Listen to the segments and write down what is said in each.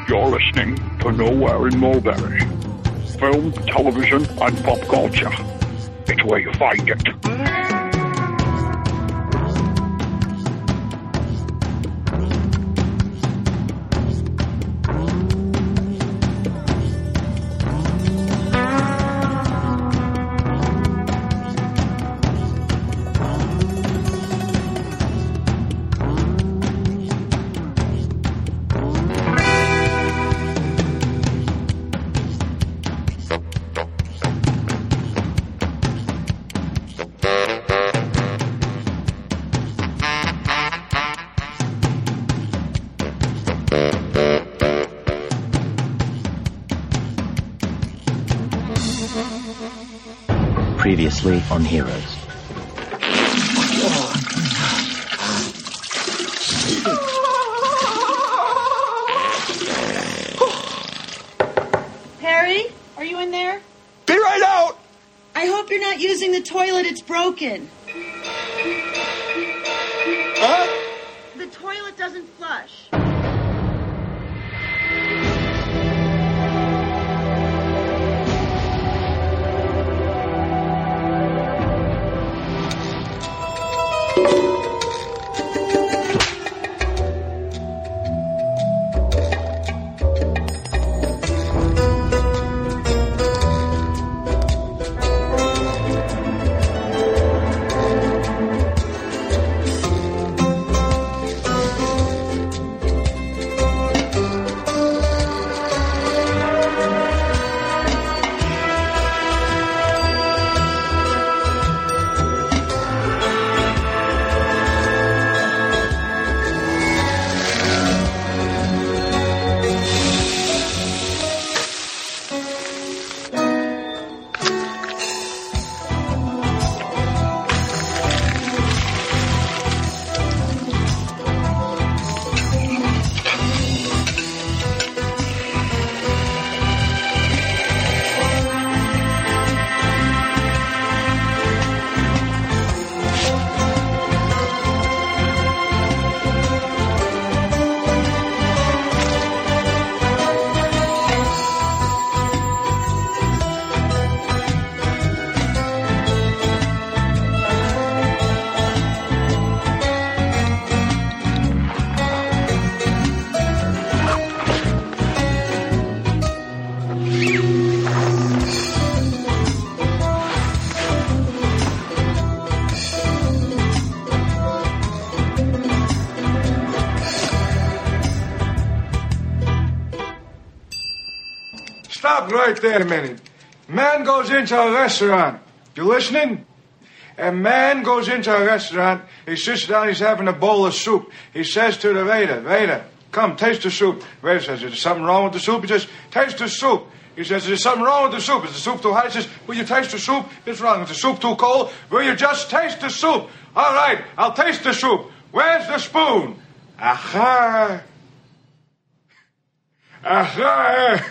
You're listening to Nowhere in Mulberry. Film, television, and pop culture. It's where you find it. Previously on Heroes. Harry, are you in there? Be right out! I hope you're not using the toilet, it's broken. Huh? The toilet doesn't flush. Stop right there a minute. Man goes into a restaurant. You listening? A man goes into a restaurant. He sits down. He's having a bowl of soup. He says to the waiter, come, taste the soup. Waiter says, is there something wrong with the soup? He says, taste the soup. He says, is there something wrong with the soup? Is the soup too hot? He says, will you taste the soup? It's wrong. Is the soup too cold? Will you just taste the soup? All right, I'll taste the soup. Where's the spoon? Aha. Aha.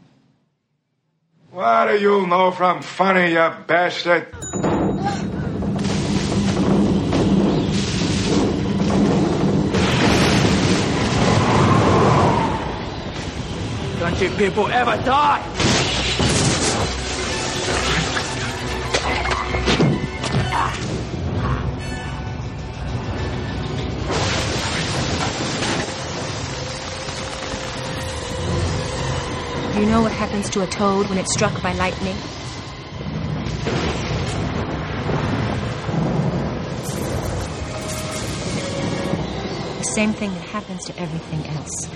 What do you know from funny, you bastard? Don't you people ever die? Do you know what happens to a toad when it's struck by lightning? The same thing that happens to everything else.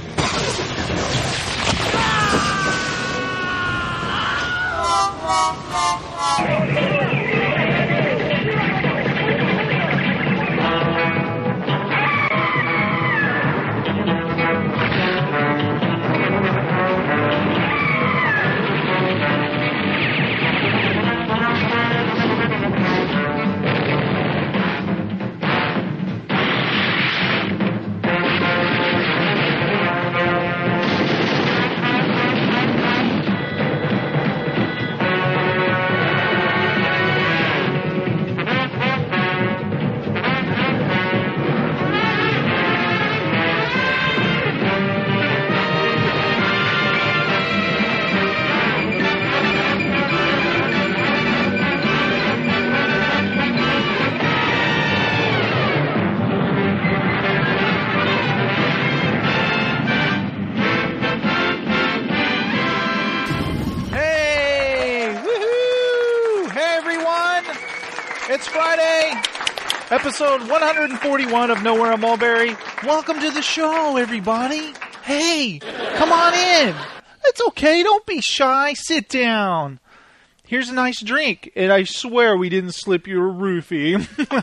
It's Friday, episode 141 of Nowhere on Mulberry. Welcome to the show, everybody. Hey, come on in. It's okay, don't be shy. Sit down. Here's a nice drink, and I swear we didn't slip you a roofie.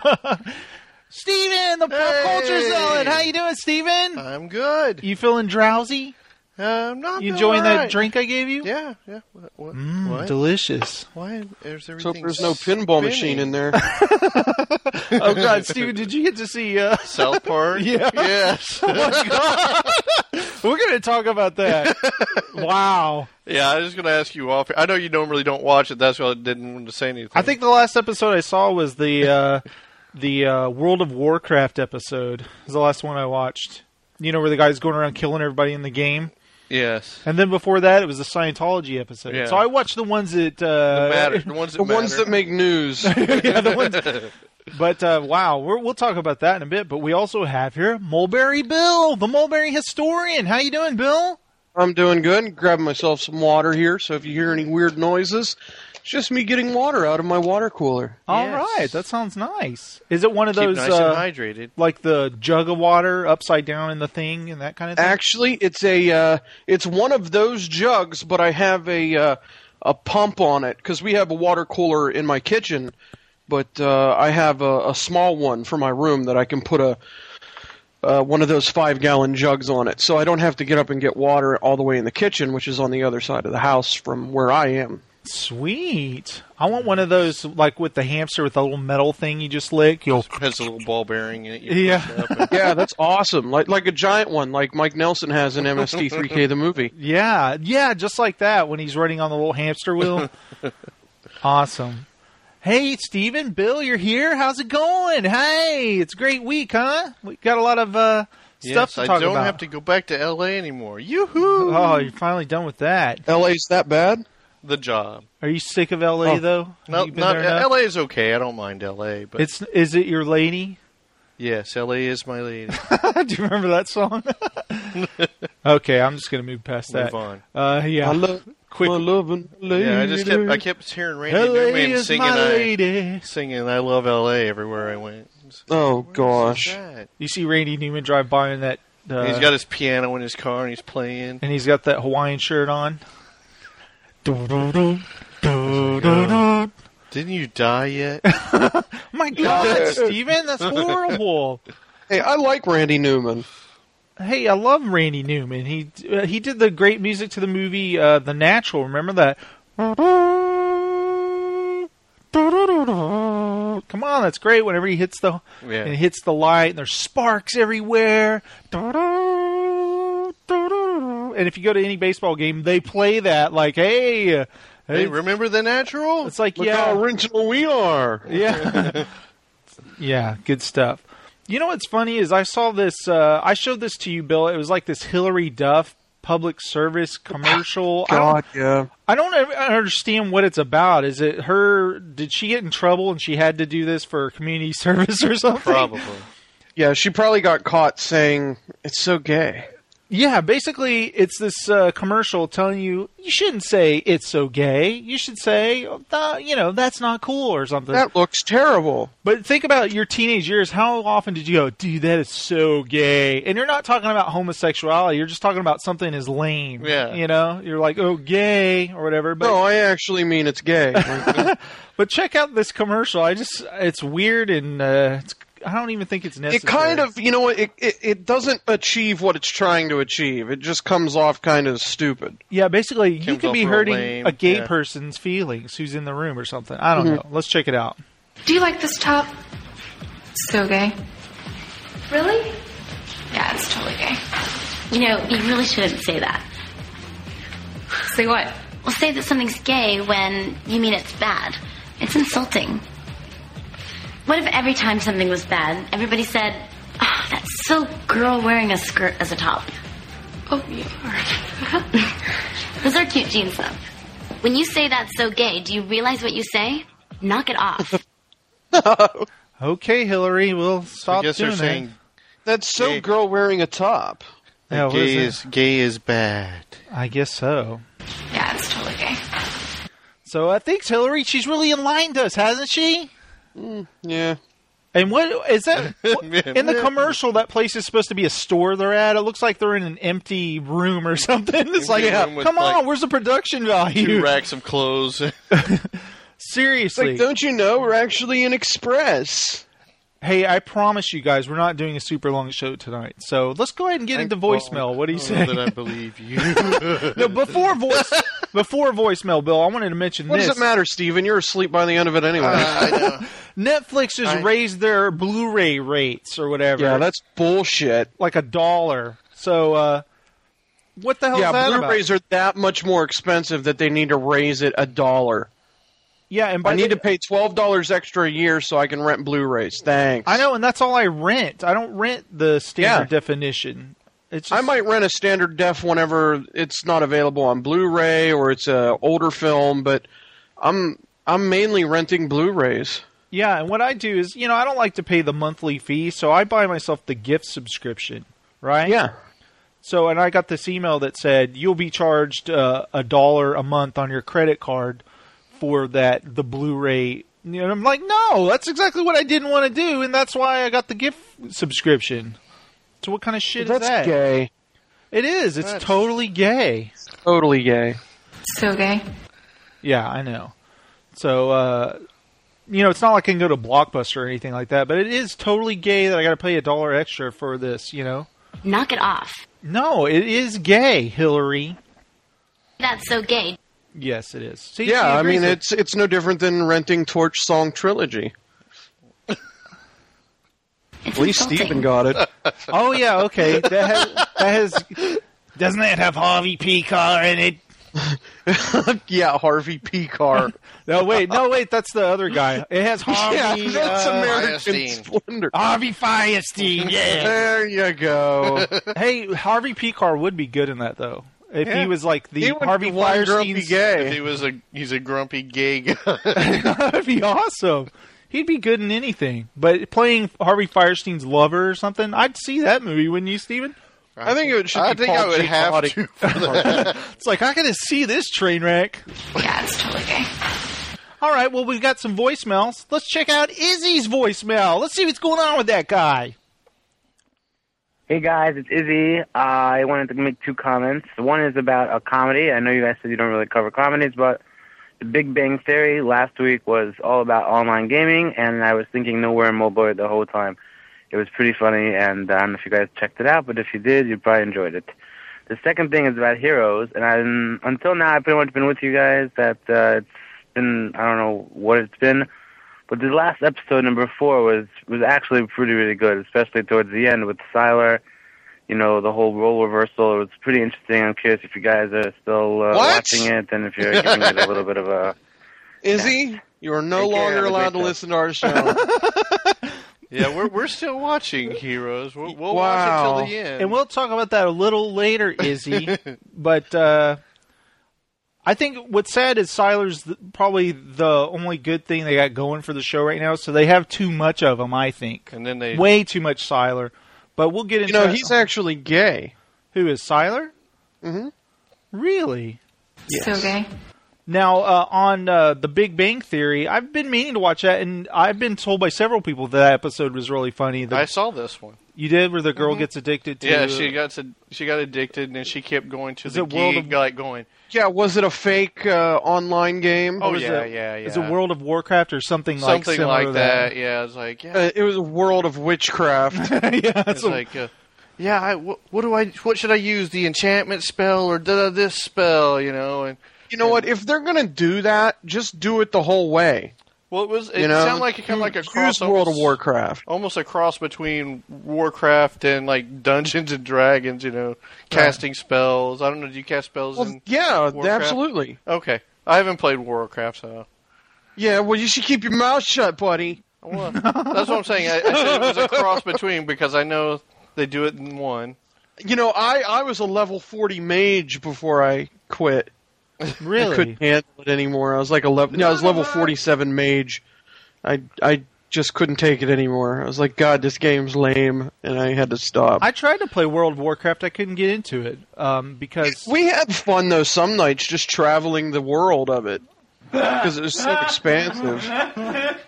Steven, the pop culture zealot. How you doing, Steven? I'm good. You feeling drowsy? Not You enjoying right. that drink I gave you? Yeah. What? Delicious. Why is So everything there's no pinball machine in there. Oh, God, Steven, did you get to see... South Park? Yeah. Yes. Oh, my God. We're going to talk about that. Wow. Yeah, I was just going to ask you off. I know you normally don't watch it. That's why I didn't want to say anything. I think the last episode I saw was the World of Warcraft episode. It was the last one I watched. You know, where the guy's going around killing everybody in the game? Yes. And then before that, it was the Scientology episode. Yeah. So I watched the ones that... the ones that Make news. yeah, the ones... But, wow, we'll talk about that in a bit. But we also have here Mulberry Bill, the Mulberry historian. How you doing, Bill? I'm doing good. Grabbing myself some water here, so if you hear any weird noises, it's just me getting water out of my water cooler. All Yes. right, that sounds nice. Is it one of Keep those... nice and hydrated. like the jug of water upside down in the thing and that kind of thing? Actually, it's one of those jugs, but I have a pump on it because we have a water cooler in my kitchen, but I have a small one for my room that I can put one of those 5-gallon jugs on it, so I don't have to get up and get water all the way in the kitchen, which is on the other side of the house from where I am. Sweet. I want one of those, like with the hamster with the little metal thing you just lick. It has a little ball bearing in it. You Yeah. push it up and- Yeah, that's awesome. Like a giant one, like Mike Nelson has in MST3K the movie. Yeah, just like that when he's running on the little hamster wheel. Awesome. Hey, Steven, Bill, you're here. How's it going? Hey, it's a great week, huh? We got a lot of stuff Yes, to I talk don't about. have to go back to L.A. anymore. Yoo-hoo! Oh, you're finally done with that. LA's that bad? The job. Are you sick of L.A., though? Have No, you been there enough? L.A. is okay. I don't mind L.A., but Is it your lady? yes, L.A. is my lady. Do you remember that song? Okay, I'm just going to move past that. Move on. Yeah. I love Quick. my loving lady. Yeah, I kept hearing Randy L.A. Newman is singing my lady. singing I love L.A. everywhere I went. Oh, What gosh. is that? You see Randy Newman drive by in that... He's got his piano in his car and he's playing. and he's got that Hawaiian shirt on. Didn't you die yet? My God, Steven, that's horrible. Hey, I like Randy Newman. Hey, I love Randy Newman. He did the great music to the movie The Natural. Remember that? Come on, that's great. Whenever he hits the Yeah. and hits the light, and there's sparks everywhere. And if you go to any baseball game, they play that like, hey, Hey, remember The Natural? it's like, Look yeah, how original we are. yeah, yeah, good stuff. You know what's funny is I saw this. I showed this to you, Bill. It was like this Hillary Duff public service commercial. God, yeah. I don't understand what it's about. Is it her? Did she get in trouble and she had to do this for community service or something? Probably. Yeah, she probably got caught saying, it's so gay. Yeah, basically, it's this commercial telling you shouldn't say it's so gay. You should say, that's not cool or something. That looks terrible. But think about your teenage years. How often did you go, dude, that is so gay? And you're not talking about homosexuality. You're just talking about something as lame. Yeah. You're like, oh, gay or whatever. But, No, I actually mean it's gay. but check out this commercial. It's weird and I don't even think it's necessary. It kind of, it doesn't achieve what it's trying to achieve. It just comes off kind of stupid. Yeah, basically, you Comes could off be real hurting lame, a gay yeah. person's feelings who's in the room or something. I don't know. Let's check it out. Do you like this top? So gay. Really? Yeah, it's totally gay. You really shouldn't say that. Say what? Well, say that something's gay when you mean it's bad. It's insulting. What if every time something was bad, everybody said, oh, that's so girl wearing a skirt as a top? Oh, yeah. Those are cute jeans, though. When you say that's so gay, do you realize what you say? Knock it off. Okay, Hillary, we'll I stop guess doing they're saying that. That's so Gay. girl wearing a top. Yeah, what is gay is bad. I guess so. Yeah, it's totally gay. So thanks, Hillary. She's really enlightened us, hasn't she? Yeah. And what is that? In the commercial, that place is supposed to be a store they're at. It looks like they're in an empty room or something. It's like, come on, where's the production value? 2 racks of clothes. Seriously. Like, don't you know we're actually in Express? Hey, I promise you guys, we're not doing a super long show tonight. So let's go ahead and get into voicemail. What do you say? That I believe you. No, before voicemail, Bill, I wanted to mention What this. does it matter, Steven? You're asleep by the end of it anyway. I know. Netflix has raised their Blu-ray rates or whatever. Yeah, that's bullshit. Like $1. So, what the hell is that about? Yeah, Blu-rays are that much more expensive that they need to raise it $1. Yeah, and I need to pay $12 extra a year so I can rent Blu-rays. Thanks. I know, and that's all I rent. I don't rent the standard definition. It's just, I might rent a standard def whenever it's not available on Blu-ray or it's a older film, but I'm mainly renting Blu-rays. Yeah, and what I do is, I don't like to pay the monthly fee, so I buy myself the gift subscription, right? Yeah. So, and I got this email that said, you'll be charged $1 a month on your credit card for the Blu-ray. And I'm like, no, that's exactly what I didn't want to do, and that's why I got the gift subscription. So what kind of shit is that? That's gay. It is. It's totally gay. Totally gay. So gay. Yeah, I know. So, it's not like I can go to Blockbuster or anything like that, but it is totally gay that I got to pay $1 extra for this, Knock it off. No, it is gay, Hillary. That's so gay. Yes, it is. See, yeah, I mean, it's no different than renting Torch Song Trilogy. At least Steven got it. Oh, yeah, okay. That has doesn't that have Harvey Pekar in it? Yeah, Harvey Pekar. No, wait, that's the other guy. It has Harvey. Yeah, that's American Firestein. Splendor. Harvey Firestein, yeah. There you go. Hey, Harvey Pekar would be good in that, though. If he was like the Harvey Grumpy Firestein's gay. If he's a grumpy gay guy. That'd be awesome. He'd be good in anything. But playing Harvey Firestein's lover or something, I'd see that movie, wouldn't you, Steven? I think it should be I called would Jake have Body. to for that. It's like, I gotta see this train wreck. Yeah, it's totally gay. All right, well, we've got some voicemails. Let's check out Izzy's voicemail. Let's see what's going on with that guy. Hey guys, it's Izzy. I wanted to make 2 comments. One is about a comedy. I know you guys said you don't really cover comedies, but The Big Bang Theory last week was all about online gaming, and I was thinking Nowhere Mobile the whole time. It was pretty funny, and I don't know if you guys checked it out, but if you did, you probably enjoyed it. The second thing is about Heroes, and until now I've pretty much been with you guys that it's been, I don't know what it's been, but the last episode, number 4, was actually pretty, really good, especially towards the end with Sylar, the whole role reversal. It was pretty interesting. I'm curious if you guys are still watching it, and if you're giving it a little bit of a... Izzy, you are no longer allowed to listen to our show. Yeah, we're still watching Heroes. We'll watch it till the end. And we'll talk about that a little later, Izzy. But I think what's sad is Sylar's probably the only good thing they got going for the show right now. So they have too much of him, I think. And then way too much Sylar. But we'll get into he's actually gay. Who is Sylar? Mm-hmm. Really? Yes. So gay. Now, on The Big Bang Theory, I've been meaning to watch that, and I've been told by several people that episode was really funny. I saw this one. You did, where the girl gets addicted to... Yeah, she got addicted, and then she kept going to the gig, going... Yeah, was it a fake online game? Oh, yeah. Is it World of Warcraft or something like similar like to that? Yeah, it's like... it was a World of Witchcraft. Yeah, it's like... what should I use? The enchantment spell or this spell, And you know what? If they're gonna do that, just do it the whole way. Well, it sounded like it kind of like a cross. Use World of Warcraft, almost a cross between Warcraft and like Dungeons and Dragons. Casting spells. I don't know. Do you cast spells? In Warcraft? Absolutely. Okay, I haven't played Warcraft, so. Yeah, well, you should keep your mouth shut, buddy. Well, that's what I'm saying. I said it was a cross between because I know they do it in one. I was a level 40 mage before I quit. Really? I couldn't handle it anymore. I was like 11. I was level 47 mage. I just couldn't take it anymore. I was like, God, this game's lame, and I had to stop. I tried to play World of Warcraft. I couldn't get into it because we had fun though. Some nights just traveling the world of it because it was so expansive.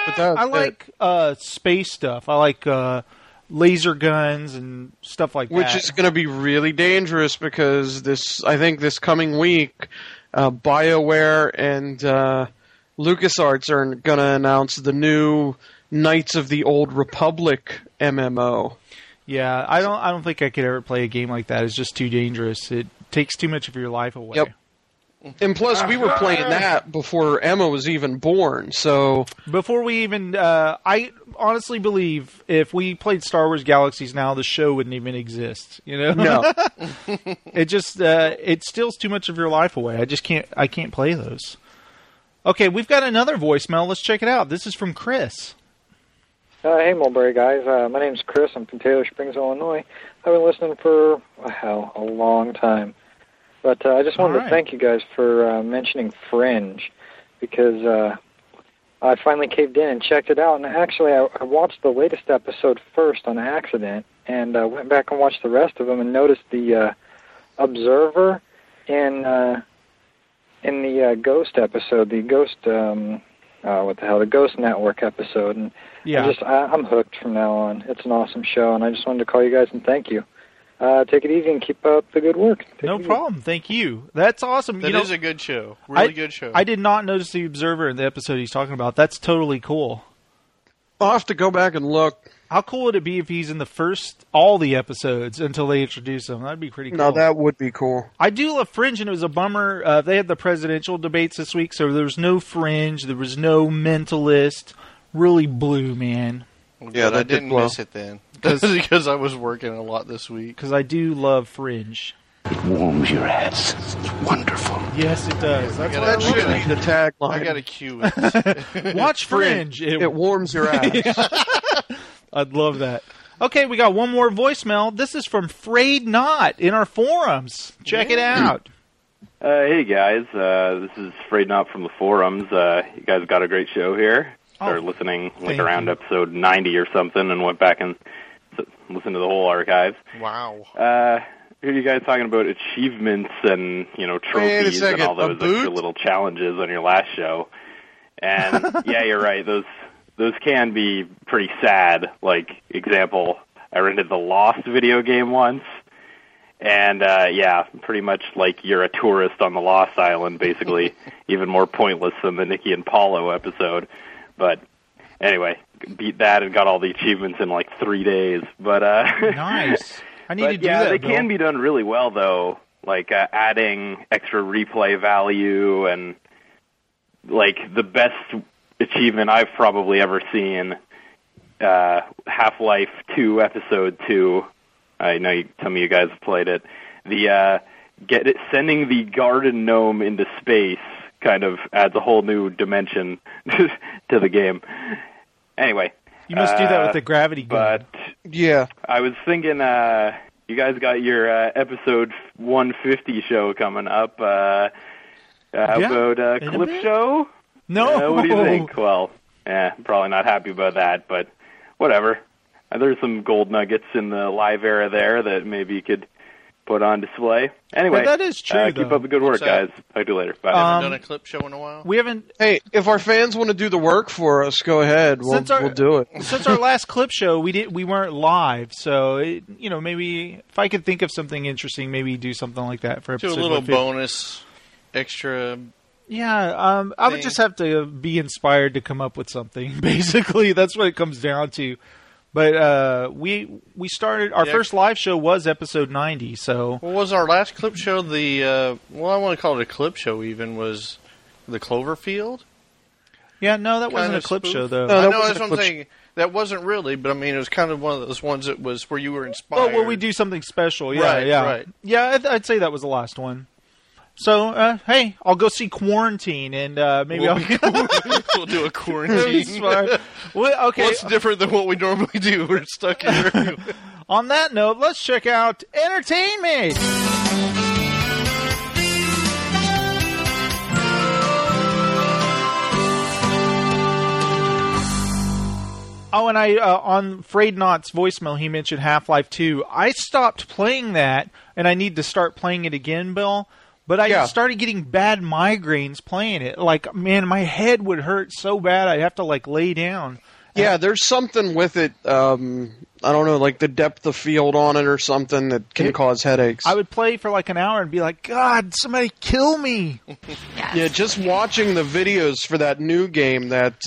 But that's I like space stuff. I like laser guns and stuff like that. Which is going to be really dangerous because I think this coming week, BioWare and LucasArts are going to announce the new Knights of the Old Republic MMO. Yeah, I don't think I could ever play a game like that. It's just too dangerous. It takes too much of your life away. Yep. And plus, we were playing that before Emma was even born, so... Before we even... I honestly believe if we played Star Wars Galaxies now, the show wouldn't even exist, you know? No. It just... it steals too much of your life away. I can't play those. Okay, we've got another voicemail. Let's check it out. This is from Chris. Hey, Mulberry guys. My name's Chris. I'm from Taylor Springs, Illinois. I've been listening for, a long time. But I just wanted to thank you guys for mentioning Fringe, because I finally caved in and checked it out. And actually, I watched the latest episode first on accident, and went back and watched the rest of them and noticed the Observer in the Ghost episode, the Ghost... the Ghost Network episode, and yeah. I'm hooked from now on. It's an awesome show, and I just wanted to call you guys and thank you. Take it easy and keep up the good work. No problem. Thank you. That's awesome. That is a good show. Really good show. I did not notice the Observer in the episode he's talking about. That's totally cool. I'll have to go back and look. How cool would it be if he's in all the episodes until they introduce him? That'd be pretty cool. No, that would be cool. I do love Fringe, and it was a bummer. They had the presidential debates this week, so there was no Fringe. There was no Mentalist. Really blew, man. Yeah, I didn't miss it then. Because I was working a lot this week. Because I do love Fringe. It warms your ass. It's wonderful. Yes, it does. That should be the tagline. I got to cue it. Watch Fringe. It warms your ass. I'd love that. Okay, we got one more voicemail. This is from Frayed Not in our forums. Check it out. Hey, guys. This is Frayed Not from the forums. You guys got a great show here. Started listening around episode 90 or something and went back and listened to the whole archive. Wow. Hear you guys talking about achievements and, trophies and all those extra little challenges on your last show. And, yeah, you're right. Those can be pretty sad. Like, example, I rented the Lost video game once. And, pretty much like you're a tourist on the Lost Island, basically. Even more pointless than the Nikki and Paulo episode. But anyway, beat that and got all the achievements in like 3 days. But nice. I need to do that. They can be done really well though, like adding extra replay value and like the best achievement I've probably ever seen. Half-Life 2 Episode 2. I know some of you guys have played it. Sending the garden gnome into space kind of adds a whole new dimension to the game. Anyway. You must do that with the gravity gun. But, yeah. I was thinking, you guys got your episode 150 show coming up. How about Clip Show? No. What do you think? Well, I'm probably not happy about that, but whatever. There's some gold nuggets in the live era there that maybe you could put on display. Anyway, that is true. Keep up the good work, guys. Talk to you later. Bye. Haven't done a clip show in a while. We haven't. Hey, if our fans want to do the work for us, go ahead. We'll do it. Since our last clip show, we weren't live, so maybe if I could think of something interesting, maybe do something like that for episode. Do a little bonus, extra. Yeah, I would just have to be inspired to come up with something. Basically, that's what it comes down to. But we started our first live show was episode 90. So what was our last clip show? I want to call it a clip show. Even was the Cloverfield. Yeah, no, that wasn't a clip show though. I know that's what I'm saying. That wasn't really, but I mean, it was kind of one of those ones that was where you were inspired. Well, we do something special. Yeah, right, yeah, right. Yeah. I'd say that was the last one. So, hey, I'll go see Quarantine, and maybe we'll do a quarantine. Well, okay. What's different than what we normally do? We're stuck here. On that note, let's check out entertainment. Oh, and on Frayed Not's voicemail, he mentioned Half-Life 2. I stopped playing that, and I need to start playing it again, Bill. But I started getting bad migraines playing it. Like, man, my head would hurt so bad I'd have to, like, lay down. Yeah, there's something with it. I don't know, like the depth of field on it or something that can cause headaches. I would play for like an hour and be like, God, somebody kill me. Yeah, just watching the videos for that new game that,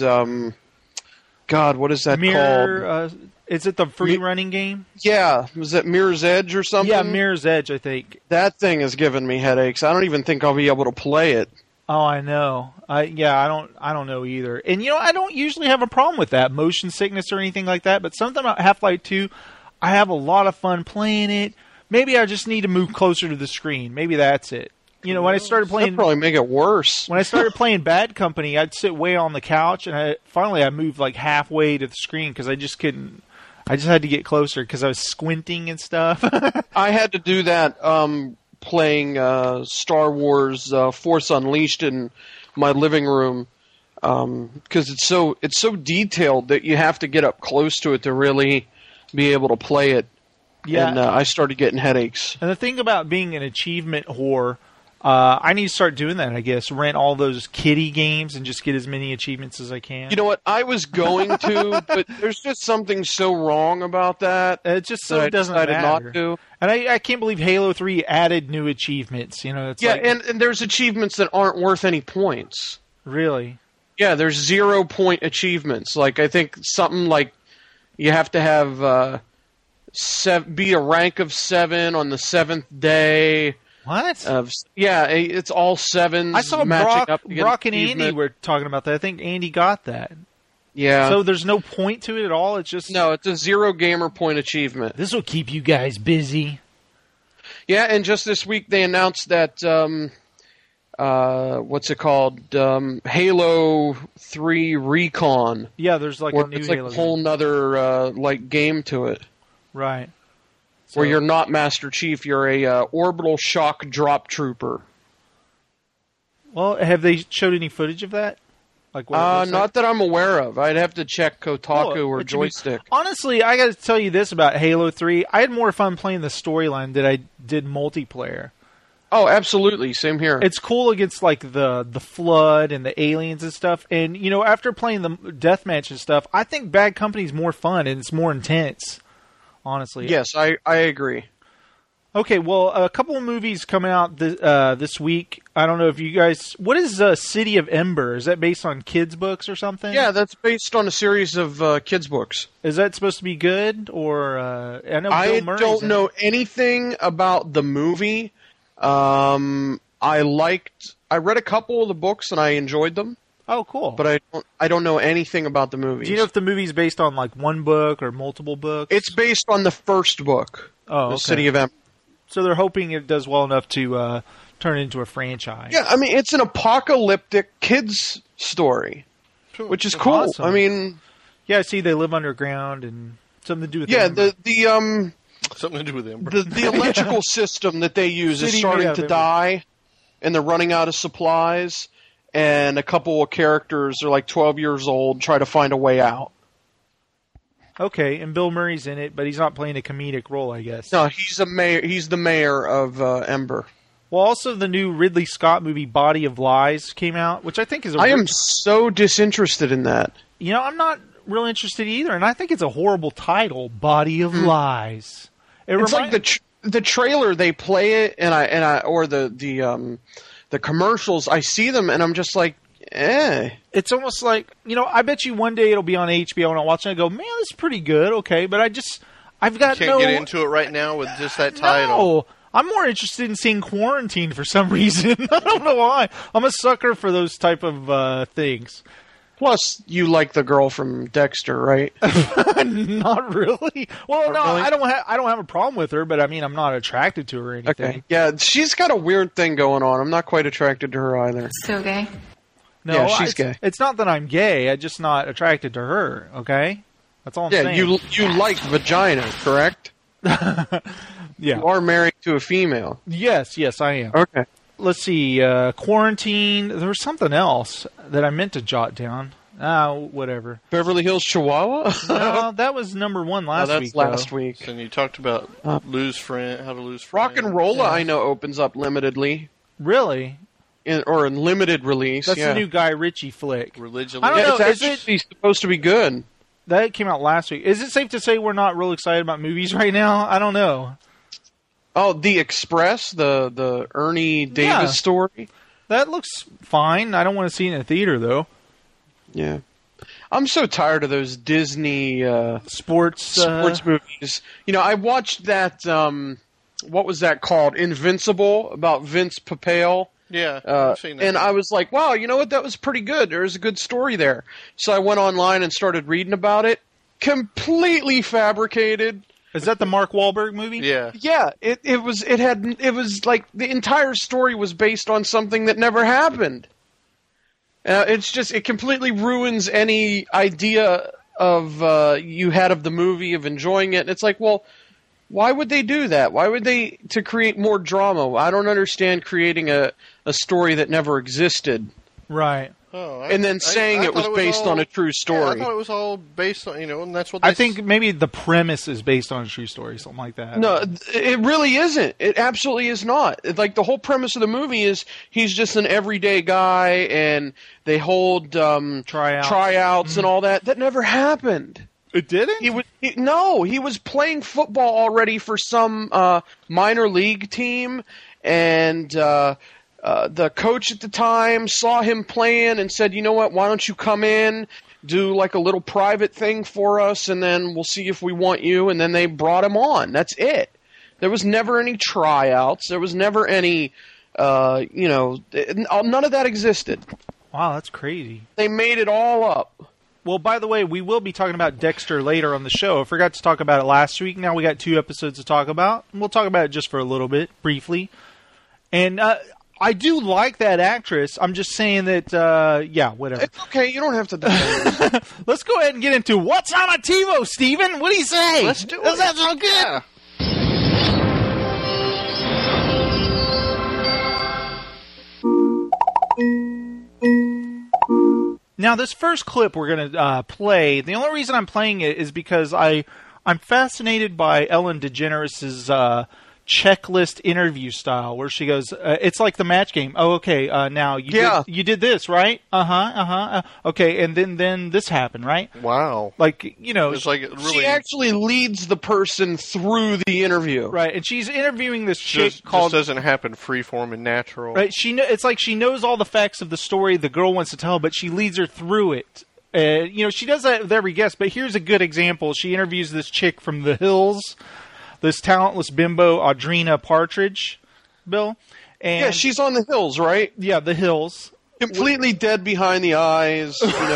God, what is that called? Is it the free running game? Yeah. Was it Mirror's Edge or something? Yeah, Mirror's Edge, I think. That thing has given me headaches. I don't even think I'll be able to play it. Oh, I know. I don't know either. And, I don't usually have a problem with that, motion sickness or anything like that, but something about Half-Life 2, I have a lot of fun playing it. Maybe I just need to move closer to the screen. Maybe that's it. When I started playing... That'd probably make it worse. When I started playing Bad Company, I'd sit way on the couch, and finally I moved like halfway to the screen because I just couldn't... I just had to get closer because I was squinting and stuff. I had to do that playing Star Wars Force Unleashed in my living room because it's so detailed that you have to get up close to it to really be able to play it. Yeah. And I started getting headaches. And the thing about being an achievement whore, I need to start doing that, I guess. Rent all those kiddie games and just get as many achievements as I can. You know what? I was going to, but there's just something so wrong about that. It just so it doesn't matter. Not to. And I can't believe Halo 3 added new achievements. It's and there's achievements that aren't worth any points. Really? Yeah, there's 0-point achievements. Like, I think something like you have to have be a rank of 7 on the 7th day. What? It's all 7s. I saw Brock and Andy were talking about that. I think Andy got that. Yeah. So there's no point to it at all? It's just... No, it's a 0 gamer point achievement. This will keep you guys busy. Yeah, and just this week they announced that, what's it called? Halo 3 Recon. Yeah, there's like a new Halo. It's like a whole nother game to it. Right. Where you're not Master Chief, you're a orbital shock drop trooper. Well, have they showed any footage of that? Like not that I'm aware of. I'd have to check Kotaku or Joystick. Honestly, I got to tell you this about Halo 3. I had more fun playing the storyline than I did multiplayer. Oh, absolutely. Same here. It's cool against like the Flood and the aliens and stuff. And, after playing the deathmatch and stuff, I think Bad Company's more fun and it's more intense. Honestly. Yes, I agree. Okay, well, a couple of movies coming out this week. I don't know if you guys... What is City of Ember? Is that based on kids' books or something? Yeah, that's based on a series of kids' books. Is that supposed to be good? Or I know I Bill Murray's don't know anything about the movie. I read a couple of the books and I enjoyed them. Oh, cool. But I don't know anything about the movies. Do you know if the movie's based on like one book or multiple books? It's based on the first book. Oh, okay. The City of Ember. So they're hoping it does well enough to turn it into a franchise. Yeah, I mean, it's an apocalyptic kids story, which is cool. Awesome. I mean... Yeah, see, they live underground and something to do with something to do with Ember. The electrical system that they use is starting to die, and they're running out of supplies, and a couple of characters are like 12 years old, try to find a way out. Okay, and Bill Murray's in it, but he's not playing a comedic role, I guess. No, he's the mayor of Ember. Well, also the new Ridley Scott movie Body of Lies came out, which I think is I am so disinterested in that. I'm not real interested either, and I think it's a horrible title, Body of Lies. It's like the trailer, they play it, and I or the commercials, I see them, and I'm just like, eh. It's almost like, I bet you one day it'll be on HBO and I'll watch it and I go, man, this is pretty good, okay, but I've got you can't get into it right now with just that title. No, I'm more interested in seeing Quarantine for some reason. I don't know why. I'm a sucker for those type of things. Plus, you like the girl from Dexter, right? Not really. Well, no, really? I don't have a problem with her, but I mean, I'm not attracted to her or anything. Okay. Yeah, she's got a weird thing going on. I'm not quite attracted to her either. So gay. No, yeah, she's gay. It's not that I'm gay. I'm just not attracted to her. Okay, that's all I'm saying. Yeah, you like vagina, correct? Yeah, you are married to a female. Yes, I am. Okay. Let's see. Quarantine. There was something else that I meant to jot down. Whatever. Beverly Hills Chihuahua? No, that was number one last week. That's last week. And you talked about how to lose friends. Rock and Rolla, I know, opens up limitedly. Really? Or in limited release. That's yeah. the new Guy Ritchie flick. Religion. I don't know. It's actually supposed to be good. That came out last week. Is it safe to say we're not real excited about movies right now? I don't know. Oh, The Express, the Ernie Davis story? That looks fine. I don't want to see it in a theater, though. Yeah. I'm so tired of those Disney sports movies. You know, I watched that, what was that called? Invincible, about Vince Papale. Yeah, I've seen that. And I was like, wow, you know what? That was pretty good. There was a good story there. So I went online and started reading about it. Completely fabricated. Is that the Mark Wahlberg movie? Yeah. Yeah, it was like the entire story was based on something that never happened. It completely ruins any idea of you had of the movie, of enjoying it. And it's like, well, why would they do that? Why would they, to create more drama? I don't understand creating a story that never existed. Right. And then saying it was based on a true story. Yeah, I thought it was all based on, and that's what I think maybe the premise is based on a true story, something like that. No, it really isn't. It absolutely is not. Like, the whole premise of the movie is he's just an everyday guy, and they hold tryouts and all that. That never happened. It didn't? He was playing football already for some minor league team, and the coach at the time saw him playing and said, you know what, why don't you come in, do like a little private thing for us, and then we'll see if we want you. And then they brought him on. That's it. There was never any tryouts. There was never any, none of that existed. Wow, that's crazy. They made it all up. Well, by the way, we will be talking about Dexter later on the show. I forgot to talk about it last week. Now we got 2 episodes to talk about. We'll talk about it just for a little bit, briefly. And I do like that actress. I'm just saying that, whatever. It's okay. You don't have to defend. Let's go ahead and get into What's on a TiVo, Steven? What do you say? Let's do it. Does that sound good? Yeah. Now, this first clip we're going to play, the only reason I'm playing it is because I'm fascinated by Ellen DeGeneres' checklist interview style, where she goes, it's like the match game. Oh, okay, now you did this, right? Okay, and then this happened, right? Wow. Like, it's like really... She actually leads the person through the interview. Right, and she's interviewing this chick Just doesn't happen freeform and natural. Right, it's like she knows all the facts of the story the girl wants to tell, but she leads her through it. She does that with every guest, but here's a good example. She interviews this chick from The Hills, this talentless bimbo, Audrina Partridge, Bill. And yeah, she's on The Hills, right? Yeah, The Hills. Completely dead behind the eyes.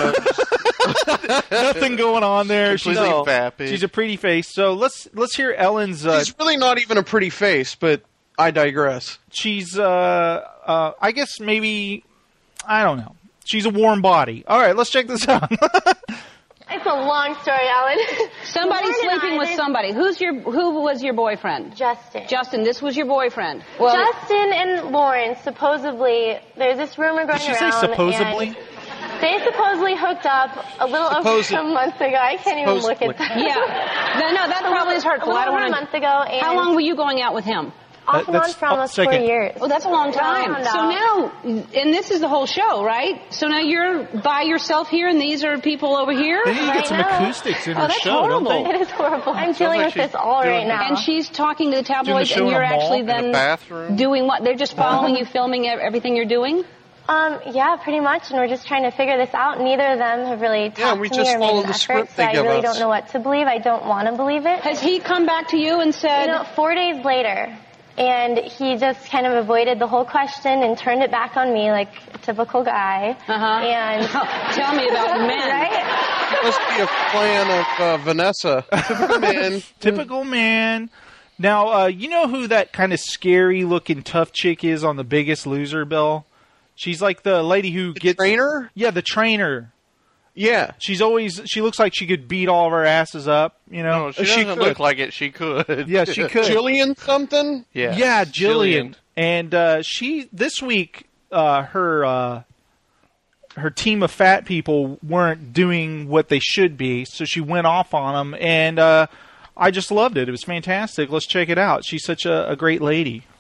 Nothing going on there. Completely vapid. She's a pretty face. So let's hear Ellen's... she's really not even a pretty face, but I digress. She's, I guess maybe... I don't know. She's a warm body. All right, let's check this out. It's a long story, Ellen. Somebody's sleeping with somebody. Who was your boyfriend? Justin. This was your boyfriend. Well, Justin and Lauren, supposedly, there's this rumor going around. Did she say supposedly? They supposedly hooked up a little over a month ago. I can't even look at that. Yeah. No, that probably is hurtful. I don't want to. A month ago. And how long were you going out with him? Off and on for almost 4 years. Oh, that's a long time. So now, and this is the whole show, right? So now you're by yourself here, and these are people over here? They need to get some acoustics in her that's show, horrible. don't they? It is horrible. I'm dealing with this all right now. And she's talking to the tabloids, and you're actually then doing what? They're just following you, filming everything you're doing? Yeah, pretty much, and we're just trying to figure this out. Neither of them have really talked to me or made an effort, so I really don't know what to believe. I don't want to believe it. Has he come back to you and said... 4 days later... And he just kind of avoided the whole question and turned it back on me like a typical guy. And tell me about men. Right? Must be a plan of Vanessa. Typical man. Typical man. Now, you know who that kind of scary-looking tough chick is on The Biggest Loser, Bill? She's like the lady who gets... The trainer? Yeah, the trainer. Yeah. She looks like she could beat all of her asses up, No, she doesn't look like it. She could. Yeah, she could. Jillian something? Yeah. Yeah, Jillian. And this week, her team of fat people weren't doing what they should be, so she went off on them, and I just loved it. It was fantastic. Let's check it out. She's such a great lady.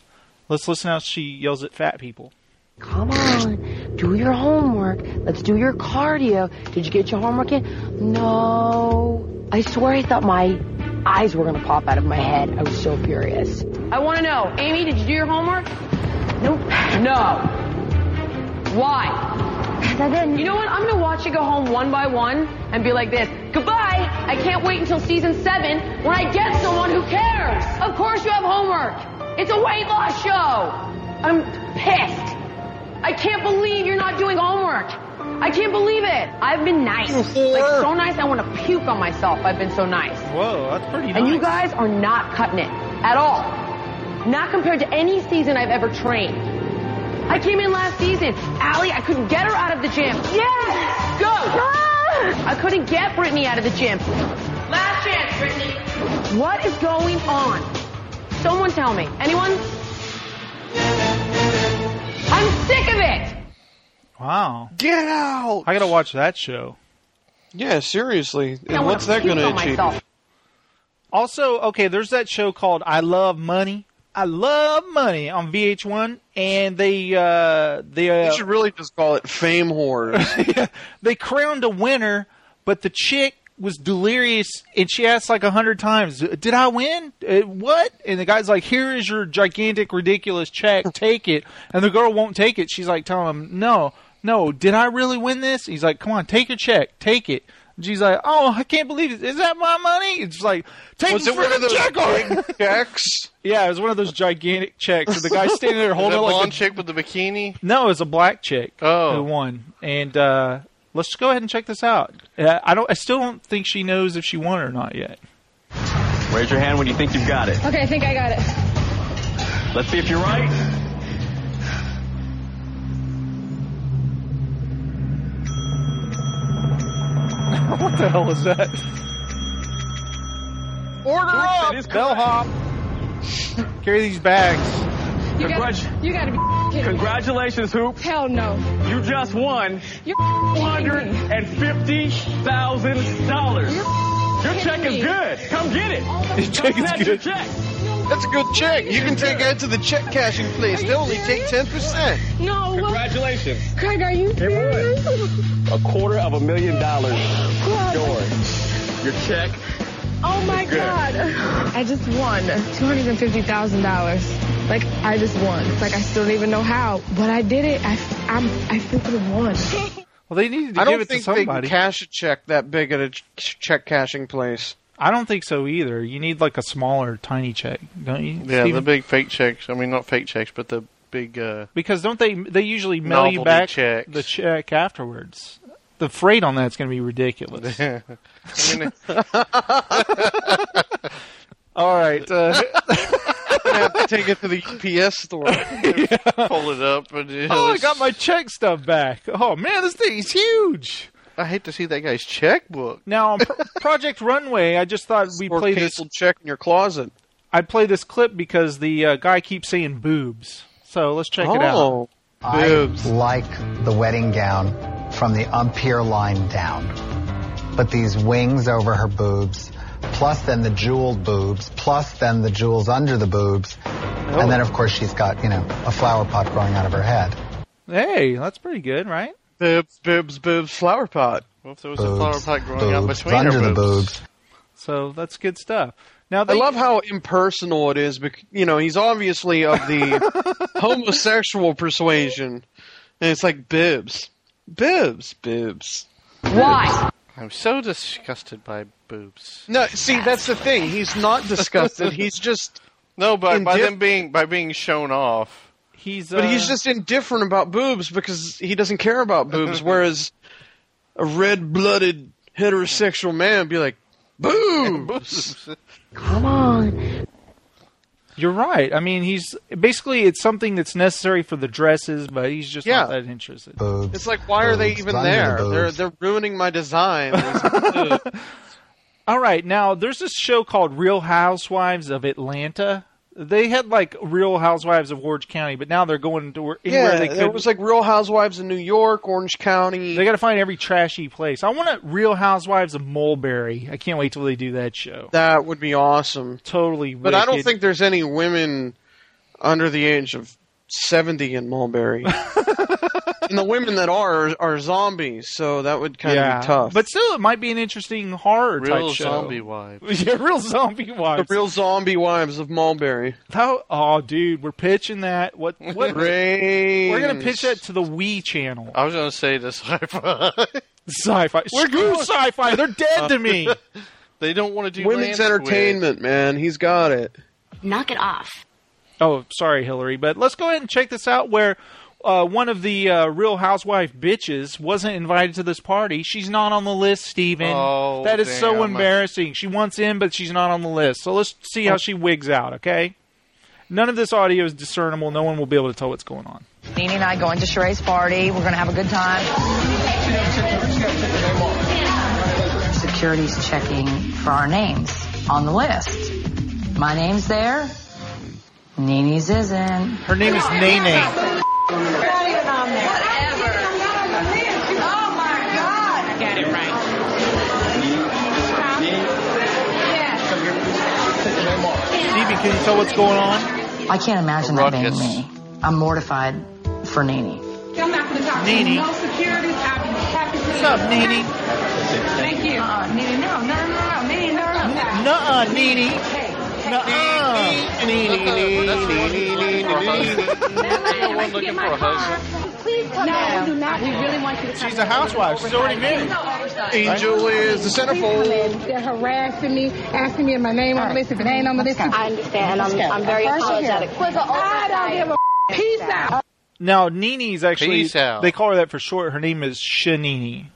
Let's listen how she yells at fat people. Come on, do your homework. Let's do your cardio. Did you get your homework in? No. I swear I thought my eyes were going to pop out of my head. I was so furious. I want to know, Amy, did you do your homework? Nope. No. Why? Because I didn't. You know what? I'm going to watch you go home one by one and be like this. Goodbye. I can't wait until season 7 when I get someone who cares. Of course you have homework. It's a weight loss show. I'm pissed. I can't believe you're not doing homework. I can't believe it. I've been nice. Like, so nice I want to puke on myself. I've been so nice. Whoa, that's pretty nice. And you guys are not cutting it. At all. Not compared to any season I've ever trained. I came in last season. Allie, I couldn't get her out of the gym. Yes! Go! Ah! I couldn't get Brittany out of the gym. Last chance, Brittany. What is going on? Someone tell me. Anyone? I'm sick of it! Wow. Get out! I gotta watch that show. Yeah, seriously. And what's that going to achieve? Also, okay, there's that show called I Love Money. I Love Money on VH1, and they should really just call it Fame Whores. They crowned a winner, but the chick was delirious, and she asked like 100 times, "Did I win? What?" And the guy's like, "Here is your gigantic, ridiculous check. Take it." And the girl won't take it. She's like telling him, "No, did I really win this?" He's like, "Come on, take your check. Take it." And she's like, "Oh, I can't believe it. Is that my money?" It's like, "Take was it one of those check checks?" Yeah, it was one of those gigantic checks. And the guy's standing there holding it like blonde chick with the bikini. No, it was a black chick. Oh, who won. And let's just go ahead and check this out. I still don't think she knows if she won or not yet. Raise your hand when you think you've got it. Okay, I think I got it. Let's see if you're right. What the hell was that? Order up! Bellhop! Carry these bags. You gotta be kidding. Congratulations, Hoop. Hell no. You just won $150,000. Your check is good. Come get it. Your check is good. Your check. That's a good check. You can take that to the check cashing place. They only take 10%. No. Congratulations. Craig, are you serious? $250,000 yours. Your check. Oh my God. I just won $250,000. Like, I just won. It's like I still don't even know how, but I did it. I freaking won. Well, they needed to give it to somebody. I don't think they can cash a check that big at a check cashing place. I don't think so either. You need like a smaller, tiny check, don't you? Yeah, Steven? the big fake checks. I mean, not fake checks, but the big. Because don't they usually mail you back checks. the check afterwards? The freight on that's going to be ridiculous. I mean, all right. I have to take it to the UPS store. Pull it up. And, I got my check stuff back. Oh, man, this thing is huge. I hate to see that guy's checkbook. Now, on Project Runway, I just thought we'd play this. Check in your closet. I'd play this clip because the guy keeps saying boobs. So let's check it out. Boobs. I like the wedding gown from the umpire line down. But these wings over her boobs, plus then the jeweled boobs, plus then the jewels under the boobs, and then, of course, she's got, a flower pot growing out of her head. Hey, that's pretty good, right? Boobs, boobs, boobs, flower pot. Well, if there was a flower pot growing out between under her the boobs. So that's good stuff. Now I love how impersonal it is. Because, he's obviously of the homosexual persuasion, and it's like boobs, boobs, boobs. Why? I'm so disgusted by boobs. No, see, that's the thing. He's not disgusted. He's just by being shown off. But he's just indifferent about boobs because he doesn't care about boobs. Whereas a red-blooded heterosexual man would be like, boobs. Come on. You're right. I mean, it's something that's necessary for the dresses, but he's just not that interested. Boobs, it's like, why are they even there? They're ruining my design. All right, now there's this show called Real Housewives of Atlanta. They had like Real Housewives of Orange County, but now they're going to anywhere they could. There was like Real Housewives of New York, Orange County. They got to find every trashy place. I want a Real Housewives of Mulberry. I can't wait till they do that show. That would be awesome. Totally. But wicked. I don't think there's any women under the age of 70 in Mulberry. And the women that are zombies, so that would kind of be tough. But still, it might be an interesting horror real type show. Zombie wives. Yeah, real zombie wives. The real zombie wives of Mulberry. Oh, dude, we're pitching that. What? We're going to pitch that to the Wii channel. I was going to say the Sci-Fi. Sci-Fi. Screw Sci-Fi. They're dead to me. They don't want to do women's entertainment, man. He's got it. Knock it off. Oh, sorry, Hillary, but let's go ahead and check this out where one of the Real Housewife bitches wasn't invited to this party. She's not on the list, Steven. Oh, that is so embarrassing. She wants in, but she's not on the list. So let's see how she wigs out, okay? None of this audio is discernible. No one will be able to tell what's going on. Nene and I going to Sheree's party. We're going to have a good time. Security's checking for our names on the list. My name's there. Nene's isn't. Her name is Nene. Not even on there. Whatever. Oh my God. Get it right. Steven, can you tell what's going on? I can't imagine that being me. I'm mortified for Nene. Come back to the top. Nene. No security. What's up, Nene? Thank you. Nene, no. Nene, no. Nuh-uh, Nene. Looking for a husband. Please come down. We do not. We really want you to come. She's a housewife. She's already married. Angel is the centerfold. They're harassing me, asking me if my name on the list. If it ain't on the list, I understand. I'm very apologetic. I don't give a peace out. Now, Nene's actually, Peace out. they call her that for short. Her name is Shanini.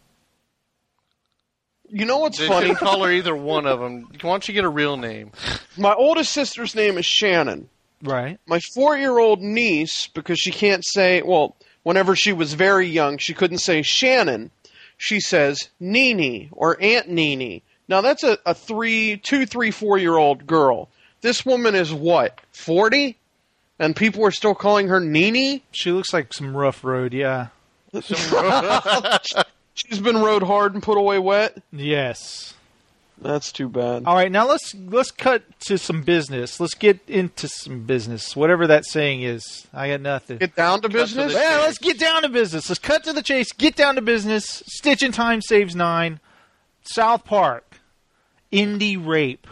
You know what's They funny? should call her either one of them. Why don't you get a real name? My oldest sister's name is Shannon. Right. My 4-year-old niece, because she can't say, well, whenever she was very young, she couldn't say Shannon. She says Nene or Aunt Nene. Now that's a 2, 3, 4-year-old girl. This woman is what, 40? And people are still calling her Nene? She looks like some rough road, yeah. She's been rode hard and put away wet? Yes. That's too bad. All right, now let's cut to some business. Let's get into some business, whatever that saying is. I got nothing. Get down to business? Yeah, let's get down to business. Let's cut to the chase. Get down to business. Stitch in Time saves 9. South Park. Indie rape.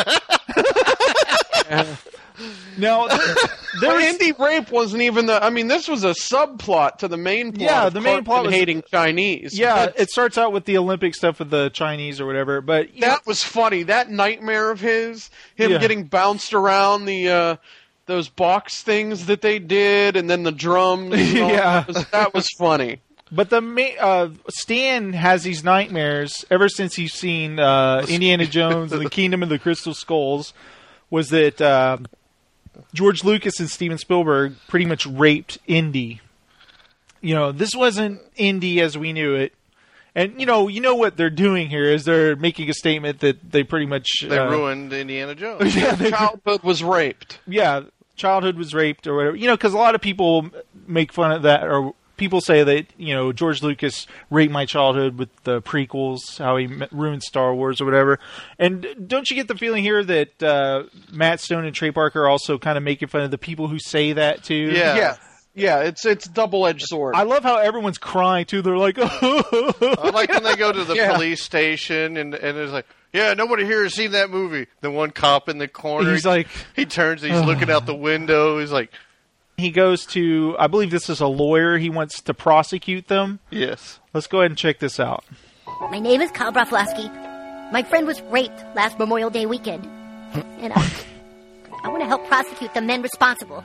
Now, Indie rape wasn't even the. I mean, this was a subplot to the main plot. Yeah, the main plot was hating Chinese. Yeah, it starts out with the Olympic stuff with the Chinese or whatever. But that was funny. That nightmare of him getting bounced around the those box things that they did, and then the drums. Yeah, that was funny. But the Stan has these nightmares ever since he's seen Indiana Jones and the Kingdom of the Crystal Skulls. Was that George Lucas and Steven Spielberg pretty much raped Indy. You know, this wasn't Indy as we knew it. And, you know what they're doing here is they're making a statement that they pretty much... They ruined Indiana Jones. Yeah, childhood was raped. Yeah, childhood was raped or whatever. You know, because a lot of people make fun of that, or people say that, you know, George Lucas raped my childhood with the prequels, how he ruined Star Wars or whatever. And don't you get the feeling here that Matt Stone and Trey Parker are also kind of making fun of the people who say that too? Yeah. Yeah, it's double-edged sword. I love how everyone's crying too. They're like, oh. I like when they go to the police station and it's like, yeah, nobody here has seen that movie. The one cop in the corner, he's like, he turns, he's looking out the window. He's like, he goes to, I believe this is a lawyer. He wants to prosecute them. Yes. Let's go ahead and check this out. My name is Kyle Broflovsky. My friend was raped last Memorial Day weekend. And I want to help prosecute the men responsible.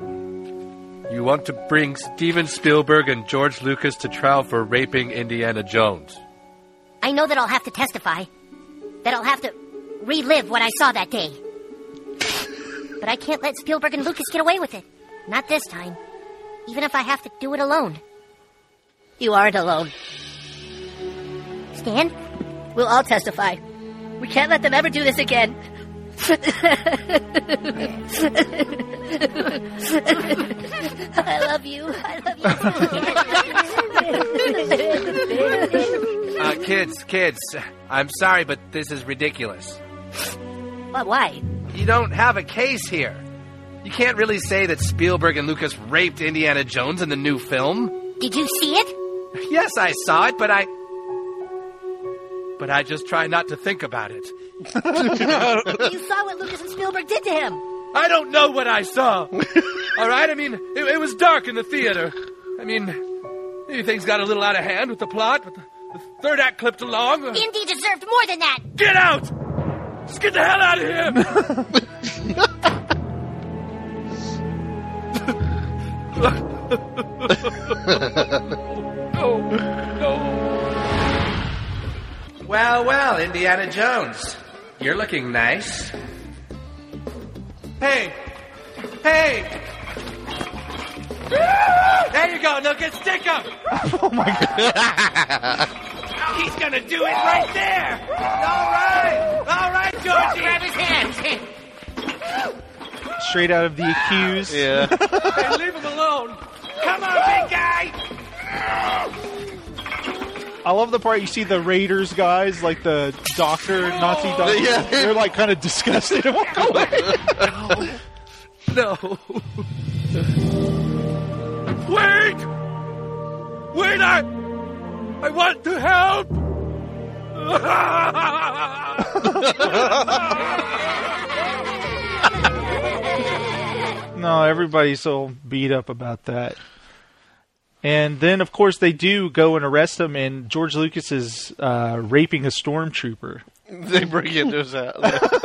You want to bring Steven Spielberg and George Lucas to trial for raping Indiana Jones. I know that I'll have to testify. That I'll have to relive what I saw that day. But I can't let Spielberg and Lucas get away with it. Not this time. Even if I have to do it alone. You aren't alone. Stan? We'll all testify. We can't let them ever do this again. I love you. I love you. Kids, I'm sorry, but this is ridiculous. Why? You don't have a case here. You can't really say that Spielberg and Lucas raped Indiana Jones in the new film. Did you see it? Yes, I saw it, but I just try not to think about it. You saw what Lucas and Spielberg did to him. I don't know what I saw. All right? I mean, it was dark in the theater. I mean, maybe things got a little out of hand with the plot, but the third act clipped along. Indy deserved more than that. Get out! Just get the hell out of here! No. Well, Indiana Jones. You're looking nice. Hey! There you go, Lucas, stick him! Oh my God. He's gonna do it right there! All right, Georgie! Grab his hands. Straight out of The Accused. Yeah. Hey, leave him alone! Come on, big guy! I love the part you see the Raiders guys, like the Nazi doctor. Yeah. They're like kind of disgusted and walk away. No. Wait! I want to help! No, everybody's so beat up about that. And then, of course, they do go and arrest him, and George Lucas is raping a stormtrooper. They bring into his house.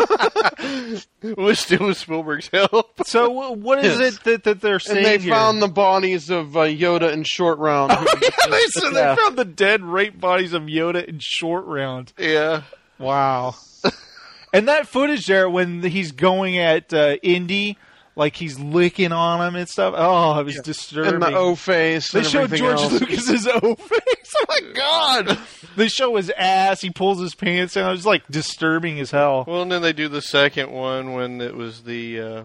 We're still with Spielberg's help. So what is it that they're saying? And they here? found the bodies of Yoda and Short Round. Oh, yeah, they found the dead rape bodies of Yoda and Short Round. Yeah. Wow. And that footage there when he's going at Indy, like he's licking on him and stuff. Oh, it was disturbing. And the O-face. They showed George Lucas's O-face. Oh my God. They show his ass. He pulls his pants down. It was like disturbing as hell. Well, and then they do the second one when it was the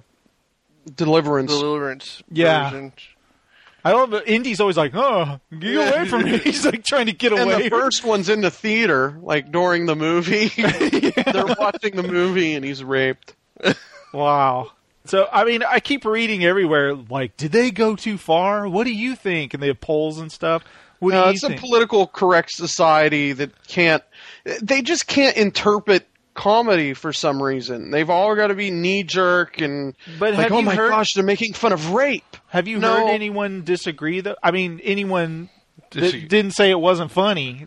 Deliverance yeah. version. I love it. Indy's always like, oh, get away from me. He's like trying to get away. And the first one's in the theater, like during the movie. They're watching the movie and he's raped. Wow. So, I mean, I keep reading everywhere, like, did they go too far? What do you think? And they have polls and stuff. What do you it's think? a political correct society that they just can't interpret comedy for some reason. They've all got to be knee-jerk and like, oh my gosh, they're making fun of rape. Have you heard anyone disagree, though? I mean, anyone that didn't say it wasn't funny.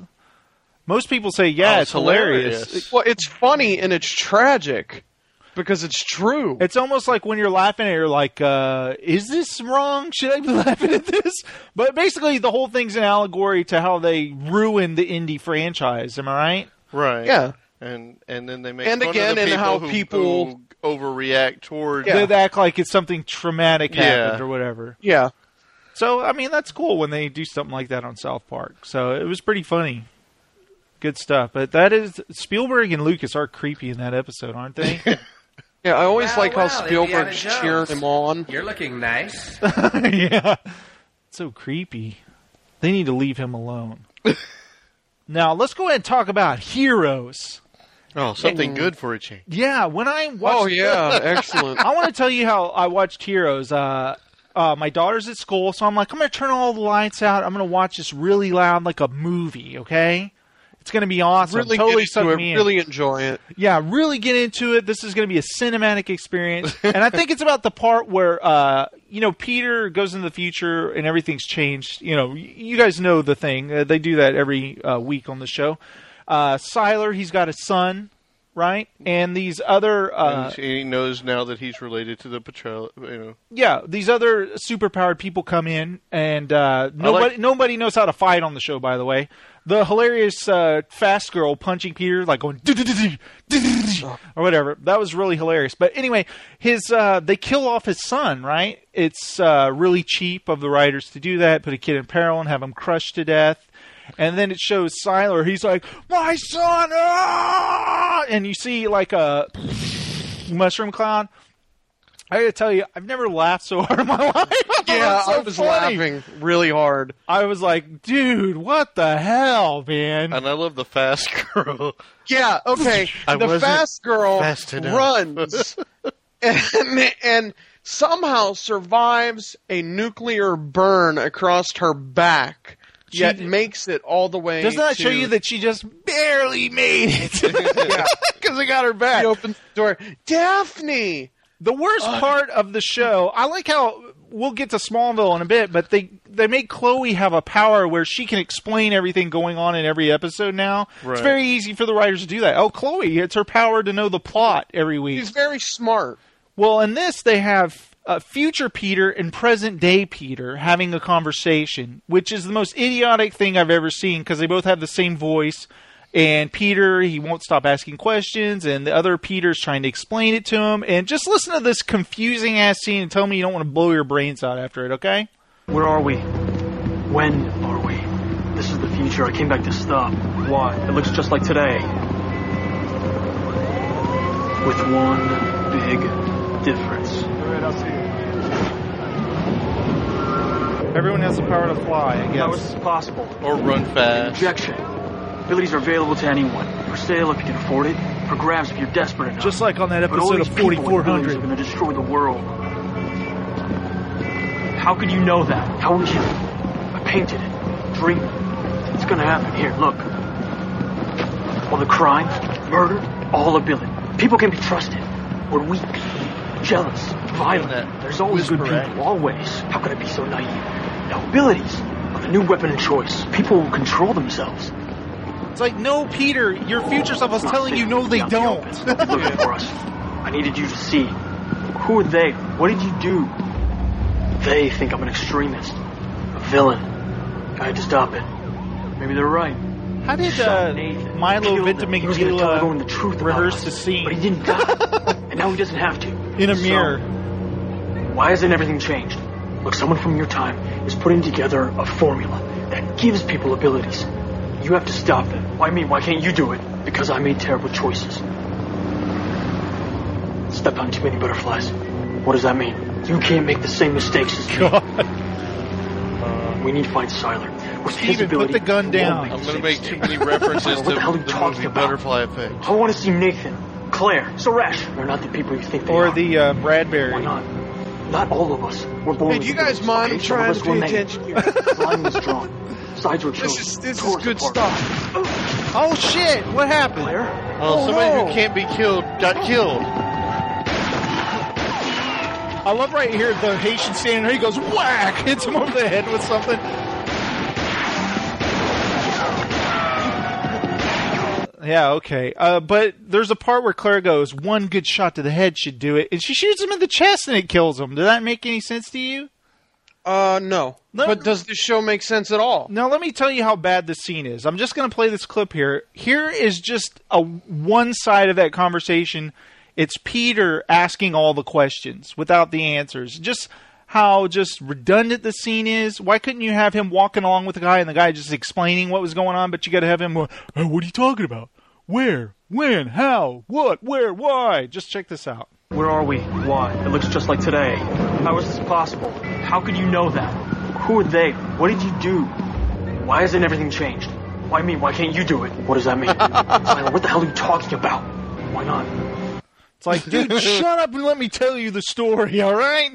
Most people say, yeah, it's hilarious. Well, it's funny and it's tragic. Because it's true. It's almost like when you're laughing at it, you're like, is this wrong? Should I be laughing at this? But basically, the whole thing's an allegory to how they ruined the Indy franchise. Am I right? Right. Yeah. And then they make fun of the people who overreact towards... Yeah. They act like it's something traumatic happened or whatever. Yeah. So, I mean, that's cool when they do something like that on South Park. So, it was pretty funny. Good stuff. But that is... Spielberg and Lucas are creepy in that episode, aren't they? Yeah, I always like how Spielberg's cheering him on. You're looking nice. Yeah. It's so creepy. They need to leave him alone. Now, let's go ahead and talk about Heroes. Oh, something good for a change. Yeah, when I watched... Oh, yeah, excellent. I want to tell you how I watched Heroes. My daughter's at school, so I'm like, I'm going to turn all the lights out. I'm going to watch this really loud like a movie, okay? It's going to be awesome. Really totally get into it. Really enjoy it. Yeah, really get into it. This is going to be a cinematic experience. And I think it's about the part where, Peter goes into the future and everything's changed. You know, you guys know the thing. They do that every week on the show. Siler, he's got a son, right? And these other... he knows now that he's related to the patrol, Yeah, these other superpowered people come in, and nobody knows how to fight on the show, by the way. The hilarious fast girl punching Peter, like going or whatever. That was really hilarious. But anyway, they kill off his son, right? It's really cheap of the writers to do that, put a kid in peril and have him crushed to death. And then it shows Siler. He's like, my son! Ah! And you see like a mushroom cloud. I gotta tell you, I've never laughed so hard in my life. Yeah, so I was laughing really hard. I was like, dude, what the hell, man? And I love the fast girl. Yeah, okay. The fast girl runs, and somehow survives a nuclear burn across her back, yet makes it all the way. Doesn't that show you that she just barely made it? Yeah, because I got her back. She opens the door. Daphne! The worst part of the show, I like how, we'll get to Smallville in a bit, but they make Chloe have a power where she can explain everything going on in every episode now. Right. It's very easy for the writers to do that. Oh, Chloe, it's her power to know the plot every week. She's very smart. Well, in this, they have future Peter and present day Peter having a conversation, which is the most idiotic thing I've ever seen because they both have the same voice. And Peter, he won't stop asking questions, and the other Peter's trying to explain it to him. And just listen to this confusing-ass scene and tell me you don't want to blow your brains out after it, okay? Where are we? When are we? This is the future. I came back to stop. Why? It looks just like today. With one big difference. All right, I'll see you. Everyone has the power to fly, I guess. How is this possible? Or run fast. Objection. Abilities are available to anyone. For sale if you can afford it. For grabs if you're desperate enough. Just like on that episode of 4400. Are going to destroy the world. How could you know that? How would you? I painted it. Dream. It's going to happen. Here, look. All the crime, murder, all ability. People can be trusted. We're weak, jealous, violent. There's always good people. Always. How could I be so naive? Now, abilities are the new weapon of choice. People will control themselves. It's like, no, Peter, your future self was telling you, no, they don't. Looking for us. I needed you to see. Who are they? What did you do? They think I'm an extremist, a villain. I had to stop it. Maybe they're right. How did Milo Ventimiglia rehearse the scene? But he didn't die. And now he doesn't have to. In a mirror. Why hasn't everything changed? Look, someone from your time is putting together a formula that gives people abilities. You have to stop it. Why me? Why can't you do it? Because I made terrible choices. Stepped on too many butterflies. What does that mean? You can't make the same mistakes as me. We need to find Siler. With Steven, put the gun down. I'm going to make too many references to the movie Butterfly Effect. I want to see Nathan, Claire, Suresh. They're not the people you think they are. Or the Bradbury. Why not? Not all of us. We're born. Hey, do you guys mind trying to pay attention here? Line was drawn. Sides were chosen. This is good stuff. Oh shit! What happened? Claire? Oh, somebody who can't be killed got killed. I love right here the Haitian standing there. He goes whack, hits him over the head with something. Yeah, okay. But there's a part where Claire goes, one good shot to the head should do it, and she shoots him in the chest and it kills him. Does that make any sense to you? No. But does this show make sense at all? Now, let me tell you how bad the scene is. I'm just going to play this clip here. Here is just one side of that conversation. It's Peter asking all the questions without the answers. Just how just redundant the scene is. Why couldn't you have him walking along with the guy and the guy just explaining what was going on, but you got to have him, what are you talking about? Where? When? How? What? Where? Why? Just check this out. Where are we? Why? It looks just like today. How is this possible? How could you know that? Who are they? What did you do? Why hasn't everything changed? Why me? Why can't you do it? What does that mean? Siler, what the hell are you talking about? Why not? It's like, dude, shut up and let me tell you the story, all right?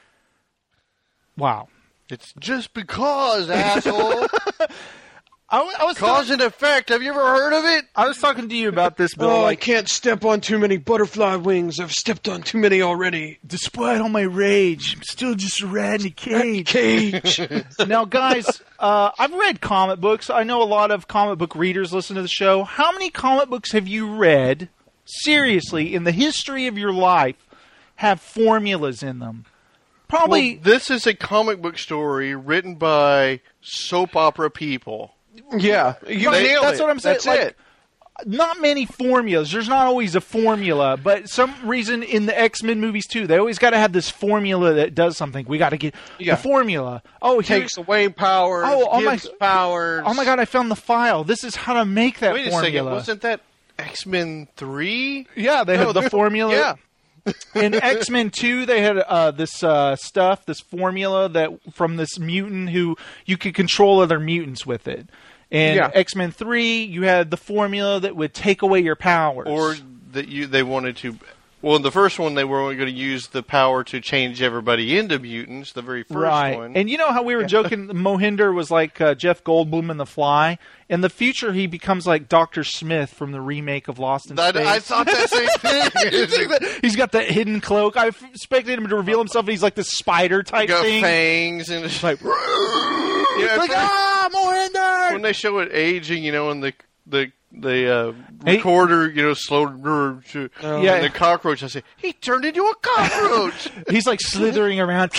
Wow. It's just because, asshole. I was Cause and effect. Have you ever heard of it? I was talking to you about this, Bill. I can't step on too many butterfly wings. I've stepped on too many already. Despite all my rage, I'm still just a rat in a cage. Now, guys, I've read comic books. I know a lot of comic book readers listen to the show. How many comic books have you read, seriously, in the history of your life, have formulas in them? Probably. Well, this is a comic book story written by soap opera people. Yeah, you nailed it. That's what I'm saying. That's it. Not many formulas. There's not always a formula, but some reason in the X-Men movies too, they always got to have this formula that does something. We got to get the formula. Oh, takes away powers. Gives powers. Oh my God! I found the file. This is how to make that formula. Wait a second. Wasn't that X-Men 3? Yeah, they had the formula. Yeah. In X-Men 2, they had this stuff, this formula that from this mutant who you could control other mutants with it. And X-Men 3, you had the formula that would take away your powers, or that they wanted to Well, in the first one, they were only going to use the power to change everybody into mutants, the very first one. And you know how we were joking Mohinder was like Jeff Goldblum in The Fly? In the future, he becomes like Dr. Smith from the remake of Lost in Space. I thought that same thing. He's got that hidden cloak. I expected him to reveal himself, and he's like the spider type thing. Got fangs, and it's like... like, Mohinder! When they show it aging, in the recorder, slowed. And the cockroach, I say, he turned into a cockroach. He's like slithering around.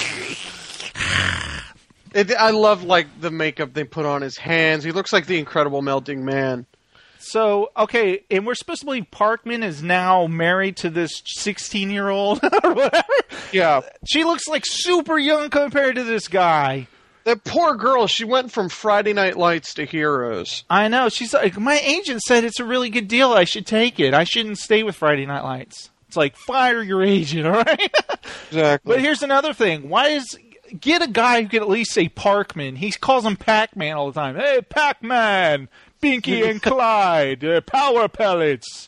I love the makeup they put on his hands. He looks like the Incredible Melting Man. So, okay, and we're supposed to believe Parkman is now married to this 16-year-old or whatever. Yeah. She looks like super young compared to this guy. That poor girl, she went from Friday Night Lights to Heroes. I know. She's like, my agent said it's a really good deal. I should take it. I shouldn't stay with Friday Night Lights. It's like, fire your agent, all right? Exactly. But here's another thing. Get a guy who can at least say Parkman. He calls him Pac-Man all the time. Hey, Pac-Man, Binky and Clyde, power pellets.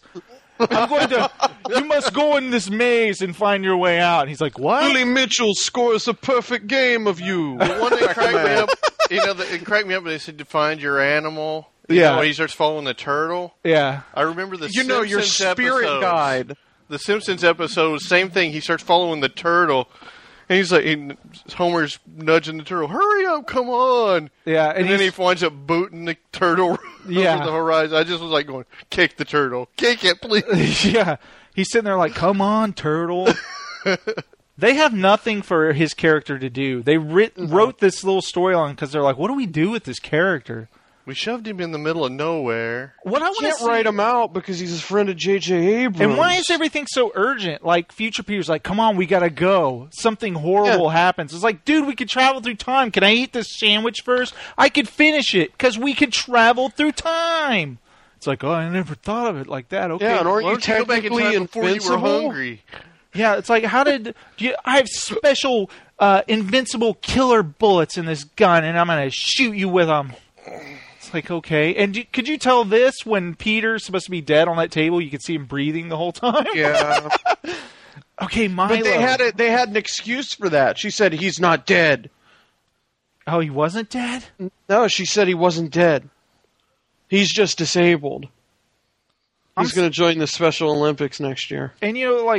You must go in this maze and find your way out. And he's like, what? Billy Mitchell scores a perfect game of you. The one that cracked me up, it cracked me up when they said to find your animal. Yeah. When he starts following the turtle. Yeah. I remember the Simpsons your spirit episodes. guide. The Simpsons episode, same thing. He starts following the turtle. And he's like, Homer's nudging the turtle. Hurry up, come on. Yeah. And then he winds up booting the turtle over the horizon. I just was like going, kick the turtle. Kick it, please. Yeah. He's sitting there like, come on, turtle. They have nothing for his character to do. They wrote this little storyline because they're like, what do we do with this character? We shoved him in the middle of nowhere. What I can't write him out because he's a friend of J.J. Abrams. And why is everything so urgent? Like, Future Peter's like, come on, we gotta go. Something horrible happens. It's like, dude, we could travel through time. Can I eat this sandwich first? I could finish it because we could travel through time. It's like, oh, I never thought of it like that. Okay, yeah, and aren't you go back in time before you were hungry? Yeah, it's like, I have special invincible killer bullets in this gun, and I'm gonna shoot you with them. It's like, okay. And could you tell this when Peter's supposed to be dead on that table? You could see him breathing the whole time. Yeah. Okay, Milo. But they had an excuse for that. She said he's not dead. Oh, he wasn't dead? No, she said he wasn't dead. He's just disabled. He's going to join the Special Olympics next year. And,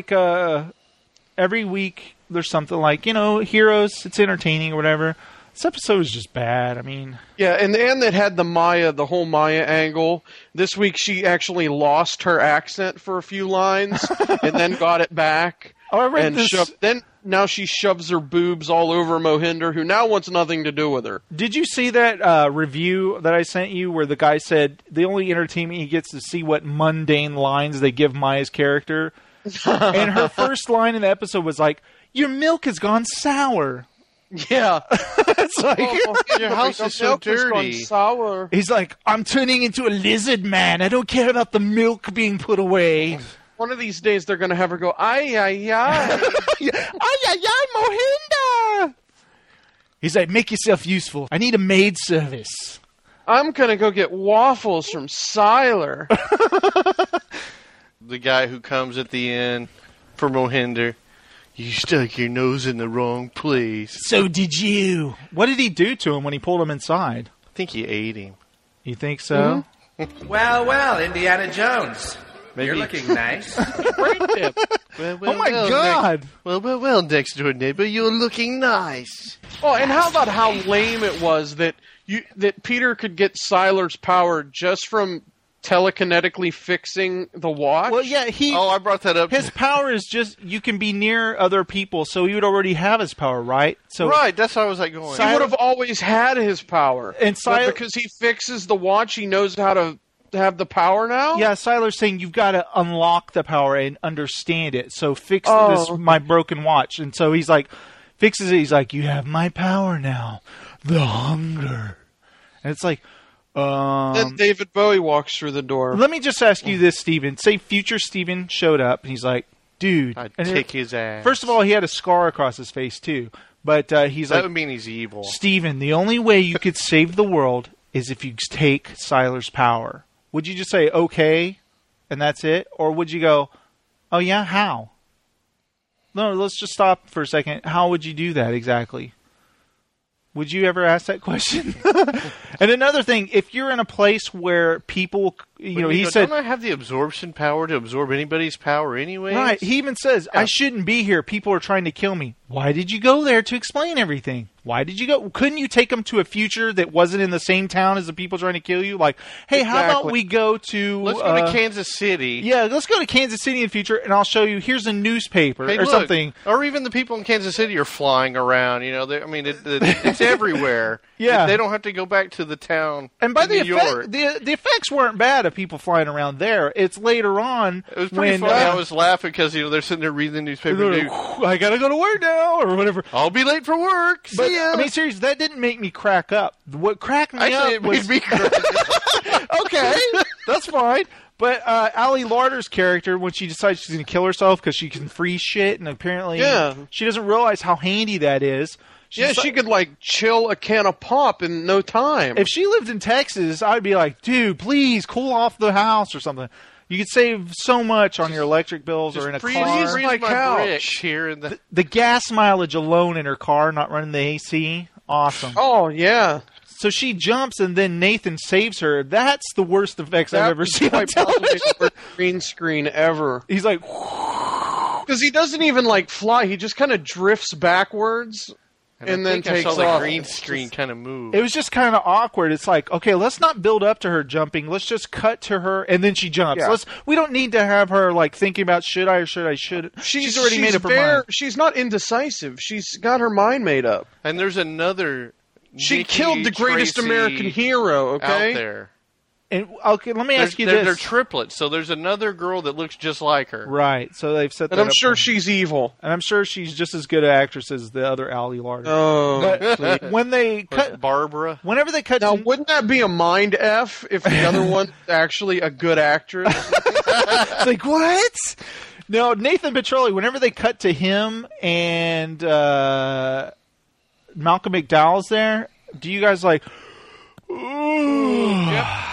every week there's something like, Heroes, it's entertaining or whatever. This episode is just bad. I mean... Yeah, and it had the whole Maya angle. This week she actually lost her accent for a few lines and then got it back. Oh, I read this... Then now she shoves her boobs all over Mohinder, who now wants nothing to do with her. Did you see that review that I sent you where the guy said the only entertainment he gets to see what mundane lines they give Maya's character? And her first line in the episode was like, your milk has gone sour. Yeah. It's like, your house is so dirty. Sour. He's like, I'm turning into a lizard man. I don't care about the milk being put away. One of these days they're going to have her go, ay, ay, ay. Ay, ay, ay, Mohinder. He's like, make yourself useful. I need a maid service. I'm going to go get waffles from Siler. The guy who comes at the end for Mohinder. You stuck your nose in the wrong place. So did you. What did he do to him when he pulled him inside? I think he ate him. You think so? Mm-hmm. Well, Indiana Jones. Maybe. You're looking nice. Well, oh, my God. Well, next door neighbor, you're looking nice. Oh, and how about how lame it was that Peter could get Siler's power just from telekinetically fixing the watch? Well, yeah, I brought that up. His power is just you can be near other people, so he would already have his power, right? So right, that's how I was like going. He would have always had his power, and but because he fixes the watch, he knows how to have the power now. Yeah, Siler's saying you've got to unlock the power and understand it. So fix my broken watch, and so he's like fixes it. He's like, you have my power now, the hunger, and it's like. Then David Bowie walks through the door. Let me just ask you this, Steven. Say future Steven showed up, and he's like, dude. I'd kick his ass. First of all, he had a scar across his face, too. But he's like... That would mean he's evil. Steven, the only way you could save the world is if you take Siler's power. Would you just say, okay, and that's it? Or would you go, oh, yeah, how? no, let's just stop for a second. How would you do that exactly? Would you ever ask that question? And another thing, if you're in a place where people, he said, don't I have the absorption power to absorb anybody's power anyway? Right. He even says, I shouldn't be here. People are trying to kill me. Why did you go there to explain everything? Why did you go? Couldn't you take them to a future that wasn't in the same town as the people trying to kill you? Like, hey, how about we go to... Let's go to Kansas City. Yeah, let's go to Kansas City in the future, and I'll show you, here's a newspaper or something. Or even the people in Kansas City are flying around. It's everywhere. Yeah. They don't have to go back to the town and by New York. The effects weren't bad of people flying around there. It's later on. It was pretty funny. I was laughing because they're sitting there reading the newspaper. I gotta go to work now, or whatever. I'll be late for work. But, See ya. I mean, seriously, that didn't make me crack up. What cracked me up was... made me crack up. Okay, that's fine. But Ali Larter's character, when she decides she's going to kill herself because she can freeze shit, and apparently she doesn't realize how handy that is. She could, chill a can of pop in no time. If she lived in Texas, I'd be like, dude, please cool off the house or something. You could save so much on your electric bills or in a car. Freeze my couch here. The gas mileage alone in her car, not running the AC, awesome. Oh, yeah. So she jumps, and then Nathan saves her. That's the worst effects I've ever seen on television. The green screen ever. He's like... Because he doesn't even, fly. He just kind of drifts backwards. And then takes off. The green screen kind of move. It was just kind of awkward. It's like, okay, let's not build up to her jumping. Let's just cut to her, and then she jumps. Yeah. We don't need to have her thinking about should I or should I should. She's already made up her mind. She's not indecisive. She's got her mind made up. And there's another. She killed the greatest American hero. Okay. Out there. And okay, let me ask you this: they're triplets, so there's another girl that looks just like her. Right. So they've set that up. And I'm up sure she's evil. And I'm sure she's just as good an actress as the other Ali Larter. Oh, but when they cut Barbara, whenever they cut, wouldn't that be a mind F if the other one's actually a good actress? It's like what? No, Nathan Petrelli. Whenever they cut to him and Malcolm McDowell's there, do you guys Ooh.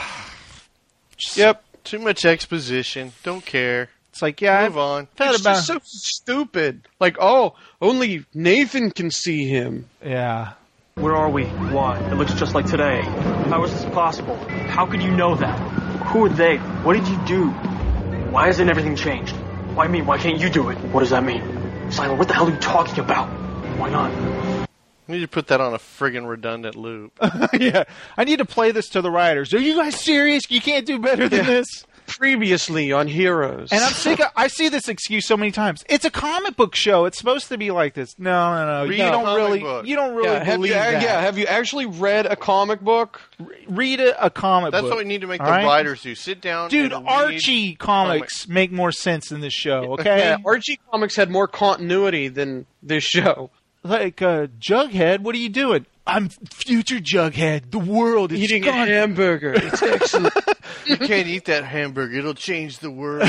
Yep. Too much exposition. Don't care. It's like, move on. It's just so stupid. Only Nathan can see him. Yeah. Where are we? Why? It looks just like today. How is this possible? How could you know that? Who are they? What did you do? Why hasn't everything changed? Why me? Why can't you do it? What does that mean? Silo, what the hell are you talking about? Why not? We need to put that on a friggin' redundant loop. Yeah. I need to play this to the writers. Are you guys serious? You can't do better than this? Previously on Heroes. And I'm sick of, I see this excuse so many times. It's a comic book show. It's supposed to be like this. No. You don't really believe that. Yeah, have you actually read a comic book? Read a comic book. That's what we need to make the writers do. Sit down. Dude, Archie comics make more sense than this show, okay? Yeah, Archie comics had more continuity than this show. Jughead, what are you doing? I'm future Jughead. The world is eating a hamburger. It's excellent. You can't eat that hamburger. It'll change the world.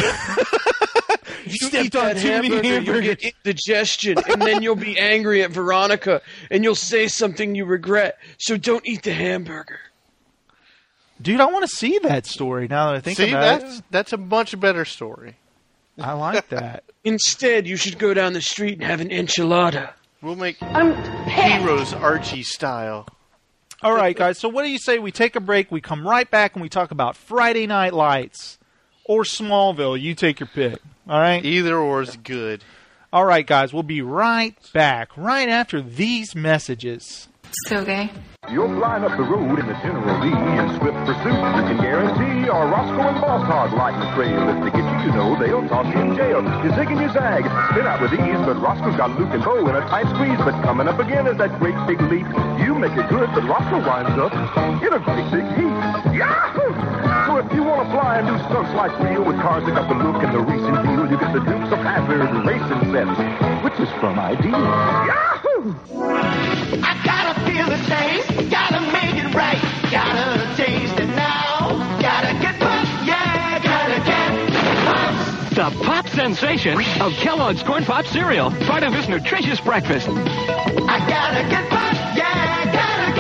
You stepped on too many hamburgers. You'll get indigestion, and then you'll be angry at Veronica, and you'll say something you regret. So don't eat the hamburger. Dude, I want to see that story now that I think about it. That's a much better story. I like that. Instead, you should go down the street and have an enchilada. We'll make Heroes Archie style. All right, guys. So what do you say we take a break, we come right back, and we talk about Friday Night Lights or Smallville? You take your pick. All right? Either or is good. All right, guys. We'll be right back right after these messages. So gay. You're flying up the road in the General Lee in swift pursuit. You can guarantee our Roscoe and Boss Hog lighting the trail. If they get you, they'll toss you in jail. You zig and you zag, spin out with ease, but Roscoe's got Luke and Bo in a tight squeeze. But coming up again is that great big leap. You make it good, but Roscoe winds up in a great big heap. Yahoo! So if you want to fly and do stunts like real with cars that got the look and the racing feel, you get the Dukes of Hazzard racing sets, which is from Ideal. Yahoo! I gotta feel the taste, gotta make it right, gotta taste it now, gotta get pop, yeah, gotta get pop. The pop sensation of Kellogg's Corn Pop cereal, part of this nutritious breakfast. I gotta get pop, yeah, gotta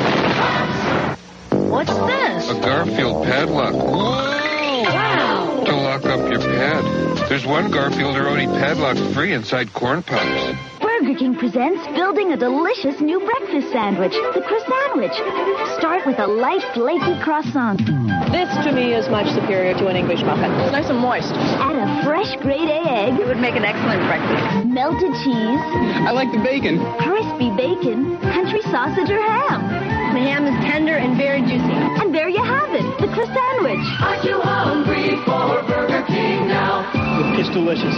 get pop. What's this? A Garfield padlock. Whoa! Wow! To lock up your pad. There's one Garfield Aroni padlock free inside Corn Pops. Burger King presents building a delicious new breakfast sandwich, the Croissandwich. Start with a light, flaky croissant. This, to me, is much superior to an English muffin. It's nice and moist. Add a fresh grade A egg. It would make an excellent breakfast. Melted cheese. I like the bacon. Crispy bacon. Country sausage or ham. The ham is tender and very juicy. And there you have it, the Croissandwich. Aren't you hungry for Burger King now? It's delicious.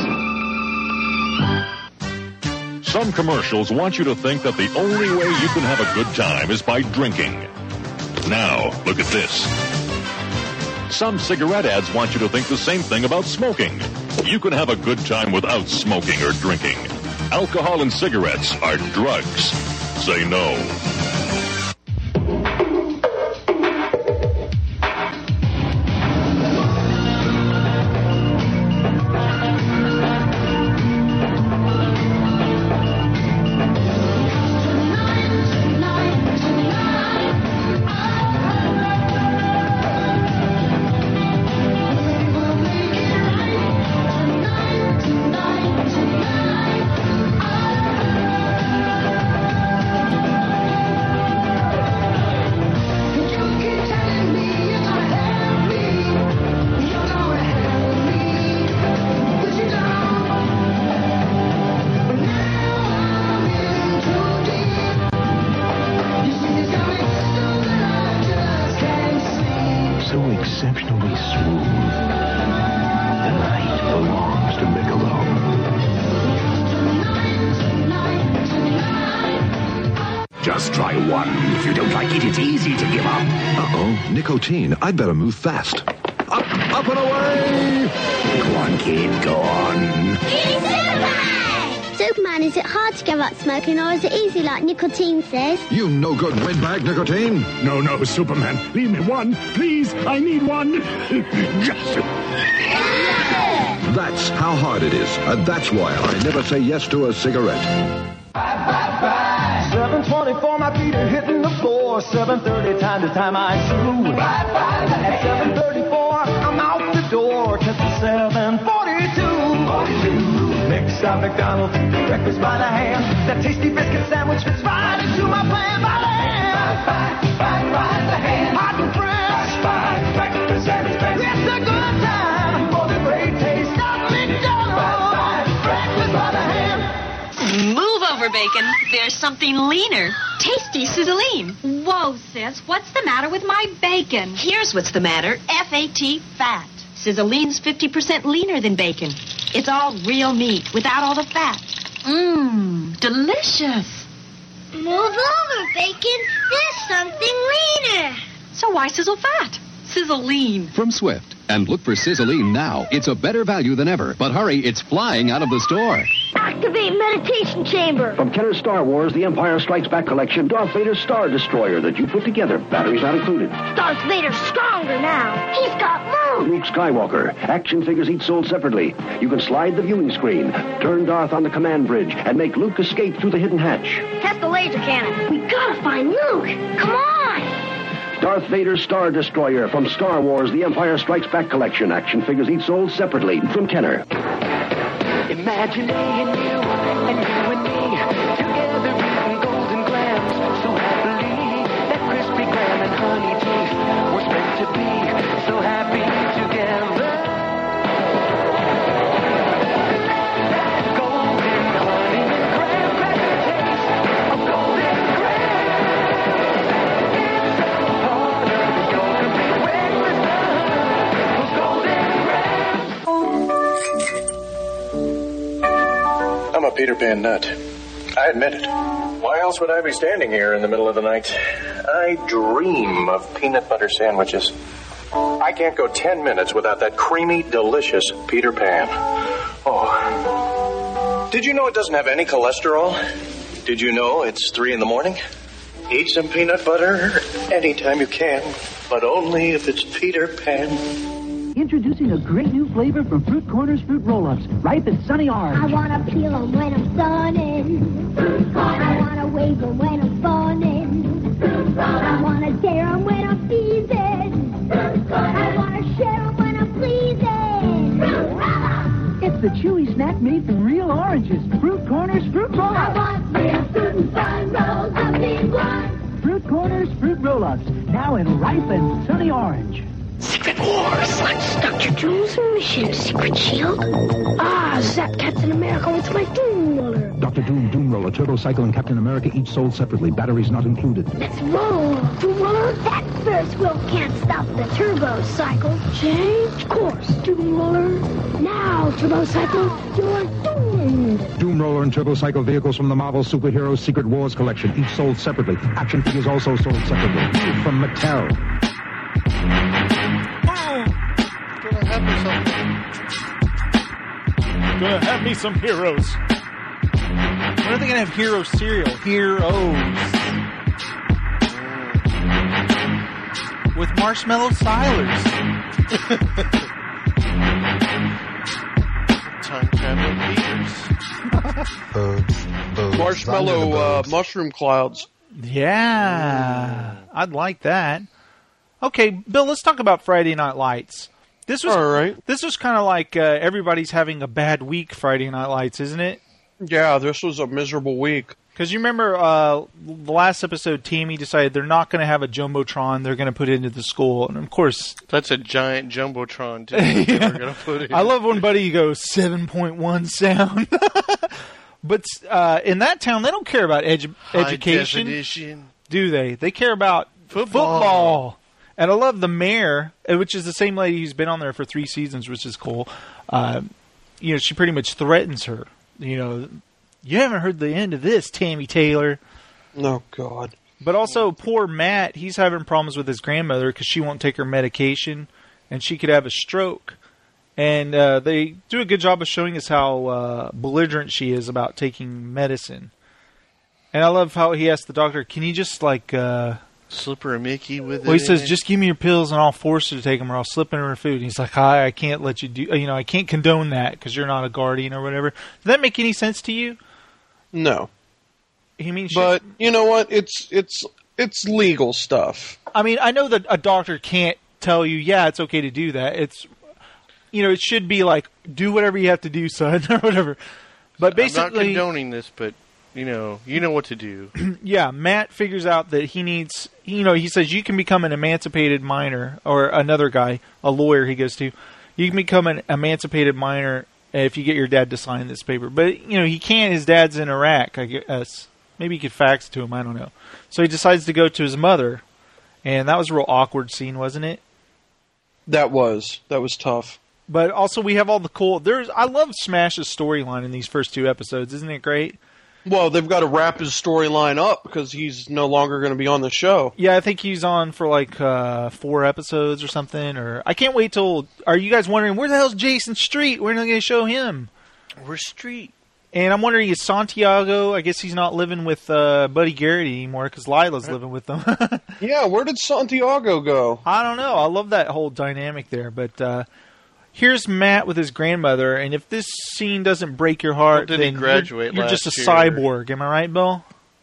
Some commercials want you to think that the only way you can have a good time is by drinking. Now, look at this. Some cigarette ads want you to think the same thing about smoking. You can have a good time without smoking or drinking. Alcohol and cigarettes are drugs. Say no. Just try one. If you don't like it, it's easy to give up. Uh-oh, nicotine. I'd better move fast. Up and away! Go on, kid, go on. Superman, is it hard to give up smoking, or is it easy like nicotine says? You no good windbag, nicotine. No, Superman. Leave me one. Please, I need one. That's how hard it is. And that's why I never say yes to a cigarette. 7:24, my feet are hitting the floor. 7:30, time to tie my shoe. At 7:34, I'm out the door. Just 7:42. Next stop, McDonald's, breakfast by the ham. That tasty biscuit sandwich fits right into my plan. By the hand, by the hand. Hot and fresh, breakfast sandwich. It's a good time for the great taste of McDonald's. Breakfast by the hand. Move over, Bacon. There's something leaner. Tasty sizzling. Whoa, sis. What's the matter with my bacon? Here's what's the matter. F-A-T, fat. Sizzline's 50% leaner than bacon. It's all real meat without all the fat. Mmm, delicious. Move over, Bacon. There's something leaner. So why sizzle fat? Sizzle lean. From Swift. And look for Sizzline now. It's a better value than ever. But hurry, it's flying out of the store. Activate meditation chamber. From Kenner's Star Wars, The Empire Strikes Back collection, Darth Vader's Star Destroyer that you put together. Batteries not included. Darth Vader's stronger now. He's got moves. Luke Skywalker. Action figures each sold separately. You can slide the viewing screen, turn Darth on the command bridge, and make Luke escape through the hidden hatch. Test the laser cannon. We gotta find Luke. Come on. Darth Vader's Star Destroyer from Star Wars, The Empire Strikes Back collection. Action figures each sold separately from Kenner. Imagine me and you and me together eating golden grams so happily. That crispy graham and honey taste was meant to be so happy together. That golden honey and graham cracker taste of golden graham. It's a part of the yogurt breakfast of golden graham. I'm a Peter Pan nut. I admit it. Why else would I be standing here in the middle of the night? I dream of peanut butter sandwiches. I can't go 10 minutes without that creamy, delicious Peter Pan. Oh. Did you know it doesn't have any cholesterol? Did you know it's 3 in the morning? Eat some peanut butter anytime you can, but only if it's Peter Pan. Introducing a great new flavor from Fruit Corners Fruit Roll-Ups. Ripe and sunny orange. I want to peel them when I'm sunning. I want to wave them when I'm funning. I want to dare them when I'm teasing. I want to share them when I'm pleasing. It's snack made from real oranges. Fruit Corners Fruit Roll-Ups. I want real fruit and fun rolls up in one. Fruit Corners Fruit Roll-Ups. Now in ripe and sunny orange. Secret Wars. What's Dr. Doom's mission? Secret Shield? Ah, Zap Captain America with my Doom Roller. Dr. Doom, Doom Roller, Turbo Cycle, and Captain America each sold separately. Batteries not included. Let's roll. Doom Roller, that Ferris wheel can't stop the Turbo Cycle. Change course, Doom Roller. Now, Turbo Cycle, you're doomed. Doom Roller and Turbo Cycle vehicles from the Marvel Superheroes Secret Wars collection, each sold separately. Action figures also sold separately. From Mattel. Gonna have me some heroes. When are they gonna have hero cereal? Heroes. With marshmallow silers. Time traveling Peters. Marshmallow mushroom clouds. Yeah. I'd like that. Okay, Bill, let's talk about Friday Night Lights. This was all right. This was kind of like everybody's having a bad week, Friday Night Lights, isn't it? Yeah, this was a miserable week. Because you remember the last episode, Tammy decided they're not going to have a Jumbotron. They're going to put it into the school. And, of course... That's a giant Jumbotron, too. Yeah. We're gonna put it I love when Buddy goes 7.1 sound. But in that town, they don't care about education. Definition. Do they? They care about football. And I love the mayor, which is the same lady who's been on there for 3 seasons, which is cool. She pretty much threatens her. You haven't heard the end of this, Tammy Taylor. Oh, God. But also, poor Matt, he's having problems with his grandmother because she won't take her medication, and she could have a stroke. And they do a good job of showing us how belligerent she is about taking medicine. And I love how he asked the doctor, can you just, slip her a Mickey with it? Well, he says, just give me your pills and I'll force her to take them or I'll slip in her food. And he's like, I can't let you do, I can't condone that because you're not a guardian or whatever. Does that make any sense to you? No. He means, but you know what? It's legal stuff. I mean, I know that a doctor can't tell you, yeah, it's okay to do that. It's, it should be like, do whatever you have to do, son, or whatever. But basically, I'm not condoning this, but you know what to do. Yeah, Matt figures out that he needs, he says you can become an emancipated minor, or another guy, a lawyer he goes to, you can become an emancipated minor if you get your dad to sign this paper. But, he can't, his dad's in Iraq, I guess. Maybe he could fax it to him, I don't know. So he decides to go to his mother, and that was a real awkward scene, wasn't it? That was tough. But also we have all the cool, I love Smash's storyline in these first 2 episodes, isn't it great? Well, they've got to wrap his storyline up because he's no longer going to be on the show. Yeah, I think he's on for 4 episodes or something. Or I can't wait till. Are you guys wondering where the hell's Jason Street? We're not going to show him. Where's Street? And I'm wondering, is Santiago? I guess he's not living with Buddy Garrett anymore because Lila's living with them. Yeah, where did Santiago go? I don't know. I love that whole dynamic there, but. Here's Matt with his grandmother, and if this scene doesn't break your heart, then you're just a cyborg. Am I right, Bill?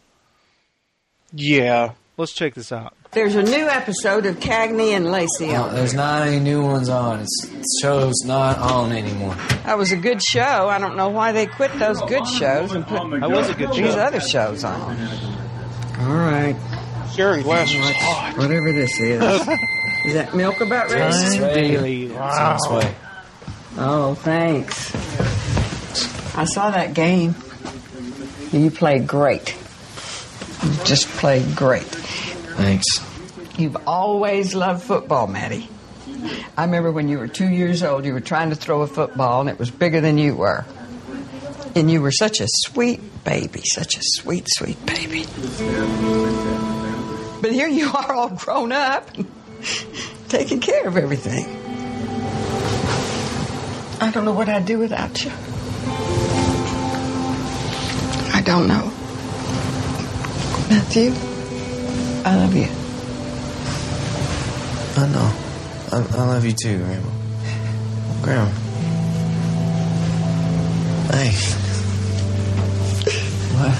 Yeah. Let's check this out. There's a new episode of Cagney and Lacey on. There's not any new ones on. The show's not on anymore. That was a good show. I don't know why they quit those good shows and put these other shows on. All right. Sharon Glass was hot. Whatever this is. Is that milk about ready? Wow. Oh, thanks. I saw that game. You played great. You just played great. Thanks. You've always loved football, Maddie. I remember when you were 2 years old, you were trying to throw a football, and it was bigger than you were. And you were such a sweet baby, such a sweet, sweet baby. But here you are all grown up, taking care of everything. I don't know what I'd do without you. I don't know. Matthew, I love you. I know. I love you too, Grandma. Grandma. Hey. What?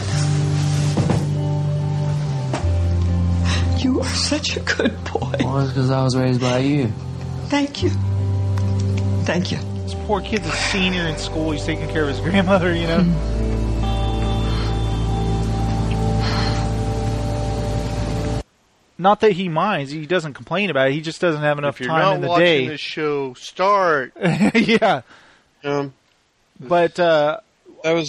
You are such a good boy. Well, it's because I was raised by you. Thank you. Thank you. This poor kid's a senior in school. He's taking care of his grandmother, you know. Not that he minds. He doesn't complain about it. He just doesn't have enough If you're time in not the watching day. this show, start. Yeah. But that was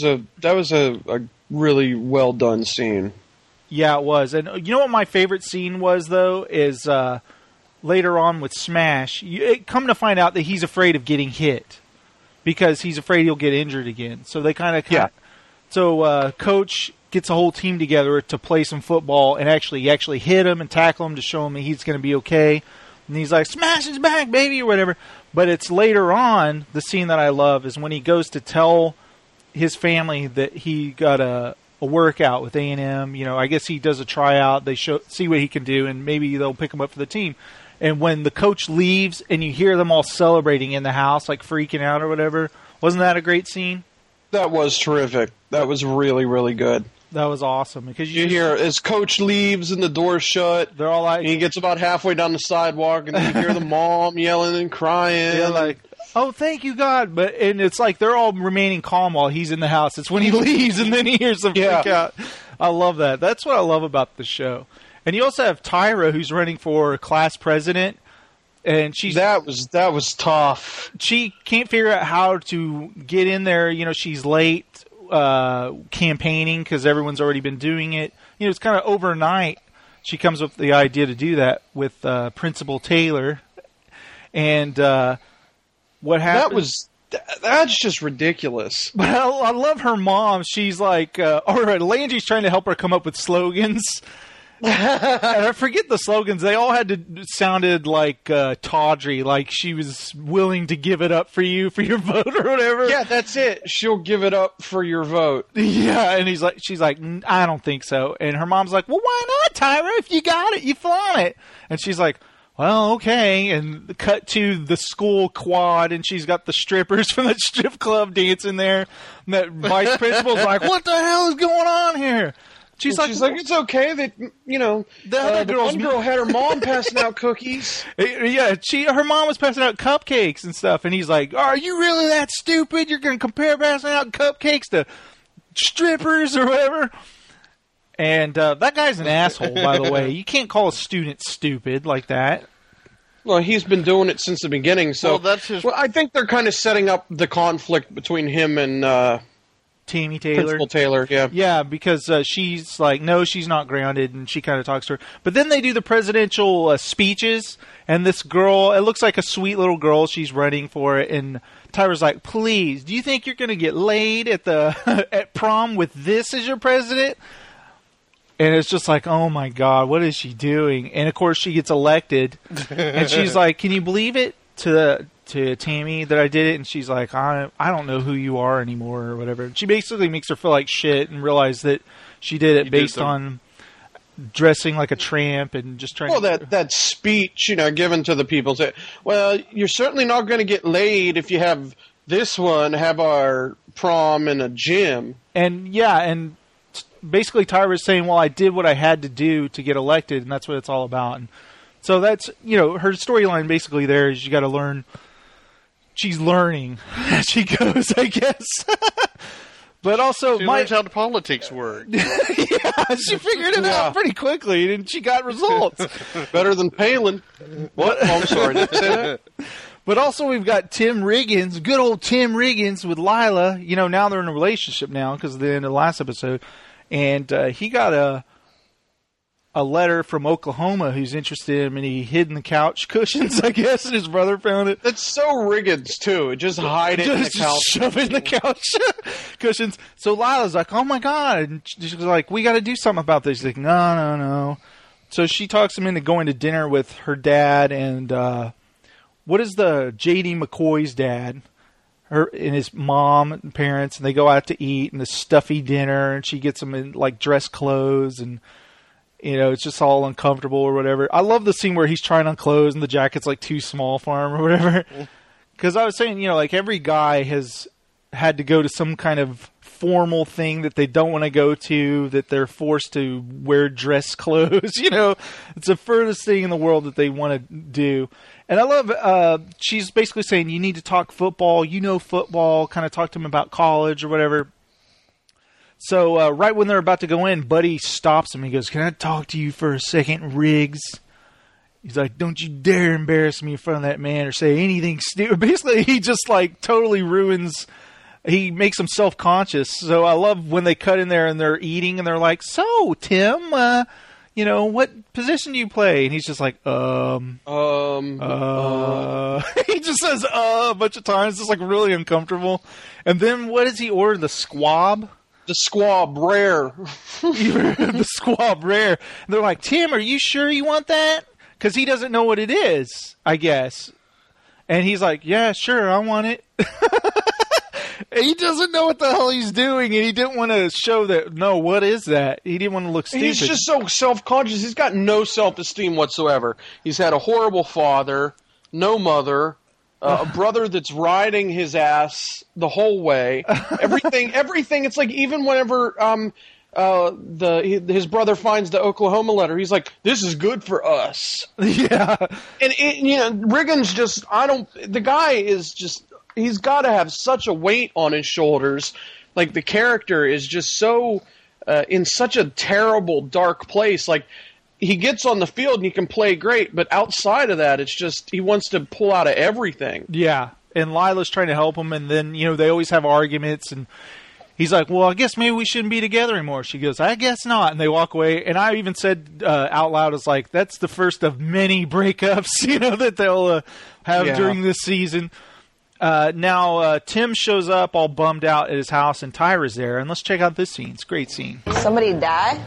a really well done scene. yeah, it was. And you know what my favorite scene was, though, is later on with Smash. Come to find out that he's afraid of getting hit because he's afraid he'll get injured again. So they kind of So Coach gets a whole team together to play some football and actually hit him and tackle him to show him that he's going to be okay. And he's like, smash his back, baby, or whatever. But it's later on, the scene that I love is when he goes to tell his family that he got a workout with A&M. You know, I guess he does a tryout. They see what he can do, and maybe they'll pick him up for the team. And when the coach leaves and you hear them all celebrating in the house, like freaking out or whatever, wasn't that a great scene? That was terrific. That was really, really good. That was awesome because you hear as Coach leaves and the door's shut. They're all like, and he gets about halfway down the sidewalk, and then you hear the mom yelling and crying. Yeah, like, oh, thank you, God. And it's like they're all remaining calm while he's in the house. It's when he leaves and then he hears them freak out. I love that. That's what I love about the show. And you also have Tyra, who's running for class president. And she's that was tough. She can't figure out how to get in there. You know, she's late campaigning because everyone's already been doing it. You know, it's kind of overnight. She comes up with the idea to do that with Principal Taylor. And what happened? That's just ridiculous. But I love her mom. She's like, or Landry's trying to help her come up with slogans. And I forget the slogans. They all sounded like tawdry, like she was willing to give it up for you for your vote or whatever. Yeah, that's it. She'll give it up for your vote. Yeah, and she's like, I don't think so. And her mom's like, well, why not, Tyra? If you got it, you flaunt it. And she's like, well, okay. And cut to the school quad, and she's got the strippers from the strip club dancing there. And that vice principal's like, what the hell is going on here? She's like, it's okay that, you know, the one girl had her mom passing out cookies. Yeah, her mom was passing out cupcakes and stuff, and he's like, are you really that stupid? You're going to compare passing out cupcakes to strippers or whatever? And that guy's an asshole, by the way. You can't call a student stupid like that. Well, he's been doing it since the beginning, so Well, I think they're kind of setting up the conflict between him and Tammy Taylor. Principal Taylor, yeah. Yeah, because she's like, no, she's not grounded, and she kind of talks to her. But then they do the presidential speeches, and this girl, it looks like a sweet little girl, she's running for it, and Tyra's like, please, do you think you're going to get laid at at prom with this as your president? And it's just like, oh my God, what is she doing? And of course she gets elected, and she's like, can you believe it? To Tammy that I did it, and she's like, I don't know who you are anymore or whatever. She basically makes her feel like shit and realize that she did it based on dressing like a tramp and just trying that speech, you know, given to the people. Say, well, you're certainly not going to get laid if you have this one, have our prom in a gym. And yeah, and basically Tyra's saying, well, I did what I had to do to get elected, and that's what it's all about. And so that's, you know, her storyline basically there is you got to learn. She's learning as she goes, I guess. But also, she learns how the politics work. Yeah, she figured it out pretty quickly, and she got results. Better than Palin. What? Oh, I'm sorry, did I say that? But also, we've got Tim Riggins, good old Tim Riggins with Lila. You know, now they're in a relationship now because of the end of the last episode. And he got a letter from Oklahoma who's interested in him, and he hid in the couch cushions, I guess, and his brother found it. That's so Riggins, too. Just hide it in the couch. Shove it in the couch cushions. So Lila's like, oh, my God. And she's like, we got to do something about this. He's like, no. So she talks him into going to dinner with her dad and what is the J.D. McCoy's dad? Her and his mom and parents, and they go out to eat and the stuffy dinner, and she gets them in, like, dress clothes, and you know, it's just all uncomfortable or whatever. I love the scene where he's trying on clothes and the jacket's like too small for him or whatever. Because I was saying, you know, like every guy has had to go to some kind of formal thing that they don't want to go to, that they're forced to wear dress clothes. It's the furthest thing in the world that they want to do. And I love, she's basically saying, you need to talk football, football, kind of talk to him about college or whatever. So right when they're about to go in, Buddy stops him. He goes, can I talk to you for a second, Riggs? He's like, don't you dare embarrass me in front of that man or say anything stupid. Basically, he just totally ruins, he makes him self-conscious. So I love when they cut in there and they're eating and they're like, so, Tim, what position do you play? And he's just like, he just says, a bunch of times. It's really uncomfortable. And then what does he order? The squab? The squab rare. The squab rare. And they're like, Tim, are you sure you want that? Because he doesn't know what it is, I guess. And he's like, yeah, sure, I want it. He doesn't know what the hell he's doing, and he didn't want to show that, no, what is that? He didn't want to look stupid. He's just so self-conscious. He's got no self-esteem whatsoever. He's had a horrible father, no mother, a brother that's riding his ass the whole way. Everything. It's like even whenever his brother finds the Oklahoma letter, he's like, this is good for us. Yeah. And Riggins the guy is just, he's got to have such a weight on his shoulders. Like, the character is just so, in such a terrible, dark place. Like, he gets on the field and he can play great, but outside of that, it's just, he wants to pull out of everything. Yeah. And Lila's trying to help him, and then, they always have arguments, and he's like, well, I guess maybe we shouldn't be together anymore. She goes, I guess not. And they walk away. And I even said out loud, it's like, that's the first of many breakups, that they'll have during this season. Now, Tim shows up all bummed out at his house, and Tyra's there. And let's check out this scene. It's a great scene. Somebody die?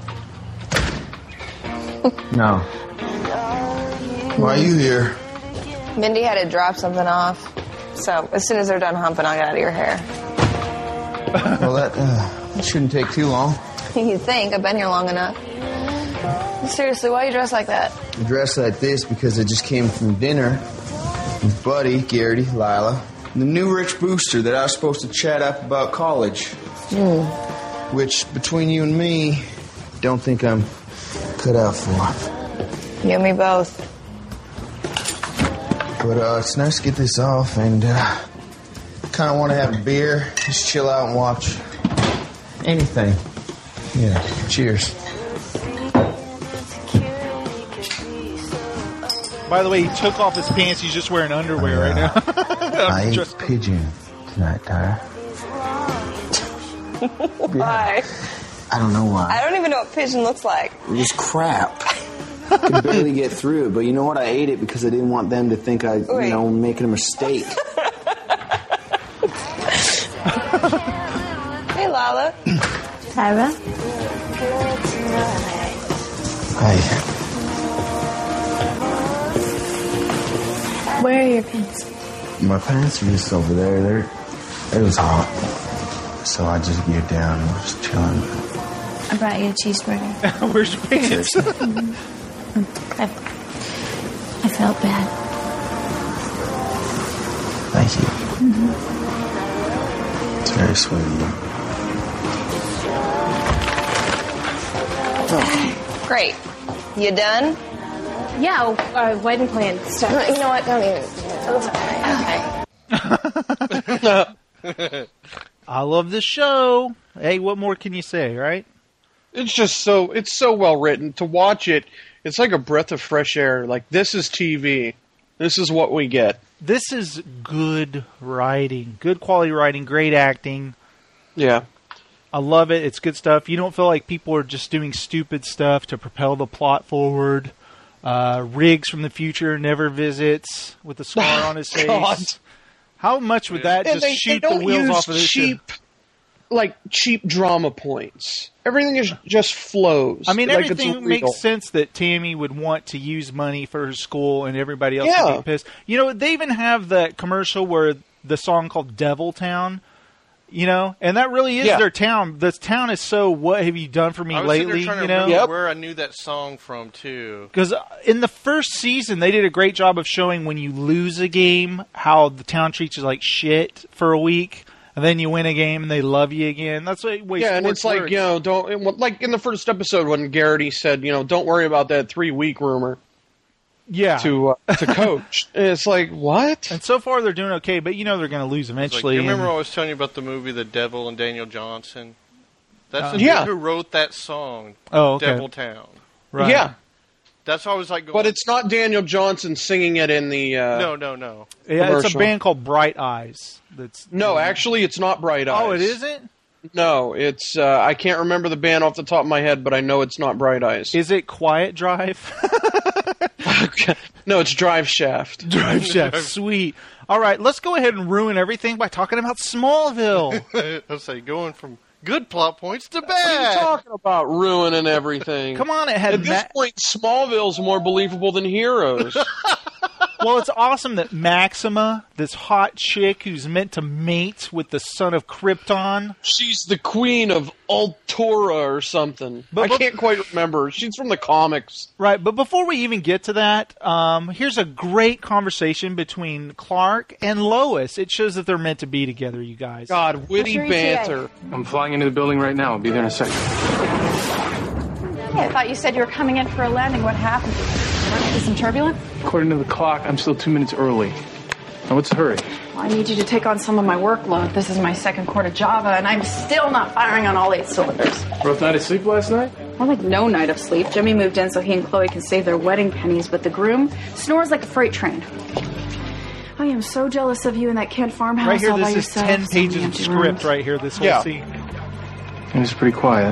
No. Why are you here? Mindy had to drop something off. So, as soon as they're done humping, I'll get out of your hair. Well, that shouldn't take too long. You think? I've been here long enough. Seriously, why are you dressed like that? I dressed like this because I just came from dinner with Buddy, Garrity, Lila, and the new rich booster that I was supposed to chat up about college. Which, between you and me, don't think I'm cut out for. You and me both. But it's nice to get this off, and kind of want to have a beer, just chill out and watch anything. Yeah, cheers. By the way, he took off his pants. He's just wearing underwear right now. I ate pigeon tonight, Tyra. Why? I don't know why. I don't even know what pigeon looks like. It was crap. I could barely get through it, but you know what? I ate it because I didn't want them to think I, making a mistake. Hey, Lala. Tyra? Hi. Where are your pants? My pants are just over there. It was hot. So I just geared down and was chilling. I brought you a cheeseburger. Where's your pants? I felt bad. Thank you. It's very sweet of you. Great. You done? Yeah, wedding plan stuff. No, you know what? Don't even. Okay. I love this show. Hey, what more can you say, right? It's just it's so well written. To watch it, it's like a breath of fresh air. Like, this is TV. This is what we get. This is good writing. Good quality writing. Great acting. Yeah. I love it. It's good stuff. You don't feel like people are just doing stupid stuff to propel the plot forward. Riggs from the future never visits with a scar on his face. God. How much would that just shoot the wheels off of this show? Cheap drama points. Everything is just flows. I mean, everything makes sense that Tammy would want to use money for her school and everybody else would be pissed. They even have that commercial where the song called Devil Town, and that really is their town. This town is so, what have you done for me lately? I was remember where I knew that song from, too. Because in the first season, they did a great job of showing when you lose a game, how the town treats you like shit for a week. And then you win a game and they love you again. That's the way and sports it's like, works. don't, like in the first episode when Garrity said, don't worry about that 3-week rumor. Yeah. To coach. And it's like, what? And so far they're doing okay, but they're going to lose eventually. You remember I was telling you about the movie The Devil and Daniel Johnson? That's the Yeah. dude who wrote that song, Oh, okay. Devil Town. Right. Yeah. That's why I was like going... But it's not Daniel Johnson singing it in the No. Yeah, commercial. it's a band called Bright Eyes. No, actually, it's not Bright Eyes. Oh, it isn't? No, it's I can't remember the band off the top of my head, but I know it's not Bright Eyes. Is it Quiet Drive? No, it's Drive Shaft. Drive Shaft. Sweet. All right, let's go ahead and ruin everything by talking about Smallville. I'll say going from good plot points to What are you bad. talking about ruining everything? Come on, it had At this point, Smallville's more believable than Heroes. Well, it's awesome that Maxima, this hot chick who's meant to mate with the son of Krypton. She's the queen of Altura or something. I can't quite remember. She's from the comics. Right, but before we even get to that, here's a great conversation between Clark and Lois. It shows that they're meant to be together, you guys. God, witty banter. I'm flying into the building right now. I'll be there in a second. Hey, I thought you said you were coming in for a landing. What happened? Run into some turbulence? According to the clock, I'm still 2 minutes early. Now, what's the hurry? Well, I need you to take on some of my workload. This is my second quarter Java, and I'm still not firing on all 8 cylinders. Rough night of sleep last night? More like no night of sleep. Jimmy moved in so he and Chloe can save their wedding pennies, but the groom snores like a freight train. I am so jealous of you in that Kent farmhouse Right here, all by this is yourself. 10 so many pages of empty script rooms. right here, this whole scene. It was pretty quiet.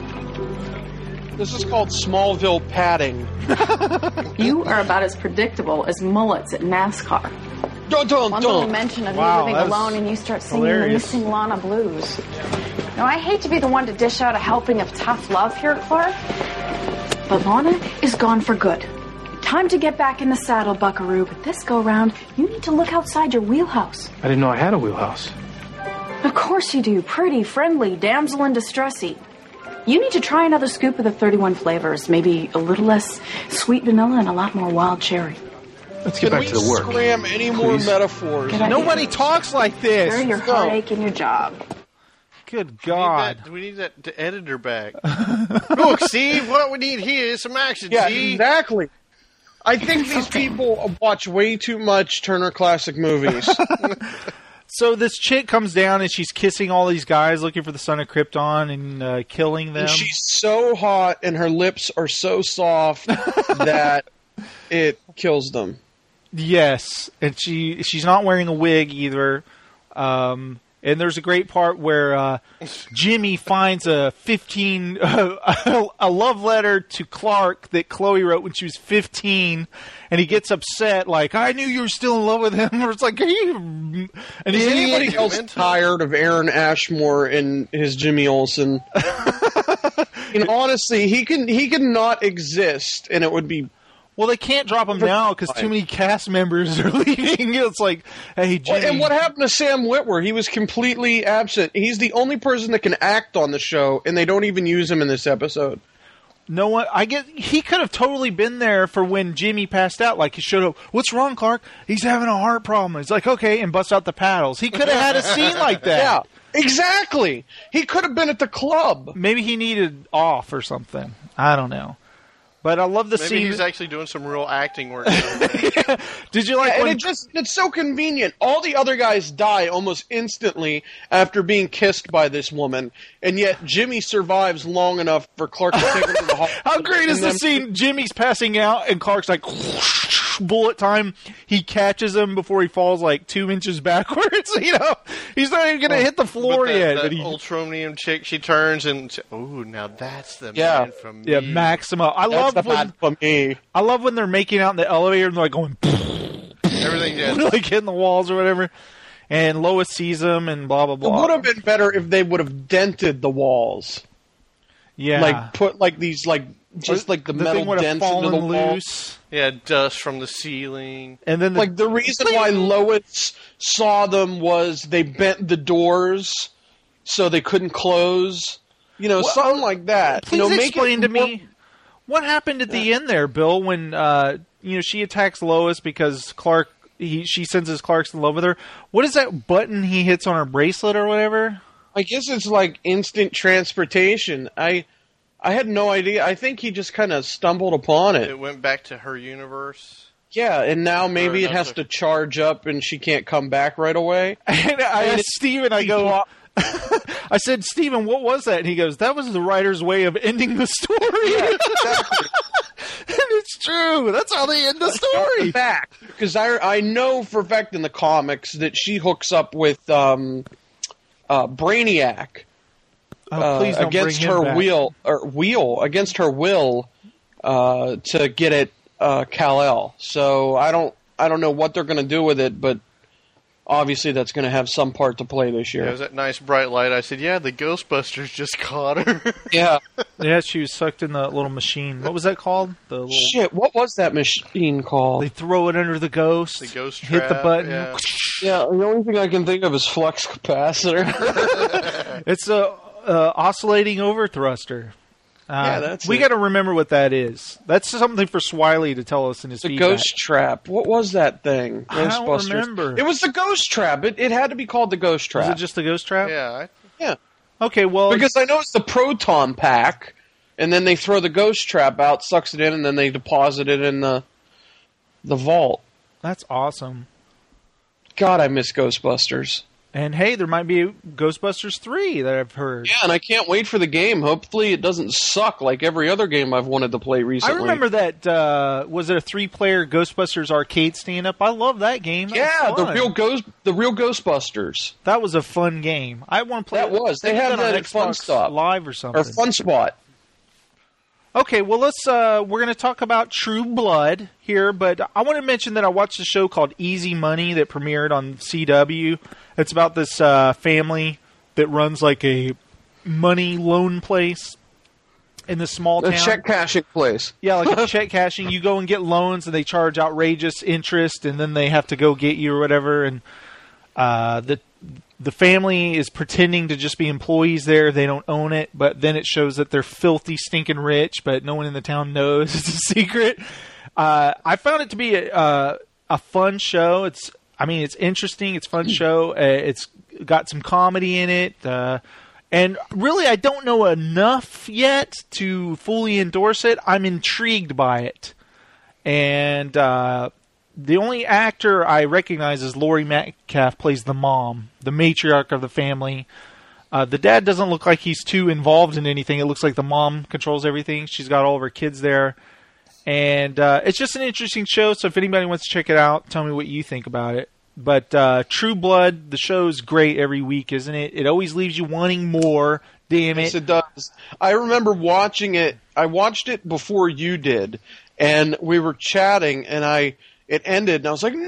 This is called Smallville padding. You are about as predictable as mullets at NASCAR. One little mention of you living alone and you start singing the Missing Lana blues. Now, I hate to be the one to dish out a helping of tough love here, Clark, but Lana is gone for good. Time to get back in the saddle, buckaroo, but this go-round, you need to look outside your wheelhouse. I didn't know I had a wheelhouse. Of course you do. Pretty, friendly, damsel in distressy. You need to try another scoop of the 31 flavors. Maybe a little less sweet vanilla and a lot more wild cherry. Let's get back to the work. Can we scram any more metaphors? Nobody talks like this. Bury your heartache in your job. Good God. We need that editor back. Look, Steve, what we need here is some action, Yeah, see? exactly. I think these people watch way too much Turner Classic Movies. So this chick comes down and she's kissing all these guys looking for the son of Krypton and killing them. And she's so hot and her lips are so soft that it kills them. Yes, and she's not wearing a wig either. And there's a great part where Jimmy finds a love letter to Clark that Chloe wrote when she was 15, and he gets upset, like, I knew you were still in love with him. Or it's like, are you an Is idiot? anybody else tired of Aaron Ashmore and his Jimmy Olsen? And honestly, he can not exist, and it would be. Well, they can't drop him now because too many cast members are leaving. It's like, hey, Jimmy. And what happened to Sam Witwer? He was completely absent. He's the only person that can act on the show, and they don't even use him in this episode. No one. He could have totally been there for when Jimmy passed out. Like he showed up. What's wrong, Clark? He's having a heart problem. He's like, okay, and busts out the paddles. He could have had a scene like that. Yeah, exactly. He could have been at the club. Maybe he needed off or something. I don't know. But I love the Maybe scene. he's actually doing some real acting work. Did you like and when... it's so convenient. All the other guys die almost instantly after being kissed by this woman, and yet Jimmy survives long enough for Clark to take him to the hospital. How great is the scene? Jimmy's passing out, and Clark's like, bullet time. He catches him before he falls like 2 inches backwards. He's not even going to hit the floor yet. That Ultronium chick, she turns and, ooh, now that's the Yeah. man from me. Yeah, Maxima. I That's love the man from me. I love when they're making out in the elevator and they're like going, Everything just... like hitting the walls or whatever. And Lois sees them and blah, blah, It blah. would have been better if they would have dented the walls. Yeah. Like put like these like just like the thing metal would have dents into the fallen wall. loose. Yeah, dust from the ceiling. And then Like the reason why Lois saw them was they bent the doors so they couldn't close. Something like that. Please make explain it to me what happened at the end there, Bill, when she attacks Lois because Clark she senses Clark's in love with her. What is that button he hits on her bracelet or whatever? I guess it's like instant transportation. I had no idea. I think he just kind of stumbled upon it. It went back to her universe. Yeah, and now maybe it has to charge up and she can't come back right away. And I asked Steven, I go, I said, Steven, what was that? And he goes, that was the writer's way of ending the story. Yeah, exactly. And it's true. That's how they end the story. Because I know for a fact in the comics that she hooks up with Brainiac please don't against bring him her back. against her will to get at Kal-El. So I don't know what they're going to do with it, but obviously that's going to have some part to play this year. Yeah, it was that nice bright light. I said, yeah, the Ghostbusters just caught her. Yeah. Yeah, she was sucked in the little machine. What was that called? The little... Shit, what was that machine called? They throw it under the ghost. The ghost hit trap, the button. Yeah, the only thing I can think of is flux capacitor. It's a oscillating overthruster. Yeah, that's we it. got to remember what that is. That's something for Swiley to tell us in his The feedback. ghost trap. What was that thing? I don't Ghostbusters. remember. It was the ghost trap. It had to be called the ghost trap. Was it just the ghost trap? Yeah. Yeah. Okay, well... Because I know it's the proton pack, and then they throw the ghost trap out, sucks it in, and then they deposit it in the vault. That's awesome. God, I miss Ghostbusters. And hey, there might be Ghostbusters 3 that I've heard. Yeah, and I can't wait for the game. Hopefully it doesn't suck like every other game I've wanted to play recently. I remember that, was it a 3-player Ghostbusters arcade stand-up? I love that game. That Yeah, was fun. the real Ghostbusters. That was a fun game. I want to play That was. They did had on that at Xbox Fun Stop. Live or something. Or Fun Spot. Okay, well, we're going to talk about True Blood here, but I want to mention that I watched a show called Easy Money that premiered on CW. It's about this family that runs like a money loan place in this small town. A check cashing place. Yeah, like a check cashing. You go and get loans, and they charge outrageous interest, and then they have to go get you or whatever. And the family is pretending to just be employees there. They don't own it, but then it shows that they're filthy, stinking rich, but no one in the town knows. It's a secret. I found it to be a fun show. It's interesting. It's a fun show. It's got some comedy in it. And really, I don't know enough yet to fully endorse it. I'm intrigued by it. And the only actor I recognize is Laurie Metcalf, plays the mom, the matriarch of the family. The dad doesn't look like he's too involved in anything. It looks like the mom controls everything. She's got all of her kids there. And it's just an interesting show, so if anybody wants to check it out, tell me what you think about it. But True Blood, the show's great every week, isn't it? It always leaves you wanting more. Damn it. Yes, it does. I remember watching it. I watched it before you did, and we were chatting, and it ended, and I was like,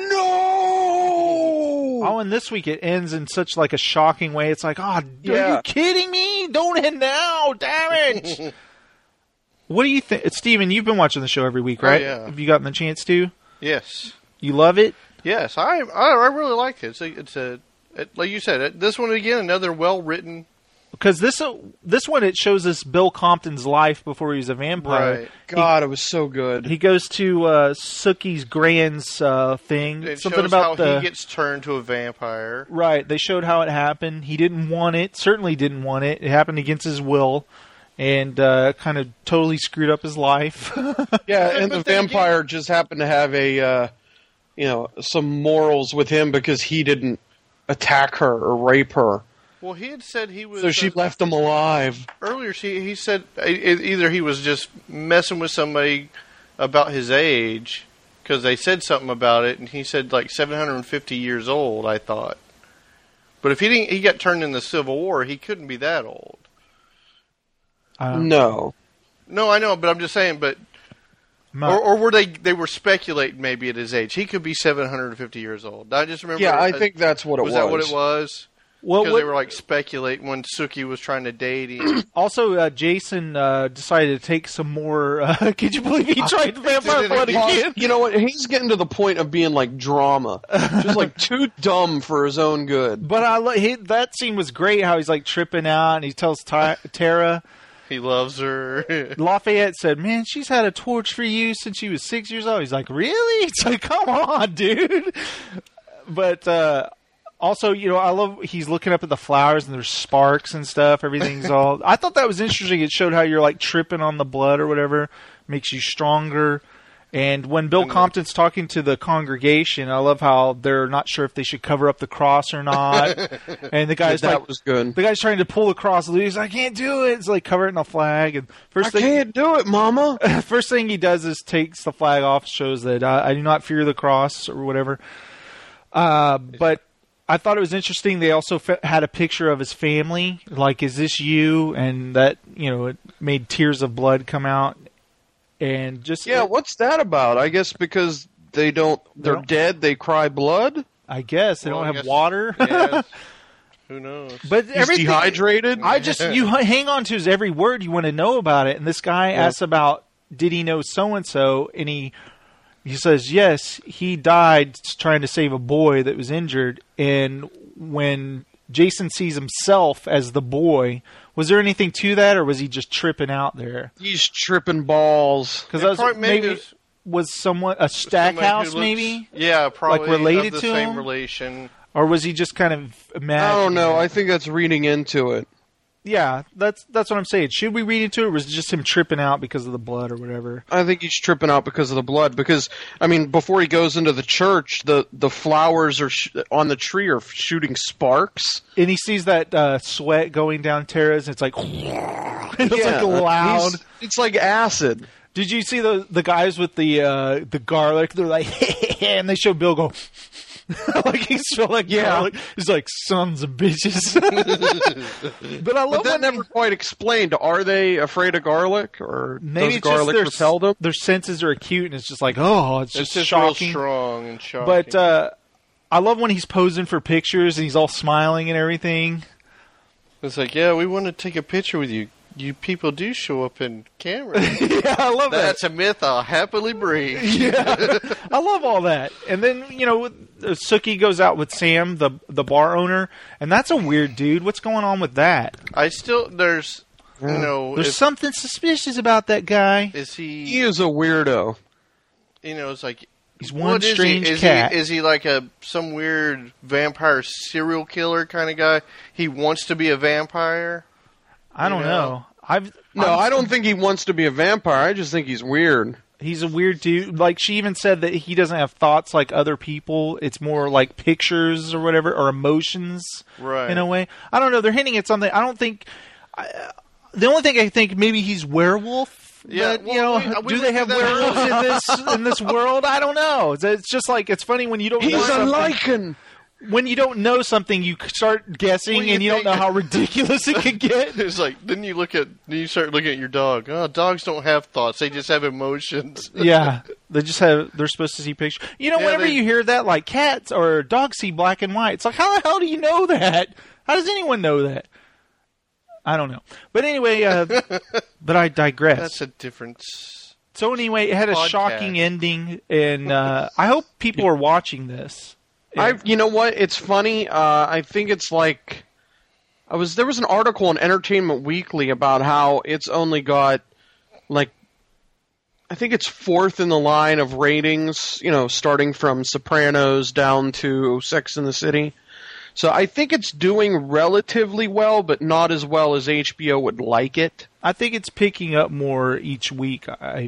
no! Oh, and this week it ends in such like a shocking way. It's like, are you kidding me? Don't end now, damn it! What do you think? Steven, you've been watching the show every week, right? Oh, yeah. Have you gotten the chance to? Yes. You love it? Yes, I really like it. It's like you said, this one again, another well-written. Because this one, it shows us Bill Compton's life before he was a vampire. Right. God, it was so good. He goes to Sookie's Grand's thing. It Something shows about how he gets turned to a vampire. Right. They showed how it happened. He didn't want it. Certainly didn't want it. It happened against his will. And kind of totally screwed up his life. Yeah, and the vampire just happened to have some morals with him because he didn't attack her or rape her. Well, he had said he was... So she left him alive. Earlier, he said either he was just messing with somebody about his age, because they said something about it, and he said like 750 years old, I thought. But if he got turned in the Civil War, he couldn't be that old. No. No, I know, but I'm just saying, but... Or were they were speculating maybe at his age. He could be 750 years old. I just remember... Yeah, I think that's what it was. Was that what it was? Well, because they were like speculating when Sookie was trying to date him. Also, Jason decided to take some more... could you believe he tried Vampire Blood again? You know what? He's getting to the point of being like drama. Just like too dumb for his own good. But that scene was great, how he's like tripping out and he tells Tara... He loves her. Lafayette said, man, she's had a torch for you since she was 6 years old. He's like, really? It's like, come on, dude. But also, I love he's looking up at the flowers and there's sparks and stuff. Everything's all... I thought that was interesting. It showed how you're like tripping on the blood or whatever. Makes you stronger. And when Bill Compton's talking to the congregation, I love how they're not sure if they should cover up the cross or not. And the guy's was good. The guy's trying to pull the cross loose. He's like, I can't do it. It's like cover it in a flag. And can't do it, Mama. First thing he does is takes the flag off, shows that I do not fear the cross or whatever. But I thought it was interesting. They also had a picture of his family. Like, is this you? And that, it made tears of blood come out. And just what's that about? I guess because they're dead, they cry blood? I guess they don't have water. Yes. Who knows? But everything dehydrated. You hang on to his every word. You want to know about it. And this guy asks about, did he know so and so? And he says yes, he died trying to save a boy that was injured. And when Jason sees himself as the boy, was there anything to that, or was he just tripping out there? He's tripping balls. Because maybe was someone a Stackhouse, maybe? Yeah, probably like related of the to same him? Relation. Or was he just kind of imagining? I don't know. I think that's reading into it. Yeah, that's what I'm saying. Should we read into it, or was it just him tripping out because of the blood or whatever? I think he's tripping out because of the blood. Because, before he goes into the church, the flowers are on the tree are shooting sparks. And he sees that sweat going down Tara's, and it's like... it's like loud. It's like acid. Did you see the guys with the garlic? They're like... and they show Bill go... like he's garlic. He's like, sons of bitches. But that never quite explained. Are they afraid of garlic, or maybe does garlic repel them? Their senses are acute, and it's just like, it's just shocking. Real strong and shocking. But I love when he's posing for pictures and he's all smiling and everything. It's like, we want to take a picture with you. You people do show up in camera. Yeah, I love that. That's a myth I'll happily breathe. Yeah, I love all that. And then, Sookie goes out with Sam, the bar owner, and that's a weird dude. What's going on with that? There's something suspicious about that guy. He is a weirdo. It's like... He's one strange cat. Is he like some weird vampire serial killer kind of guy? He wants to be a vampire? I don't know. I don't think he wants to be a vampire. I just think he's weird. He's a weird dude. Like, she even said that he doesn't have thoughts like other people. It's more like pictures or whatever, or emotions, right? In a way. I don't know. They're hinting at something. I don't think... the only thing I think, maybe he's werewolf. Yeah, but, do they have werewolves in this world? I don't know. It's just like, it's funny when you don't know He's a something. lichen! When you don't know something, you start guessing, and you don't know how ridiculous it could get. It's like, then you start looking at your dog. Oh, dogs don't have thoughts; they just have emotions. Yeah, they're supposed to see pictures. Whenever you hear that, like cats or dogs see black and white, it's like, how the hell do you know that? How does anyone know that? I don't know. But anyway, but I digress. That's a difference. So anyway, it had a shocking ending, and I hope people are watching this. You know what? It's funny. I think it's like there was an article in Entertainment Weekly about how it's only got I think it's fourth in the line of ratings. Starting from Sopranos down to Sex and the City. So I think it's doing relatively well, but not as well as HBO would like it. I think it's picking up more each week.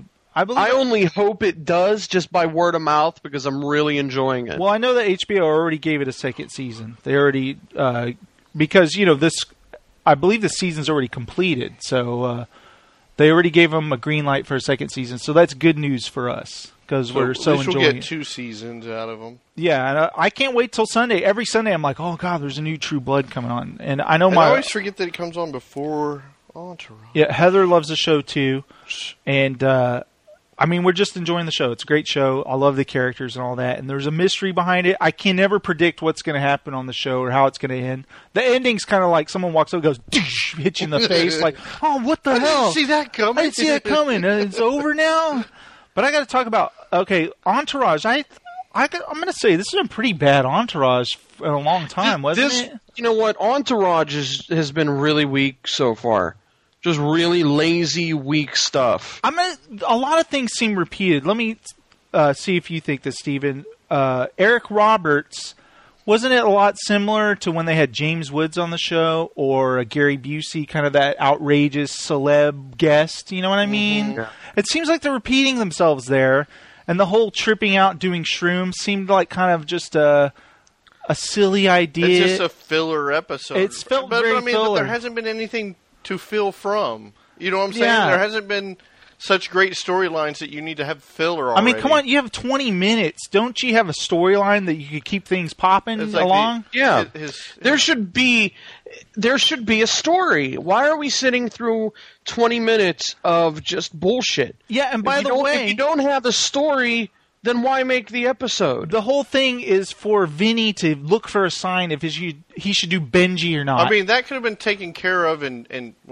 I only hope it does, just by word of mouth, because I'm really enjoying it. Well, I know that HBO already gave it a second season. They already because this, I believe the season's already completed, so they already gave them a green light for a second season. So that's good news for us because we're so enjoying it. We'll get 2 seasons out of them. Yeah, and I can't wait till Sunday. Every Sunday, I'm like, oh god, there's a new True Blood coming on, and I know I always forget that it comes on before Entourage. Yeah, Heather loves the show too, and we're just enjoying the show. It's a great show. I love the characters and all that. And there's a mystery behind it. I can never predict what's going to happen on the show or how it's going to end. The ending's kind of like someone walks up and goes, hits you in the face. Like, oh, what the hell? I didn't see that coming. I didn't see that coming. It's over now? But I got to talk about, Entourage. I'm going to say this has been pretty bad Entourage for a long time, wasn't it? You know what? Entourage has been really weak so far. Just really lazy, weak stuff. A lot of things seem repeated. Let me see if you think this, Steven. Eric Roberts, wasn't it a lot similar to when they had James Woods on the show or Gary Busey, kind of that outrageous celeb guest? You know what I mean? Yeah. It seems like they're repeating themselves there, and the whole tripping out doing shrooms seemed like kind of just a silly idea. It's just a filler episode. It's felt very I mean, filler. There hasn't been anything to fill from. You know what I'm saying? Yeah. There hasn't been such great storylines that you need to have filler already. I mean, come on, you have 20 minutes. Don't you have a storyline that you could keep things popping along? There should be a story. Why are we sitting through 20 minutes of just bullshit? Yeah, and by the way, if you don't have a story, then why make the episode? The whole thing is for Vinny to look for a sign if he should do Benji or not. I mean, that could have been taken care of in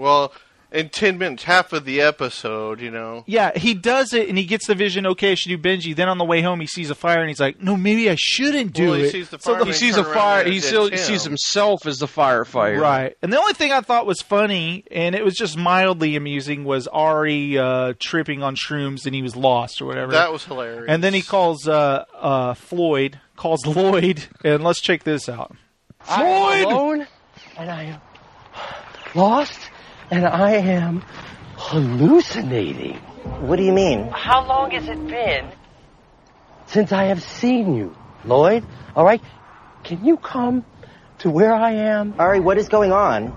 10 minutes, half of the episode, you know. Yeah, he does it, and he gets the vision, okay, I should do Benji. Then on the way home, he sees a fire, and he's like, no, maybe I shouldn't do it. He sees the fire. He sees a fire. He sees himself as the firefighter. Right. And the only thing I thought was funny, and it was just mildly amusing, was Ari tripping on shrooms, and he was lost or whatever. That was hilarious. And then he calls Lloyd, and let's check this out. I am alone, and I am lost, and I am hallucinating. What do you mean? How long has it been since I have seen you, Lloyd? All right, can you come to where I am? Ari, what is going on?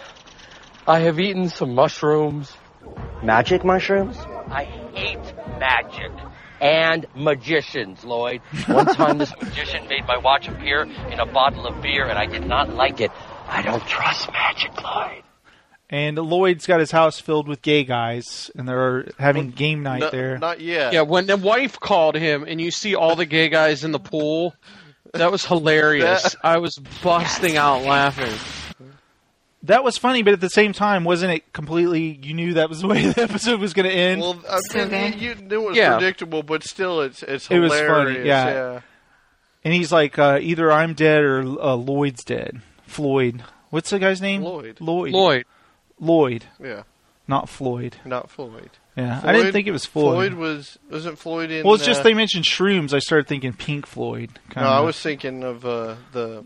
I have eaten some mushrooms. Magic mushrooms? I hate magic and magicians, Lloyd. One time this magician made my watch appear in a bottle of beer, and I did not like it. I don't trust magic, Lloyd. And Lloyd's got his house filled with gay guys, and they're having game night there. Not yet. Yeah, when the wife called him, and you see all the gay guys in the pool, that was hilarious. I was busting out laughing. That was funny, but at the same time, wasn't it completely... You knew that was the way the episode was going to end? Well, you knew it was predictable, but still, it's hilarious. It was funny, yeah. And he's like, either I'm dead or Lloyd's dead. Floyd. What's the guy's name? Lloyd. Yeah. Not Floyd. Yeah. Floyd? I didn't think it was Floyd. Wasn't Floyd in... Well, it's just they mentioned shrooms. I started thinking Pink Floyd. I was thinking of the...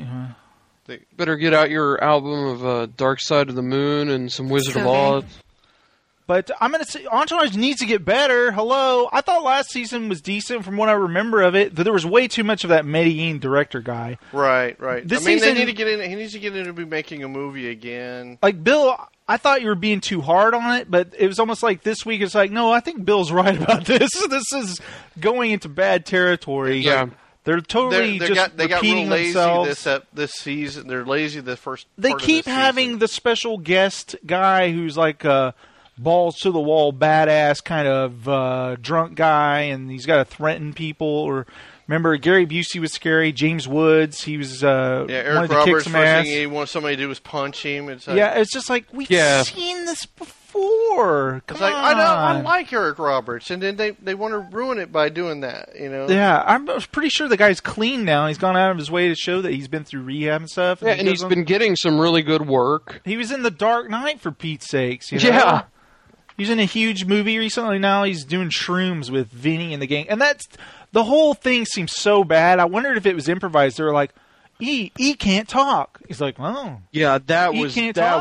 Better get out your album of Dark Side of the Moon and some Wizard of Oz. But I'm going to say Entourage needs to get better. Hello. I thought last season was decent from what I remember of it. There was way too much of that Medellin director guy. Right. This they season, need to get in. He needs to get into making a movie again. Like Bill, I thought you were being too hard on it, but it was almost like this week it's like, no, I think Bill's right about this. This is going into bad territory. Yeah. They're totally they just got repeating real lazy themselves. this season. They're lazy the first. They part keep of this having season. the special guest guy who's like a balls to the wall, badass kind of drunk guy, and he's got to threaten people. Or remember, Gary Busey was scary. James Woods, he was Eric wanted to Roberts. kick some ass. First thing he wants somebody to do is punch him. It's like, It's just like we've seen this before. Come It's like on. I know I like Eric Roberts, and then they want to ruin it by doing that. You know? Yeah, I'm pretty sure the guy's clean now. He's gone out of his way to show that he's been through rehab and stuff. And he's been getting some really good work. He was in The Dark Knight, for Pete's sakes. You know? Yeah. He's in a huge movie recently. Now he's doing shrooms with Vinny and the gang. And that's the whole thing seems so bad. I wondered if it was improvised. They were like, E can't talk. He's like, oh. Yeah, that was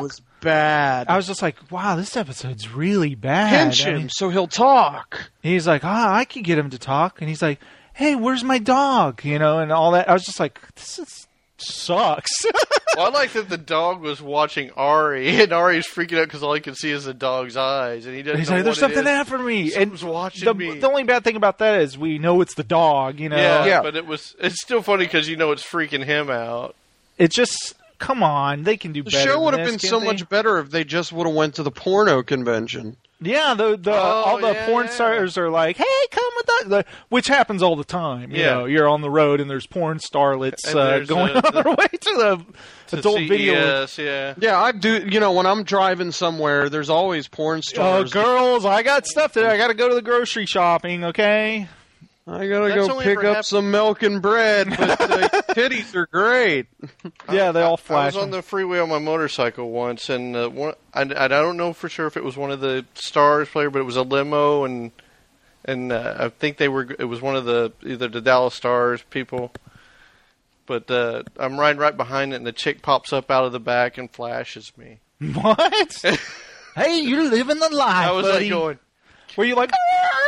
bad. I was just like, wow, this episode's really bad. Pinch him so he'll talk. He's like, I can get him to talk. And he's like, hey, where's my dog? You know, and all that. I was just like, sucks. Well, I like that the dog was watching Ari, and Ari's freaking out because all he can see is the dog's eyes, and he doesn't. He's know like, "There's something after me." Someone's watching me. The only bad thing about that is we know it's the dog. You know. Yeah. But it's still funny because you know it's freaking him out. It just come on, they can do better. The show would than have been this, so can't much better if they just would have went to the porno convention. Yeah, all the porn stars are like, "Hey, come with us," which happens all the time. You know, you're on the road and there's porn starlets going on their way to the adult video. Yeah, I do. You know, when I'm driving somewhere, there's always porn stars. Girls, I got stuff today. I got to go to the grocery shopping. Okay. I gotta go pick up some milk and bread, but titties are great. Yeah, they all flash. I was on the freeway on my motorcycle once, and I don't know for sure if it was one of the Stars player, but it was a limo, and I think it was one of either the Dallas Stars people. But I'm riding right behind it, and the chick pops up out of the back and flashes me. What? Hey, you're living the life, I was buddy. like going... Were you like...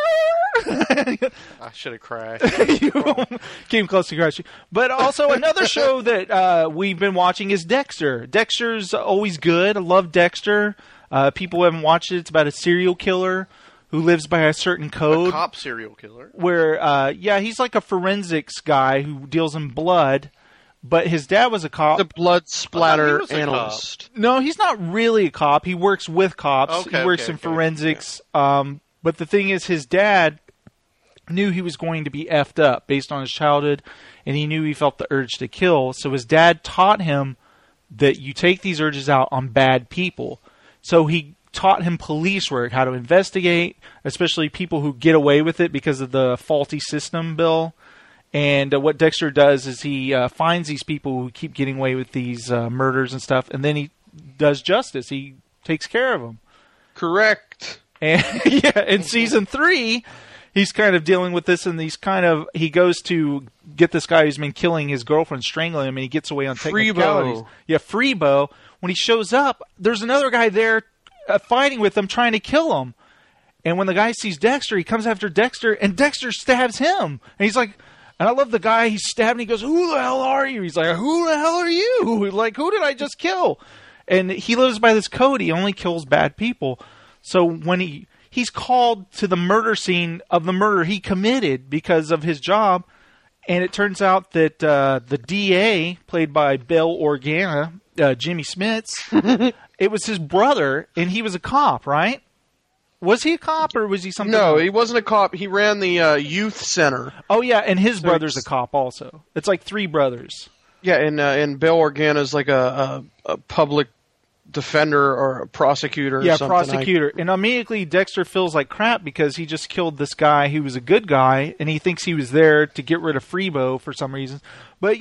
I should have crashed. You came close to crashing. But also another show that we've been watching is Dexter. Dexter's always good. I love Dexter. People who haven't watched it. It's about a serial killer who lives by a certain code. A cop serial killer. Where, he's like a forensics guy who deals in blood. But his dad was a cop. The blood splatter analyst. No, he's not really a cop. He works with cops. He works in forensics. Yeah. But the thing is, his dad knew he was going to be effed up based on his childhood, and he knew he felt the urge to kill. So his dad taught him that you take these urges out on bad people. So he taught him police work, how to investigate, especially people who get away with it because of the faulty system, Bill. And what Dexter does is he finds these people who keep getting away with these murders and stuff, and then he does justice. He takes care of them. Correct. And in season 3, he's kind of dealing with this, and he goes to get this guy who's been killing his girlfriend, strangling him, and he gets away on technicalities. Freebo. Yeah, Freebo. When he shows up, there's another guy there fighting with him, trying to kill him. And when the guy sees Dexter, he comes after Dexter, and Dexter stabs him. And he's like... And I love the guy, he's stabbed, and he goes, "Who the hell are you?" He's like, "Who the hell are you? Like, who did I just kill?" And he lives by this code. He only kills bad people. So when he's called to the murder scene of the murder he committed because of his job, and it turns out that the DA, played by Bail Organa, Jimmy Smits, it was his brother, and he was a cop, right? Was he a cop, or was he something? No, he wasn't a cop. He ran the youth center. Oh, yeah, and his brother's a cop also. It's like 3 brothers. Yeah, and Bail Organa's like a public defender or a prosecutor or something. Yeah, prosecutor. And immediately Dexter feels like crap because he just killed this guy who was a good guy, and he thinks he was there to get rid of Freebo for some reason. But,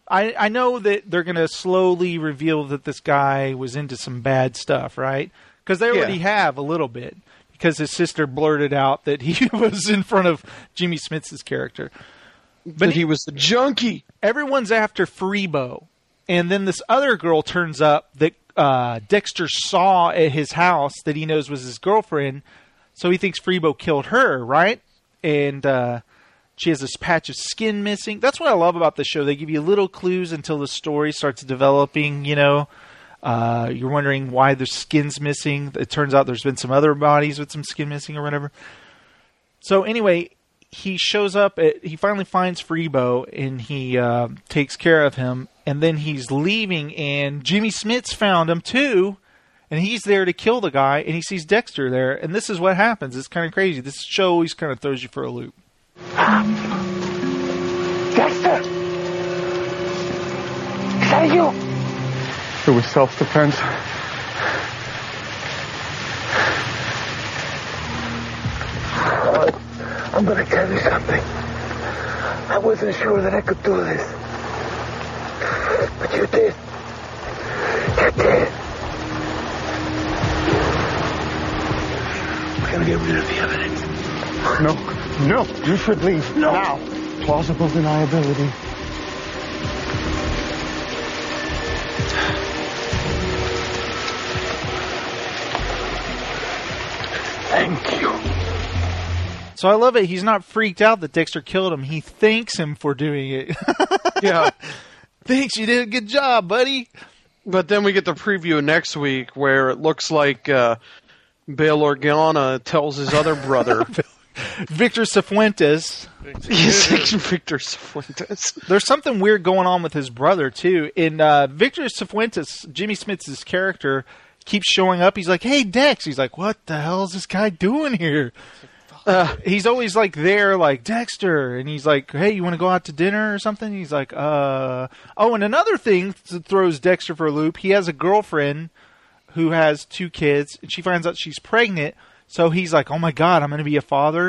I know that they're going to slowly reveal that this guy was into some bad stuff, right? Because they already have a little bit. Because his sister blurted out that he was in front of Jimmy Smits' character. But he was the junkie. Everyone's after Freebo. And then this other girl turns up that Dexter saw at his house that he knows was his girlfriend. So he thinks Freebo killed her, right? And she has this patch of skin missing. That's what I love about this show. They give you little clues until the story starts developing, You're wondering why there's skin's missing. It turns out there's been some other bodies with some skin missing or whatever. So anyway, he shows up. He finally finds Freebo, and he takes care of him. And then he's leaving, and Jimmy Smits found him too. And he's there to kill the guy, and he sees Dexter there. And this is what happens. It's kind of crazy. This show always kind of throws you for a loop. Dexter! Is that you? It was self-defense. I'm gonna tell you something. I wasn't sure that I could do this. But you did. You did. We're gonna get rid of the evidence. No, you should leave. No. Now. Plausible deniability. Thank you. So I love it. He's not freaked out that Dexter killed him. He thanks him for doing it. Yeah. Thanks, you did a good job, buddy. But then we get the preview next week where it looks like Bail Organa tells his other brother. Victor Cifuentes. Victor Cifuentes. There's something weird going on with his brother, too. In Victor Cifuentes, Jimmy Smits' character keeps showing up. He's like, "Hey, Dex." He's like, "What the hell is this guy doing here?" He's always like there, like, "Dexter," and he's like, "Hey, you want to go out to dinner or something?" He's like, Oh, and another thing that throws Dexter for a loop, he has a girlfriend who has 2 kids, and she finds out she's pregnant, so he's like, "Oh my God, I'm going to be a father."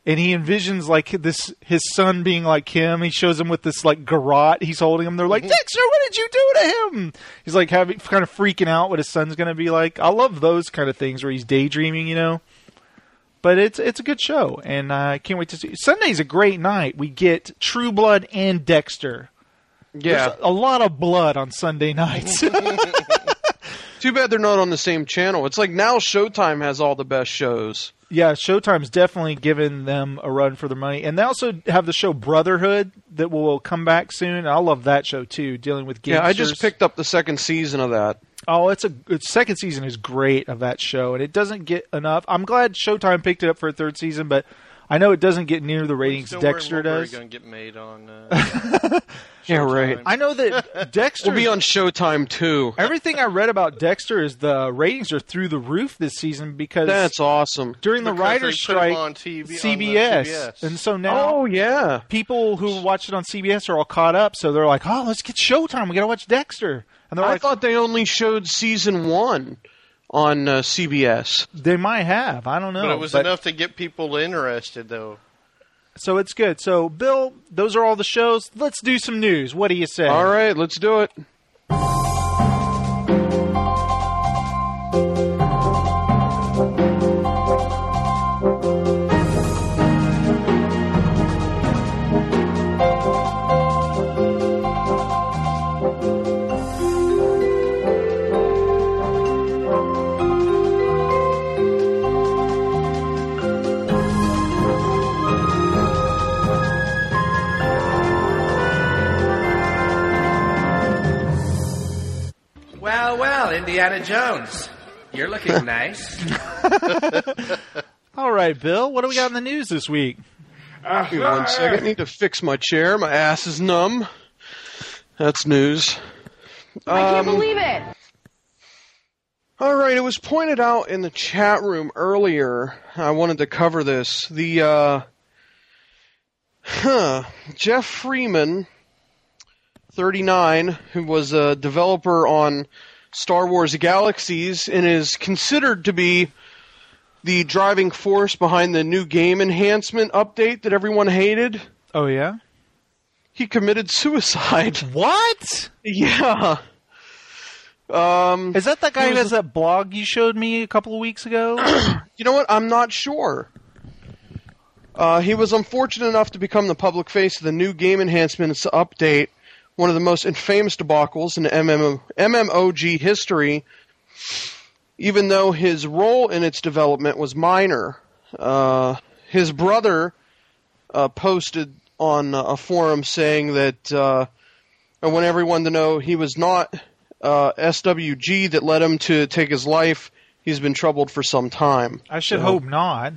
And he envisions like his son being like him. He shows him with this like garrote he's holding him. They're like, Dexter, what did you do to him? He's like kind of freaking out what his son's going to be like. I love those kind of things where he's daydreaming, you know. But it's a good show, and I can't wait to see. Sunday's a great night. We get True Blood and Dexter. Yeah. There's a lot of blood on Sunday nights. Too bad they're not on the same channel. It's like now Showtime has all the best shows. Yeah, Showtime's definitely giving them a run for their money. And they also have the show Brotherhood that will come back soon. I love that show, too, dealing with gangsters. Yeah, I just picked up the second season of that. Oh, its second season is great of that show, and it doesn't get enough. I'm glad Showtime picked it up for a third season, but I know it doesn't get near the ratings Dexter does. Going to get made on. Yeah, right. I know that Dexter will be on Showtime too. Everything I read about Dexter is the ratings are through the roof this season because that's awesome. During the writers' strike, on TV, CBS, and so now, people who watched it on CBS are all caught up. So they're like, "Oh, let's get Showtime. We got to watch Dexter." And I thought they only showed season 1 on CBS. They might have. I don't know. But it was enough to get people interested, though. So it's good. So, Bill, those are all the shows. Let's do some news. What do you say? All right, let's do it. Well, Indiana Jones, you're looking nice. All right, Bill, what do we got in the news this week? Give me 1 second. I need to fix my chair. My ass is numb. That's news. I can't believe it. All right, it was pointed out in the chat room earlier. I wanted to cover this. The Jeff Freeman, 39, who was a developer on Star Wars Galaxies and is considered to be the driving force behind the new game enhancement update that everyone hated. Oh, yeah? He committed suicide. What? Yeah. Is that guy who has that blog you showed me a couple of weeks ago? You know what? I'm not sure. He was unfortunate enough to become the public face of the new game enhancements update, one of the most infamous debacles in MMOG history, even though his role in its development was minor. His brother posted on a forum saying that I want everyone to know he was not SWG that led him to take his life. He's been troubled for some time. I should hope not.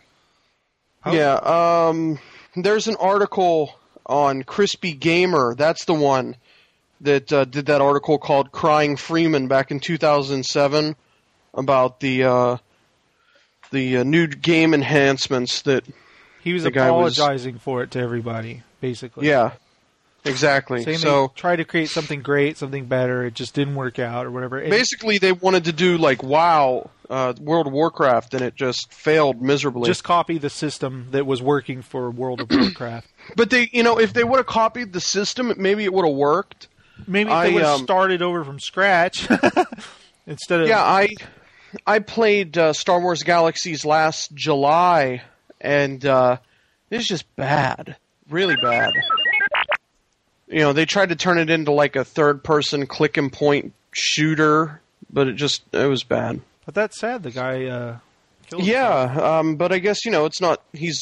Yeah, there's an article on Crispy Gamer. That's the one that did that article called Crying Freeman back in 2007 about the new game enhancements that he was apologizing for it to everybody, basically. Yeah, exactly. Saying so they tried to create something great, something better. It just didn't work out or whatever. Basically, they wanted to do like WoW, World of Warcraft, and it just failed miserably. Just copy the system that was working for World of Warcraft. But they, if they would have copied the system, maybe it would have worked. Maybe if they would have started over from scratch instead of. Yeah, I played Star Wars Galaxies last July, and it's just bad, really bad. They tried to turn it into like a third-person click and point shooter, but it was bad. But that's sad. The guy killed himself. Yeah, but I guess it's not.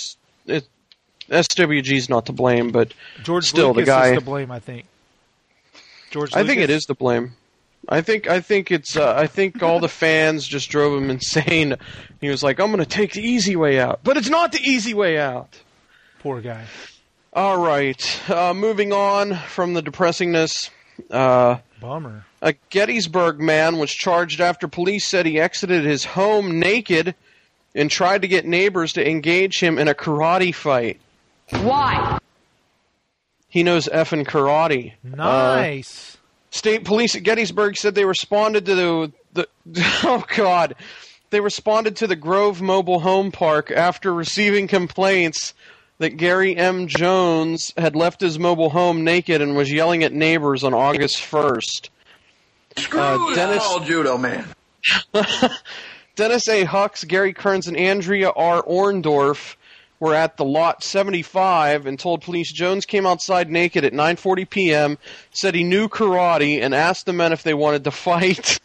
SWG's not to blame, but George still Lucas the guy is to blame. I think. I think it is to blame. I think it's. I think all the fans just drove him insane. He was like, "I'm going to take the easy way out," but it's not the easy way out. Poor guy. All right, moving on from the depressingness. Bummer. A Gettysburg man was charged after police said he exited his home naked and tried to get neighbors to engage him in a karate fight. Why? He knows effing karate. Nice. State police at Gettysburg said they responded to the oh God. they responded to the Grove Mobile Home Park after receiving complaints that Gary M. Jones had left his mobile home naked and was yelling at neighbors on August 1st. Screw Dennis, all judo man. Dennis A. Hux, Gary Kearns, and Andrea R. Orndorff were at the Lot 75 and told police Jones came outside naked at 9:40 p.m., said he knew karate, and asked the men if they wanted to fight.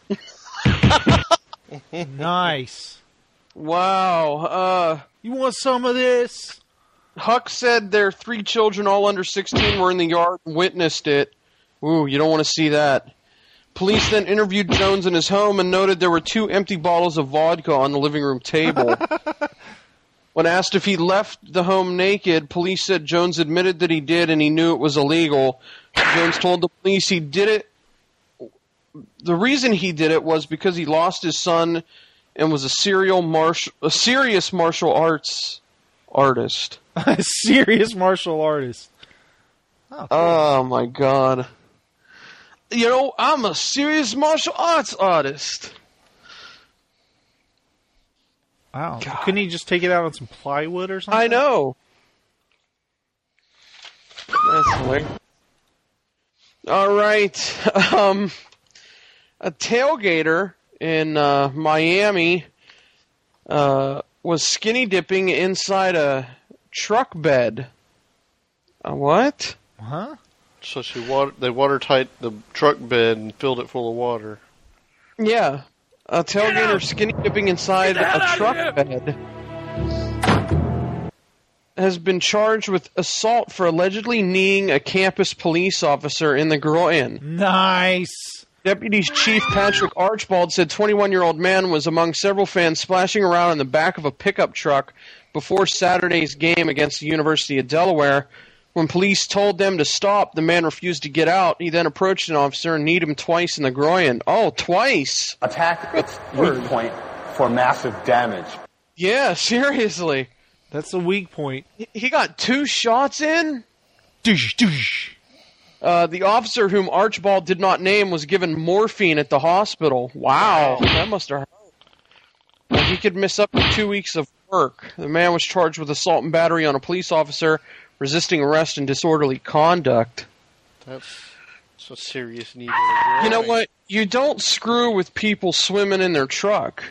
Nice. Wow. You want some of this? Huck said their 3 children, all under 16, were in the yard and witnessed it. Ooh, you don't want to see that. Police then interviewed Jones in his home and noted there were 2 empty bottles of vodka on the living room table. When asked if he left the home naked, police said Jones admitted that he did and he knew it was illegal. Jones told the police he did it. The reason he did it was because he lost his son and was a serious martial arts artist. A serious martial artist. Oh, cool. Oh, my God. You know, I'm a serious martial arts artist. Wow. God. Couldn't he just take it out on some plywood or something? I know. That's weird. All right. A tailgater in Miami was skinny dipping inside a truck bed. A what? Huh? So they watertight the truck bed and filled it full of water. Yeah. A tailgater skinny dipping inside a truck bed has been charged with assault for allegedly kneeing a campus police officer in the groin. Nice. Deputy Chief Patrick Archibald said 21-year-old man was among several fans splashing around in the back of a pickup truck before Saturday's game against the University of Delaware. When police told them to stop, the man refused to get out. He then approached an officer and kneed him twice in the groin. Oh, twice! Attack its weak point for massive damage. Yeah, seriously. That's a weak point. He got 2 shots in? Douche, douche. The officer, whom Archibald did not name, was given morphine at the hospital. Wow, that must have hurt. He could miss up to 2 weeks of work. The man was charged with assault and battery on a police officer, resisting arrest and disorderly conduct. That's a serious need. You know what? You don't screw with people swimming in their truck.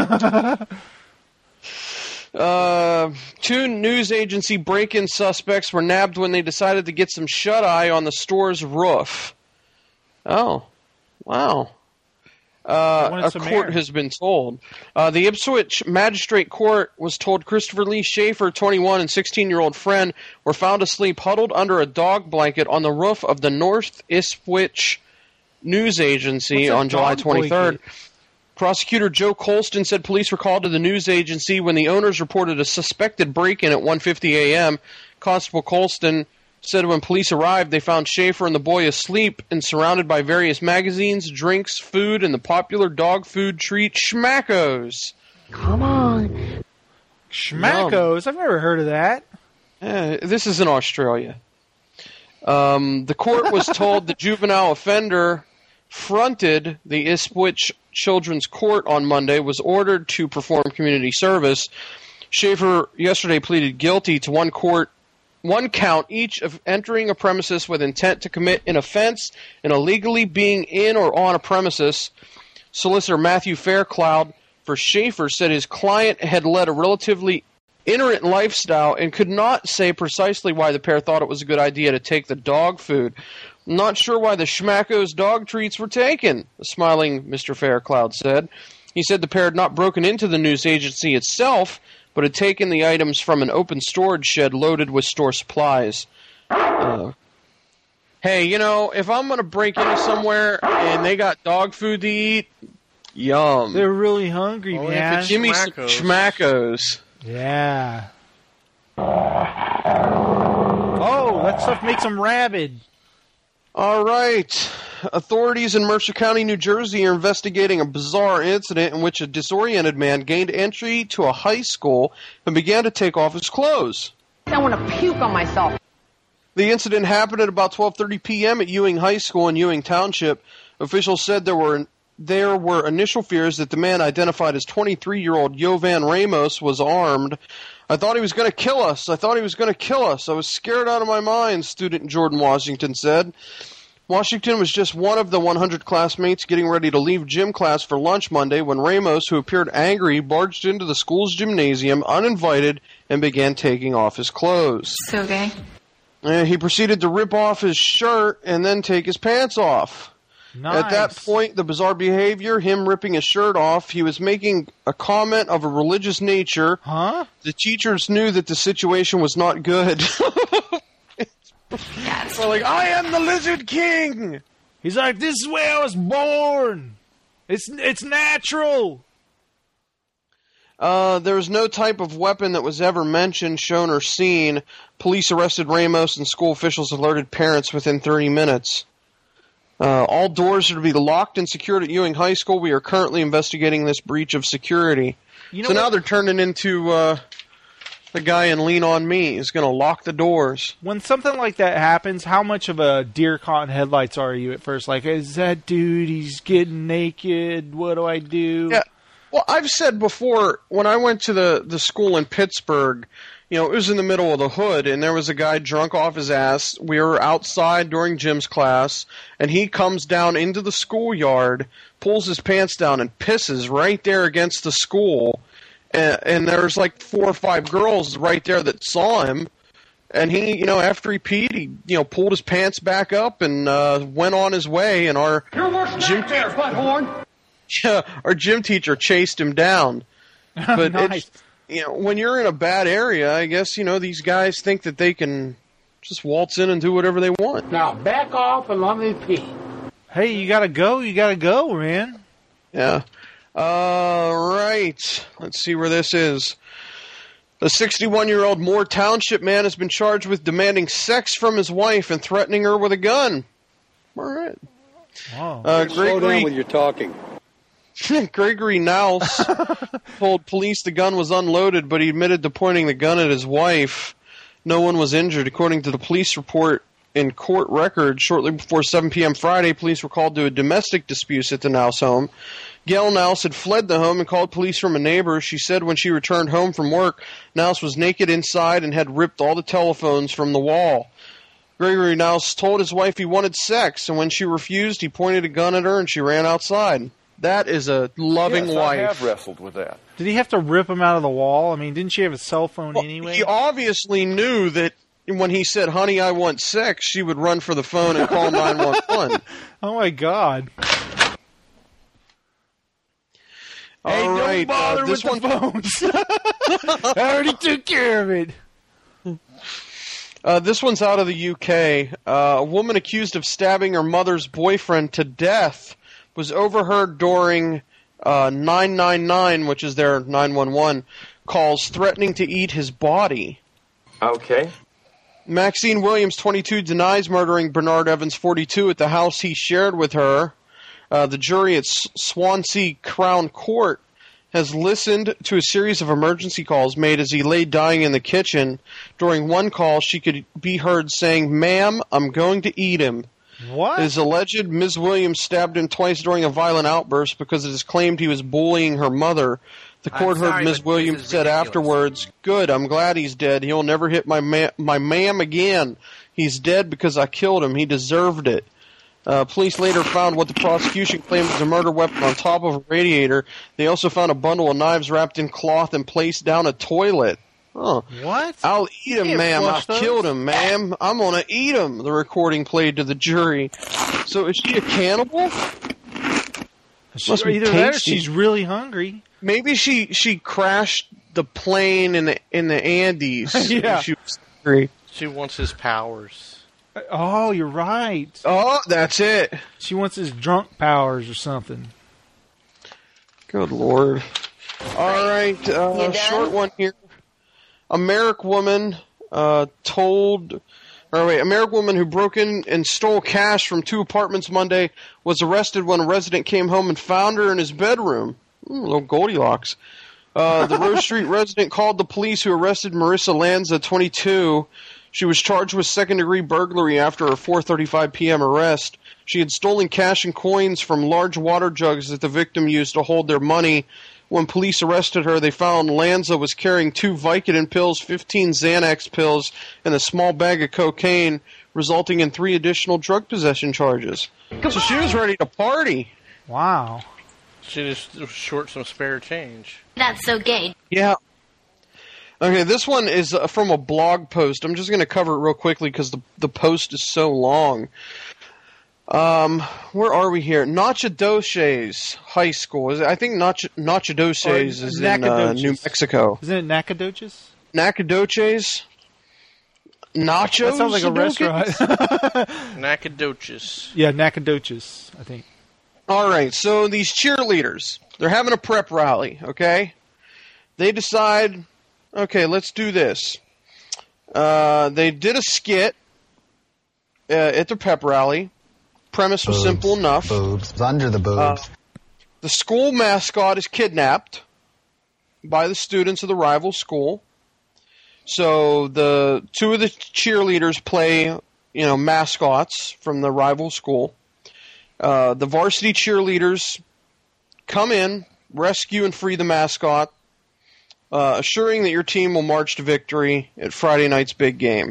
2 news agency break-in suspects were nabbed when they decided to get some shut-eye on the store's roof. Oh, wow. A court has been told. The Ipswich Magistrate Court was told Christopher Lee Schaefer, 21, and 16-year-old friend were found asleep huddled under a dog blanket on the roof of the North Ipswich News Agency on July 23rd. Blanket? Prosecutor Joe Colston said police were called to the news agency when the owners reported a suspected break-in at 1:50 a.m. Constable Colston said when police arrived, they found Schaefer and the boy asleep and surrounded by various magazines, drinks, food, and the popular dog food treat Schmackos. Come on. Schmackos? I've never heard of that. This is in Australia. The court was told the juvenile offender fronted the Ipswich Children's Court on Monday, was ordered to perform community service. Schaefer yesterday pleaded guilty to one count each of entering a premises with intent to commit an offense and illegally being in or on a premises. Solicitor Matthew Faircloud for Schaefer said his client had led a relatively itinerant lifestyle and could not say precisely why the pair thought it was a good idea to take the dog food. Not sure why the Schmackos dog treats were taken, the smiling Mr. Faircloud said. He said the pair had not broken into the news agency itself, but had taken the items from an open storage shed loaded with store supplies. Hey, you know, if I'm going to break into somewhere and they got dog food to eat, yum. They're really hungry, man. Give me some Schmackos. Yeah. Oh, that stuff makes them rabid. All right. Authorities in Mercer County, New Jersey are investigating a bizarre incident in which a disoriented man gained entry to a high school and began to take off his clothes. I want to puke on myself. The incident happened at about 12:30 p.m. at Ewing High School in Ewing Township. Officials said there were there were initial fears that the man identified as 23-year-old Jovan Ramos was armed. I thought he was going to kill us. I was scared out of my mind, student Jordan Washington said. Washington was just one of the 100 classmates getting ready to leave gym class for lunch Monday when Ramos, who appeared angry, barged into the school's gymnasium uninvited and began taking off his clothes. So gay. He proceeded to rip off his shirt and then take his pants off. Nice. At that point, the bizarre behavior, him ripping his shirt off, he was making a comment of a religious nature. Huh? The teachers knew that the situation was not good. Yes. We're like, I am the Lizard King! He's like, this is where I was born! It's natural! There was no type of weapon that was ever mentioned, shown, or seen. Police arrested Ramos and school officials alerted parents within 30 minutes. All doors are to be locked and secured at Ewing High School. We are currently investigating this breach of security. Now they're turning into the guy in Lean On Me is going to lock the doors. When something like that happens, how much of a deer caught in headlights are you at first? Like, is that dude, he's getting naked, what do I do? Yeah. Well, I've said before, when I went to the school in Pittsburgh, it was in the middle of the hood, and there was a guy drunk off his ass. We were outside during Jim's class, and he comes down into the schoolyard, pulls his pants down, and pisses right there against the school. And there's like 4 or 5 girls right there that saw him. And he, after he peed, he, pulled his pants back up and went on his way. And our our gym teacher chased him down. But nice. When you're in a bad area, I guess, these guys think that they can just waltz in and do whatever they want. Now back off and let me pee. Hey, you gotta go, man. Yeah. Right. Let's see where this is. The 61-year-old Moore Township man has been charged with demanding sex from his wife and threatening her with a gun. All right. Wow. Slow down when you're talking. Gregory Nouse told police the gun was unloaded, but he admitted to pointing the gun at his wife. No one was injured. According to the police report in court record, shortly before 7 p.m. Friday, police were called to a domestic dispute at the Nouse home. Gail Nouse had fled the home and called police from a neighbor. She said when she returned home from work, Nouse was naked inside and had ripped all the telephones from the wall. Gregory Nouse told his wife he wanted sex, and when she refused, he pointed a gun at her and she ran outside. That is a loving wife. I have wrestled with that. Did he have to rip him out of the wall? I mean, didn't she have a cell phone anyway? He obviously knew that when he said, honey, I want sex, she would run for the phone and call 911. Oh, my God. Hey, all right, don't bother with the phones. I already took care of it. This one's out of the UK. A woman accused of stabbing her mother's boyfriend to death was overheard during 999, which is their 911, calls threatening to eat his body. Okay. Maxine Williams, 22, denies murdering Bernard Evans, 42, at the house he shared with her. The jury at Swansea Crown Court has listened to a series of emergency calls made as he lay dying in the kitchen. During one call, she could be heard saying, "Ma'am, I'm going to eat him." What? It is alleged Ms. Williams stabbed him twice during a violent outburst because it is claimed he was bullying her mother. The court heard Ms. Williams said afterwards, "Good, I'm glad he's dead. He'll never hit my ma'am again. He's dead because I killed him. He deserved it." Police later found what the prosecution claimed was a murder weapon on top of a radiator. They also found a bundle of knives wrapped in cloth and placed down a toilet. Oh. What? I'll eat him, ma'am. I killed him, ma'am. I'm going to eat him, the recording played to the jury. So is she a cannibal? Either that or she's really hungry. Maybe she crashed the plane in the Andes. Yeah. She was hungry. She wants his powers. Oh, you're right. Oh, that's it. She wants his drunk powers or something. Good Lord. All right, short one here. American woman who broke in and stole cash from 2 apartments Monday was arrested when a resident came home and found her in his bedroom. Little Goldilocks. The Rose Street resident called the police, who arrested Marissa Lanza, 22. She was charged with second-degree burglary after her 4:35 p.m. arrest. She had stolen cash and coins from large water jugs that the victim used to hold their money. When police arrested her, they found Lanza was carrying 2 Vicodin pills, 15 Xanax pills, and a small bag of cocaine, resulting in 3 additional drug possession charges. So she was ready to party. Wow. She just was short some spare change. That's so gay. Yeah. Okay, this one is from a blog post. I'm just going to cover it real quickly because the post is so long. Where are we here? Nacogdoches High School. I think Nacogdoches is in New Mexico. Isn't it Nacogdoches? Nacogdoches? Nachos? That sounds like a restaurant. Nacogdoches. Yeah, Nacogdoches, I think. All right, so these cheerleaders, they're having a prep rally, okay? They decide, okay, let's do this. They did a skit at the pep rally. Premise was simple enough. Boobs. Under the boobs. The school mascot is kidnapped by the students of the rival school. So the 2 of the cheerleaders play, mascots from the rival school. The varsity cheerleaders come in, rescue and free the mascot, assuring that your team will march to victory at Friday night's big game.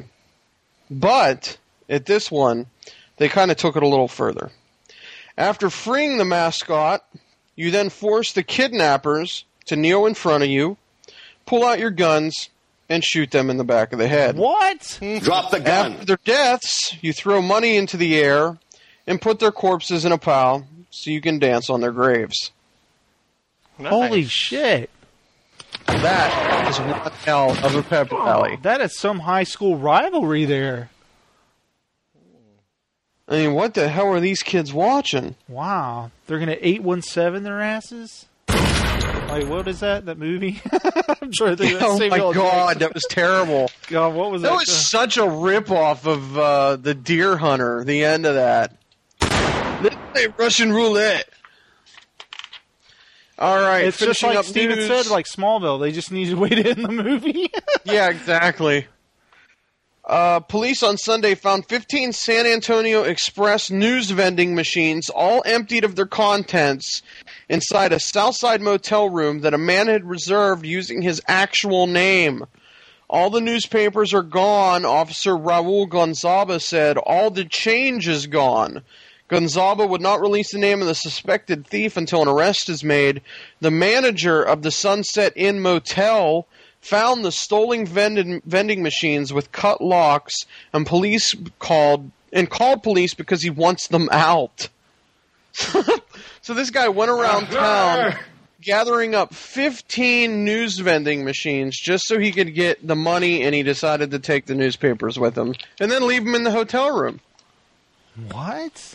But at this one, they kind of took it a little further. After freeing the mascot, you then force the kidnappers to kneel in front of you, pull out your guns, and shoot them in the back of the head. What? Drop the gun. After their deaths, you throw money into the air and put their corpses in a pile so you can dance on their graves. Nice. Holy shit. That is one hell of a pep rally. That is some high school rivalry there. I mean, what the hell are these kids watching? Wow. They're going to 817 their asses? Like, what is that? That movie? I'm sure they Oh my god, that was terrible. God, what was that? That was such a ripoff of The Deer Hunter, the end of that. Let's play Russian roulette. All right, it's just like Steven said, like Smallville. They just need to wait in the movie. Yeah, exactly. Police on Sunday found 15 San Antonio Express news vending machines, all emptied of their contents, inside a Southside motel room that a man had reserved using his actual name. All the newspapers are gone, Officer Raul Gonzaba said. All the change is gone. Gonzaba would not release the name of the suspected thief until an arrest is made. The manager of the Sunset Inn Motel found the stolen vending machines with cut locks, and police called police because he wants them out. So this guy went around town gathering up 15 news vending machines just so he could get the money, and he decided to take the newspapers with him and then leave them in the hotel room. What?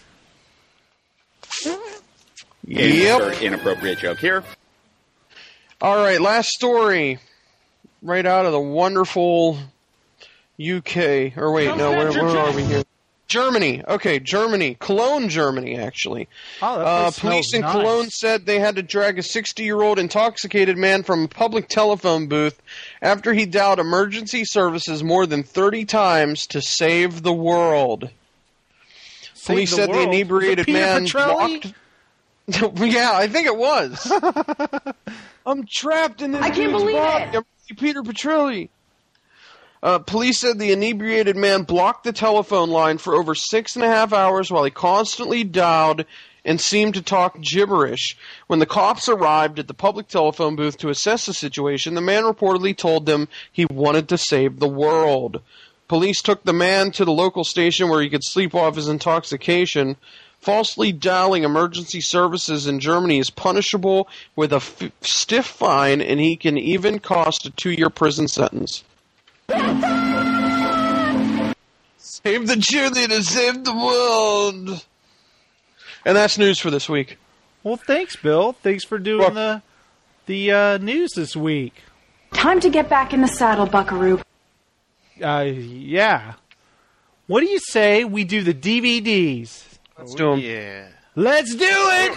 Yep. Inappropriate joke here. All right, last story. Right out of the wonderful UK. Or wait, no, where are we here? Germany. Okay, Germany. Cologne, Germany, actually. Police in Cologne said they had to drag a 60-year-old intoxicated man from a public telephone booth after he dialed emergency services more than 30 times to save the world. Police said the inebriated man blocked... Yeah, I think it was. I'm trapped in this. I can't believe it. Peter Petrilli. Police said the inebriated man blocked the telephone line for over 6.5 hours while he constantly dialed and seemed to talk gibberish. When the cops arrived at the public telephone booth to assess the situation, the man reportedly told them he wanted to save the world. Police took the man to the local station where he could sleep off his intoxication. Falsely dialing emergency services in Germany is punishable with a stiff fine, and he can even cost a 2-year prison sentence. Save the cheerleader, save the world. And that's news for this week. Well, thanks, Bill. Thanks for doing the news this week. Time to get back in the saddle, buckaroo. Yeah. What do you say we do the DVDs? Let's do them. Yeah. Let's do it!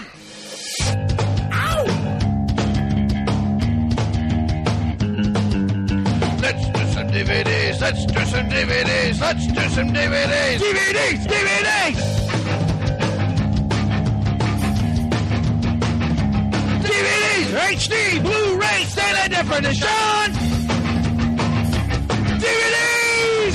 Let's do some DVDs. Let's do some DVDs. Let's do some DVDs. DVDs. DVDs. DVDs. HD, Blu-ray, Stanley Definition. DVDs.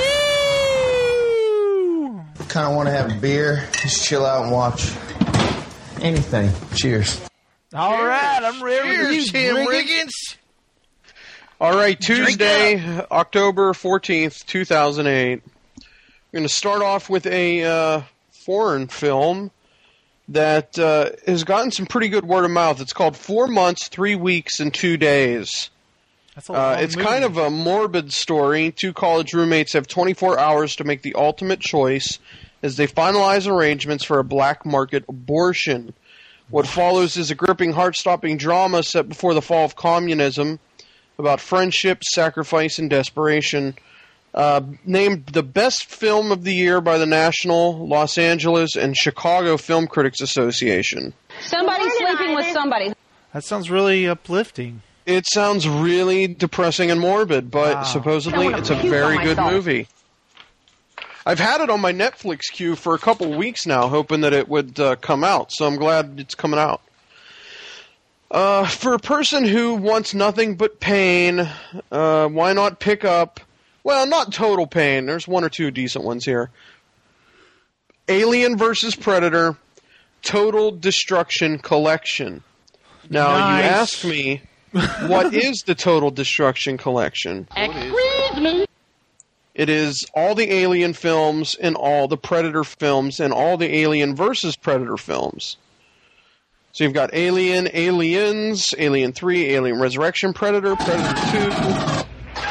Woohoo! Kind of want to have a beer, just chill out and watch anything. Cheers. All right, I'm ready with you, Tim Riggins. All right, Tuesday, October 14th, 2008. We're going to start off with a foreign film that has gotten some pretty good word of mouth. It's called 4 Months, 3 Weeks, and 2 Days. That's a long it's movie. kind of a morbid story. Two college roommates have 24 hours to make the ultimate choice as they finalize arrangements for a black market abortion. What follows is a gripping, heart-stopping drama set before the fall of communism about friendship, sacrifice, and desperation. Named the best film of the year by the National, Los Angeles, and Chicago Film Critics Association. Somebody's sleeping with somebody. That sounds really uplifting. It sounds really depressing and morbid, but supposedly it's a very good movie. I've had it on my Netflix queue for a couple weeks now, hoping that it would come out, so I'm glad it's coming out. For a person who wants nothing but pain, why not pick up, well, not total pain, there's one or two decent ones here. Alien vs. Predator, Total Destruction Collection. Now, Nice. you ask me, what is the Total Destruction Collection? Excuse me. It is all the Alien films and all the Predator films and all the Alien vs. Predator films. So you've got Alien, Aliens, Alien 3, Alien Resurrection, Predator, Predator 2.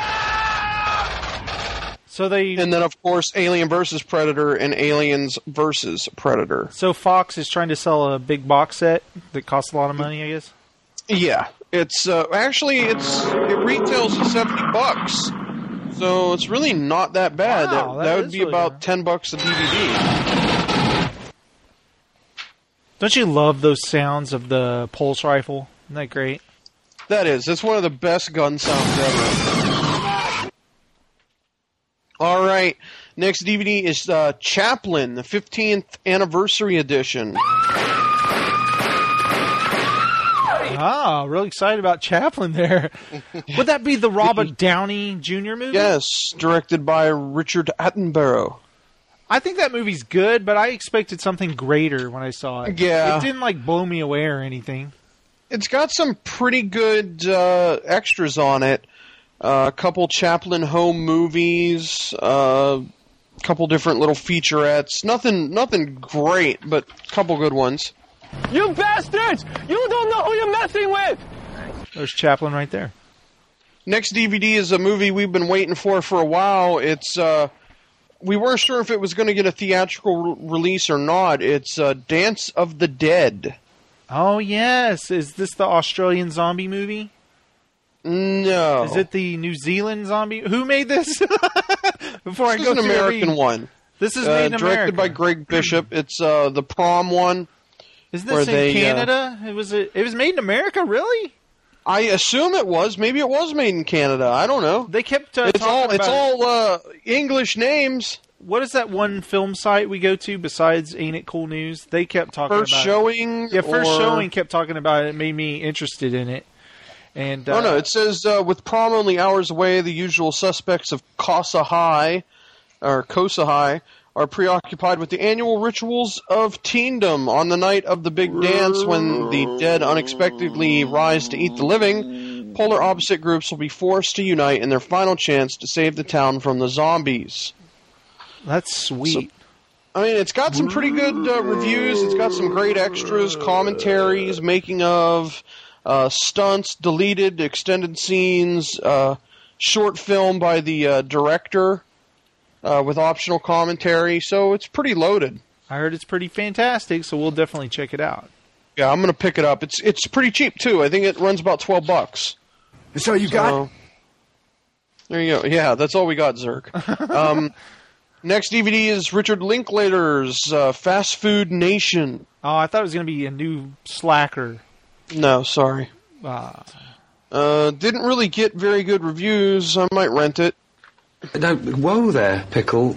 So and then, of course, Alien vs. Predator and Aliens vs. Predator. So Fox is trying to sell a big box set that costs a lot of money, I guess? Yeah. It's actually it retails for $70. So it's really not that bad. Wow, that that would is be really about $10 a DVD. Don't you love those sounds of the pulse rifle? Isn't that great? That is. That's one of the best gun sounds ever. All right. Next DVD is Chaplin, the 15th Anniversary Edition. Ah, really excited about Chaplin there. Would that be the Robert Downey Jr. movie? Yes, directed by Richard Attenborough. I think that movie's good, but I expected something greater when I saw it. Yeah. It didn't, blow me away or anything. It's got some pretty good extras on it. A couple Chaplin home movies, a couple different little featurettes. Nothing great, but a couple good ones. You bastards! You don't know who you're messing with! There's Chaplin right there. Next DVD is a movie we've been waiting for a while. It's we weren't sure if it was going to get a theatrical release or not. It's Dance of the Dead. Oh, yes. Is this the Australian zombie movie? No. Is it the New Zealand zombie? Who made this? Before This is an American one. This is made in America. Directed by Greg Bishop. It's the Prom one. Isn't this in Canada? It was made in America, really? I assume it was. Maybe it was made in Canada. I don't know. They kept it's all English names. What is that one film site we go to besides Ain't It Cool News? They kept talking First about Showing. it. Yeah, First Showing kept talking about it. It made me interested in it. And no. It says with prom only hours away, the usual suspects of Kosa High are preoccupied with the annual rituals of teendom. On the night of the big dance, when the dead unexpectedly rise to eat the living, polar opposite groups will be forced to unite in their final chance to save the town from the zombies. That's sweet. So, it's got some pretty good reviews. It's got some great extras, commentaries, making of, stunts, deleted, extended scenes, short film by the director with optional commentary. So it's pretty loaded. I heard it's pretty fantastic, so we'll definitely check it out. Yeah, I'm going to pick it up. It's pretty cheap, too. I think it runs about $12. That's all you got? There you go. Yeah, that's all we got, Zerk. Next DVD is Richard Linklater's Fast Food Nation. Oh, I thought it was going to be a new Slacker. No, sorry. Didn't really get very good reviews. I might rent it. No, whoa there, Pickle.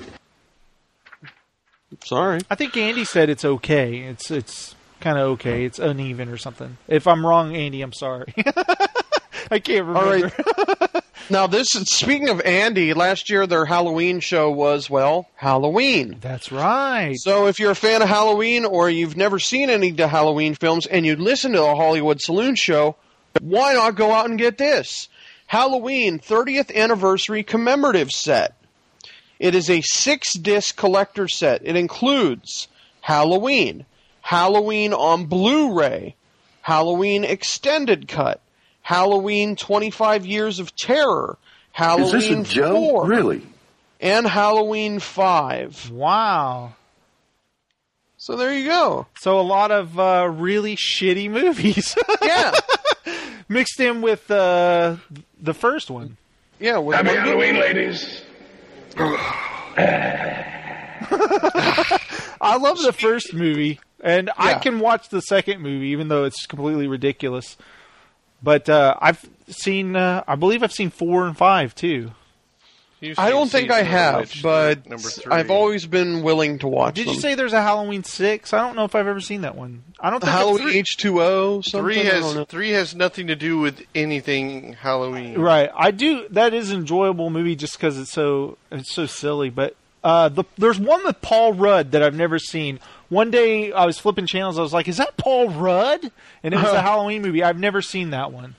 Sorry. I think Andy said it's okay. It's kind of okay. It's uneven or something. If I'm wrong, Andy, I'm sorry. I can't remember. All right. Now, speaking of Andy, last year their Halloween show was, well, Halloween. That's right. So if you're a fan of Halloween or you've never seen any of the Halloween films and you listen to the Hollywood Saloon show, why not go out and get this? Halloween 30th Anniversary Commemorative Set. It is a 6-disc collector set. It includes Halloween, Halloween on Blu-ray, Halloween Extended Cut, Halloween 25 Years of Terror, Halloween Is this a joke? 4, Really? and Halloween 5. Wow. So there you go. So a lot of really shitty movies. Yeah. Mixed in with the first one. Yeah. Happy Halloween, ladies. I love the first movie, and I can watch the second movie, even though it's completely ridiculous. But I've seen, I believe I've seen 4 and 5 too. I don't think I have, but number 3. I've always been willing to watch Did them. you say there's a Halloween 6? I don't know if I've ever seen that one. I don't think Halloween it's H2O. Something? 3 has nothing to do with anything Halloween. Right, I do. That is an enjoyable movie just because it's so silly. But there's one with Paul Rudd that I've never seen. One day I was flipping channels. I was like, "Is that Paul Rudd?" And it was a Halloween movie. I've never seen that one.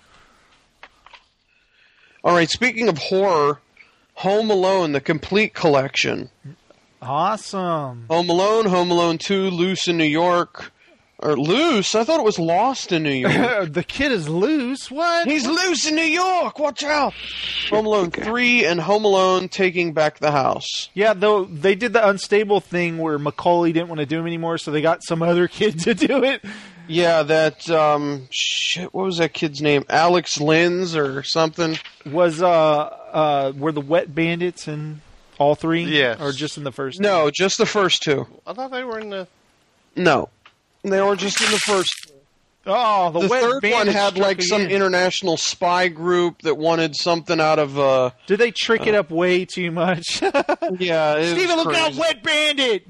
All right. Speaking of horror, Home Alone: The Complete Collection. Awesome. Home Alone 2, Loose in New York. Or Loose? I thought it was Lost in New York. The kid is loose. What? He's loose in New York. Watch out. Home Alone 3 and Home Alone Taking Back the House. Yeah, though they did the unstable thing where Macaulay didn't want to do him anymore, so they got some other kid to do it. Yeah, that what was that kid's name? Alex Linz or something? Was were the Wet Bandits in all 3? Yes. Or just in the first? No, just the first 2. I thought they were in the... No. They were just in the first 2. Oh, the Wet third one Bandits had like some international spy group that wanted something out of... Did they trick it up way too much? Yeah, it Steven, was look out, crazy. Wet Bandit!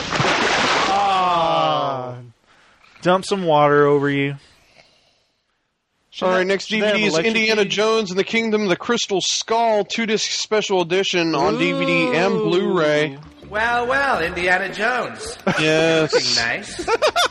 Dump some water over you. All right, next DVD is Indiana Jones and the Kingdom of the Crystal Skull 2-disc special edition on DVD and Blu-ray. Well, Indiana Jones. Yes. Looking nice.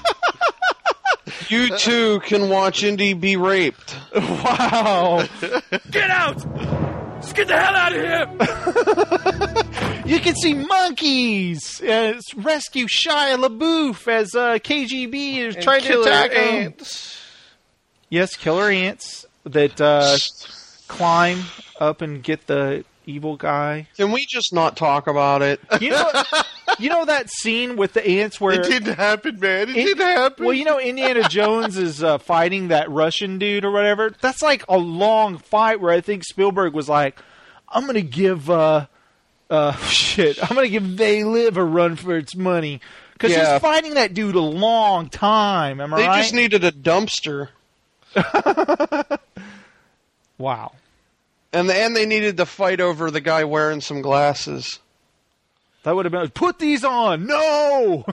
You too can watch Indy be raped. Wow. Get out! Let's get the hell out of here! You can see monkeys rescue Shia LaBeouf as KGB is trying to attack him. Yes, killer ants that climb up and get the evil guy. Can we just not talk about it? You know that scene with the ants where... It didn't happen, man. It didn't happen. Well, you know Indiana Jones is fighting that Russian dude or whatever? That's like a long fight where I think Spielberg was like, I'm going to give... I'm going to give They Live a run for its money. Because he's fighting that dude a long time, am I right? They just needed a dumpster. Wow. And they needed to fight over the guy wearing some glasses. That would have been, put these on! No!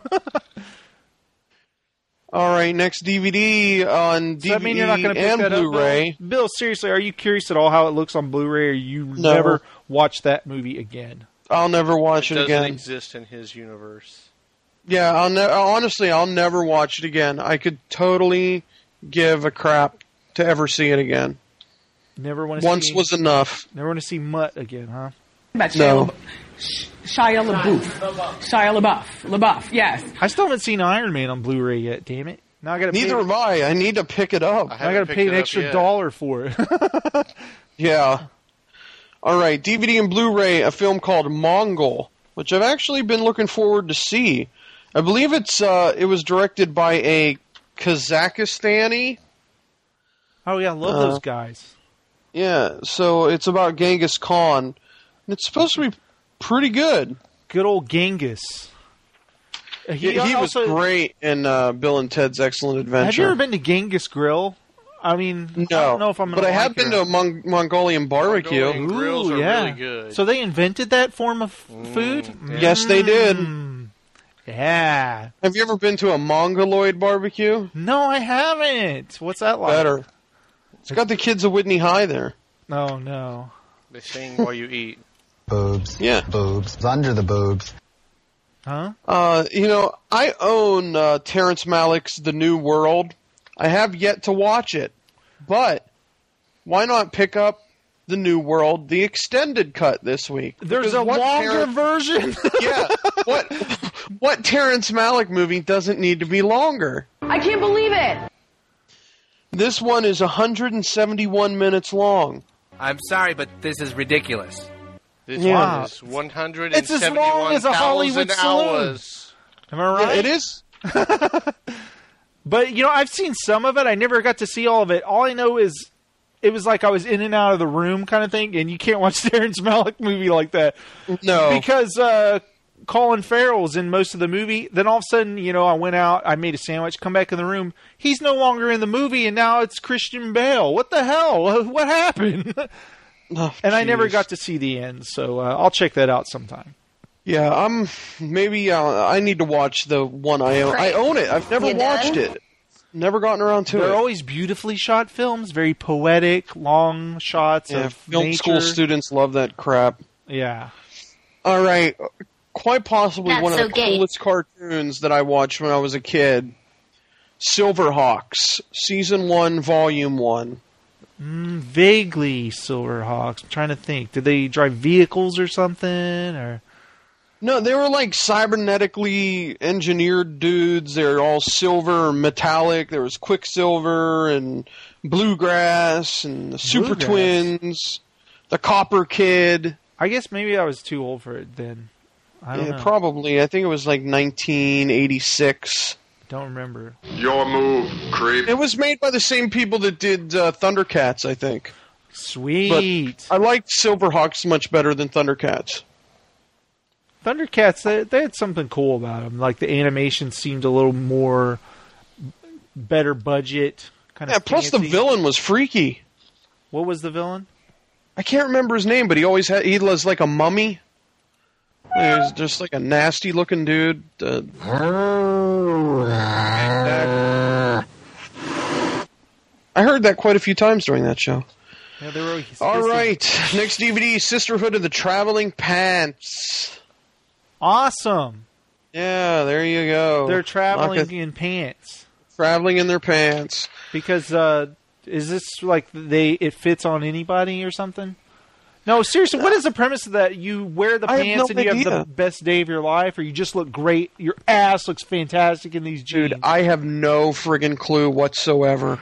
All right, next DVD on DVD that mean you're not gonna pick and that up, Blu-ray. Bill, seriously, are you curious at all how it looks on Blu-ray, or you never watch that movie again? I'll never watch it again. It doesn't exist in his universe. Yeah, honestly, I'll never watch it again. I could totally give a crap to ever see it again. Never want to. Once was enough. Never want to see Mutt again, huh? No. Shia LaBeouf, yes. I still haven't seen Iron Man on Blu-ray yet. Damn it! Now I got to. Neither have I. I need to pick it up. I got to pay an extra $1 for it. Yeah. All right, DVD and Blu-ray, a film called Mongol, which I've actually been looking forward to see. I believe it was directed by a Kazakhstani. Oh yeah, I love those guys. Yeah, so it's about Genghis Khan. And it's supposed to be pretty good. Good old Genghis. He was great in Bill and Ted's Excellent Adventure. Have you ever been to Genghis Grill? I mean, No, I don't know if I'm going to. But I have been to a Mongolian barbecue. Mongolian grills are really good. So they invented that form of food? Yes, they did. Yeah. Have you ever been to a Mongoloid barbecue? No, I haven't. What's that like? Better. It's got the kids of Whitney High there. Oh, no. They sing while you eat. Boobs. Yeah. Boobs. Under the boobs. Huh? I own Terrence Malick's The New World. I have yet to watch it, but why not pick up The New World, the extended cut this week? There's a longer version? Yeah. What Terrence Malick movie doesn't need to be longer? I can't believe it. This one is 171 minutes long. I'm sorry, but this is ridiculous. This one is 171,000 It's as long as a Hollywood hours. Am I right? Yeah, it is. But, I've seen some of it. I never got to see all of it. All I know is it was like I was in and out of the room kind of thing, and you can't watch Terrence Malick movie like that. No. Because Colin Farrell's in most of the movie. Then all of a sudden, I went out, I made a sandwich, come back in the room. He's no longer in the movie, and now it's Christian Bale. What the hell? What happened? And I never got to see the end, so I'll check that out sometime. Yeah, I need to watch the one I own. I own it. I've never watched it. Never gotten around to it. They're always beautifully shot films, very poetic, long shots of film nature. school students love that crap. Yeah. All right. Quite possibly Not one so of the gay. coolest cartoons that I watched when I was a kid. Silverhawks, Season 1, Volume 1. Vaguely Silverhawks. I'm trying to think. Did they drive vehicles or something? Or No, they were like cybernetically engineered dudes. They're all silver and metallic. There was Quicksilver and Bluegrass and the Super Twins, the Copper Kid. I guess maybe I was too old for it then. I don't know. Probably. I think it was like 1986. Don't remember. Your move, creep. It was made by the same people that did Thundercats, I think. Sweet. But I liked Silverhawks much better than Thundercats. Thundercats, they had something cool about them. Like the animation seemed a little more better budget. Kind of. Yeah, plus the villain was freaky. What was the villain? I can't remember his name, but he was like a mummy. He was just like a nasty looking dude. I heard that quite a few times during that show. Yeah, they were all right, next DVD, Sisterhood of the Traveling Pants. Awesome. Yeah, there you go. They're traveling in pants. Traveling in their pants. Because is this like it fits on anybody or something? No, seriously, what is the premise of that? You wear the pants and you have the best day of your life, or you just look great, your ass looks fantastic in these jeans? Dude, I have no friggin' clue whatsoever.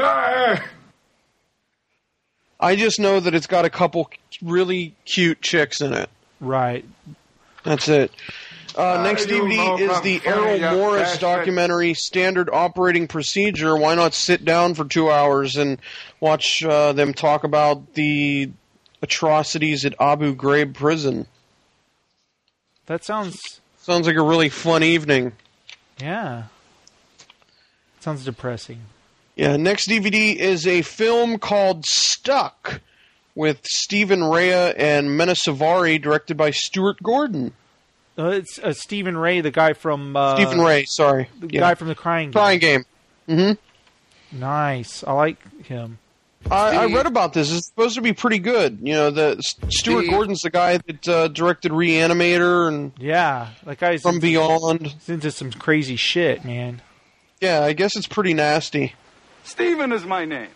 I just know that it's got a couple really cute chicks in it. Right. That's it. Next DVD is the Errol Morris documentary, Standard Operating Procedure. Why not sit down for 2 hours and watch them talk about the atrocities at Abu Ghraib prison? That sounds like a really fun evening. Yeah. Sounds depressing. Yeah, next DVD is a film called Stuck with Stephen Rea and Mena Suvari, directed by Stuart Gordon. It's Stephen Rea, the guy from... Stephen Rea, sorry. The guy from The Crying Game. Crying Game. Mm-hmm. Nice. I like him. I read about this. It's supposed to be pretty good. Stuart Gordon's the guy that directed Reanimator and that guy's From Beyond. He's into some crazy shit, man. Yeah, I guess it's pretty nasty. Steven is my name.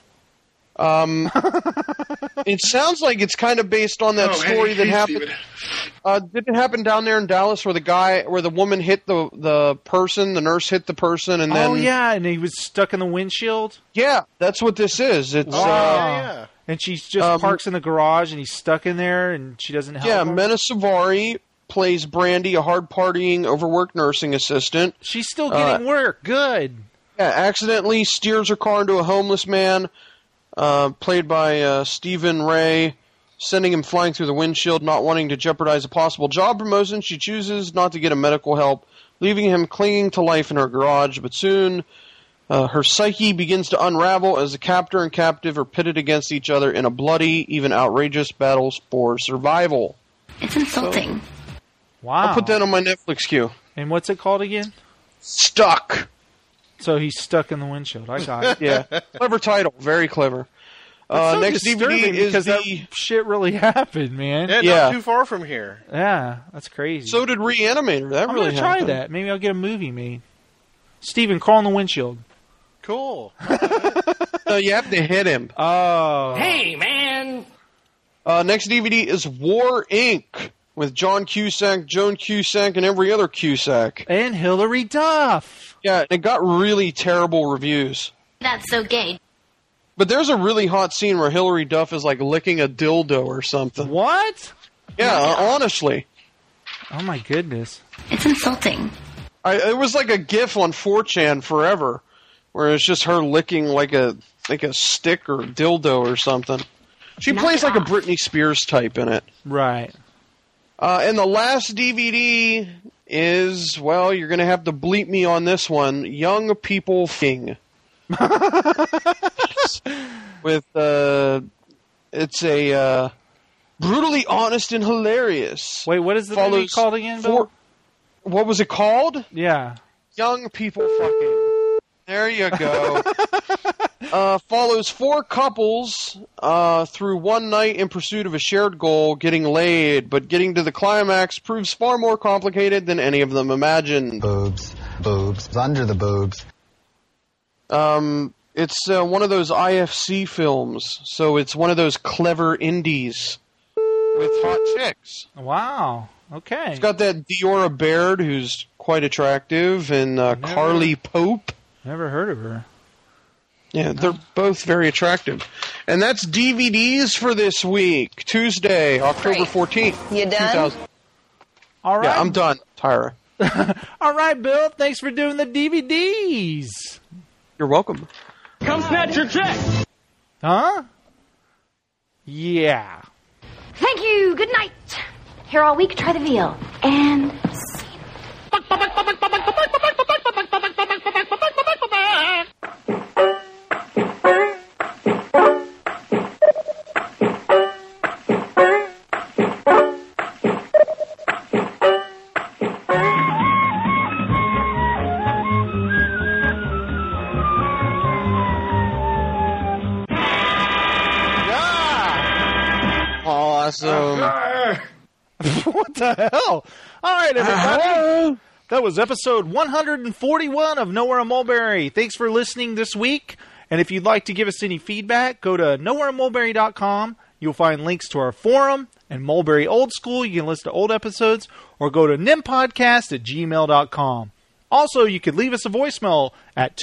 It sounds like it's kind of based on that story that happened. Did it happen down there in Dallas where the woman hit the person, the nurse hit the person, and then... Oh, yeah, and he was stuck in the windshield? Yeah, that's what this is. It's yeah. And she just parks in the garage, and he's stuck in there, and she doesn't help him? Yeah, Mena Suvari plays Brandy, a hard-partying, overworked nursing assistant. She's still getting work. Good. Yeah, accidentally steers her car into a homeless man, played by Stephen Rea, sending him flying through the windshield, not wanting to jeopardize a possible job promotion. She chooses not to get a medical help, leaving him clinging to life in her garage, but soon Her psyche begins to unravel as the captor and captive are pitted against each other in a bloody, even outrageous battle for survival. It's insulting. Wow. I'll put that on my Netflix queue. And what's it called again? Stuck. So he's stuck in the windshield. I got it. Yeah. Clever title. Very clever. So next DVD is because that shit really happened, man. Yeah, not too far from here. Yeah, that's crazy. So did Reanimator. That I'm really gonna try happened. that. Maybe I'll get a movie made. Steven, crawl in the windshield. Cool. No, you have to hit him. Oh. Hey, man! Next DVD is War, Inc. with John Cusack, Joan Cusack, and every other Cusack. And Hilary Duff. Yeah, it got really terrible reviews. That's so gay. But there's a really hot scene where Hilary Duff is like licking a dildo or something. What? Yeah, honestly. Oh my goodness. It's insulting. It was like a GIF on 4chan forever, where it's just her licking like a stick or dildo or something. She plays like a Britney Spears type in it. Right. And the last DVD is, well, you're going to have to bleep me on this one, Young People F***ing. With, it's a brutally honest and hilarious. Wait, what is the movie called again, Bill? What was it called? Yeah. Young People Fucking. There you go. Follows 4 couples through one night in pursuit of a shared goal, getting laid, but getting to the climax proves far more complicated than any of them imagined. Boobs. Under the boobs. It's one of those IFC films, so it's one of those clever indies with hot chicks. Wow. Okay. It's got that Diora Baird, who's quite attractive, and Carly Pope. Never heard of her. Yeah, they're both very attractive. And that's DVDs for this week, Tuesday, October 14th. You done? All right. Yeah, I'm done, Tyra. All right, Bill. Thanks for doing the DVDs. You're welcome. Come snatch your check! Huh? Yeah. Thank you. Good night. Here all week, try the veal. And scene. Awesome. What the hell? All right, everybody. That was episode 141 of Nowhere in Mulberry. Thanks for listening this week. And if you'd like to give us any feedback, go to nowhereinmulberry.com. You'll find links to our forum and Mulberry Old School. You can listen to old episodes, or go to nimpodcast@gmail.com. Also, you could leave us a voicemail at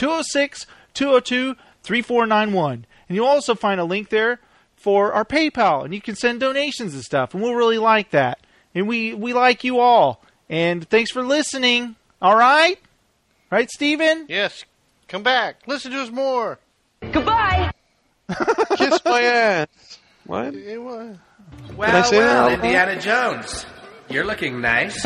206-202-3491. And you'll also find a link there for our PayPal, and you can send donations and stuff, and we'll really like that. And we like you all. And thanks for listening. All right? Right, Steven? Yes. Come back. Listen to us more. Goodbye. Kiss my ass. What? Well, Indiana Jones. You're looking nice.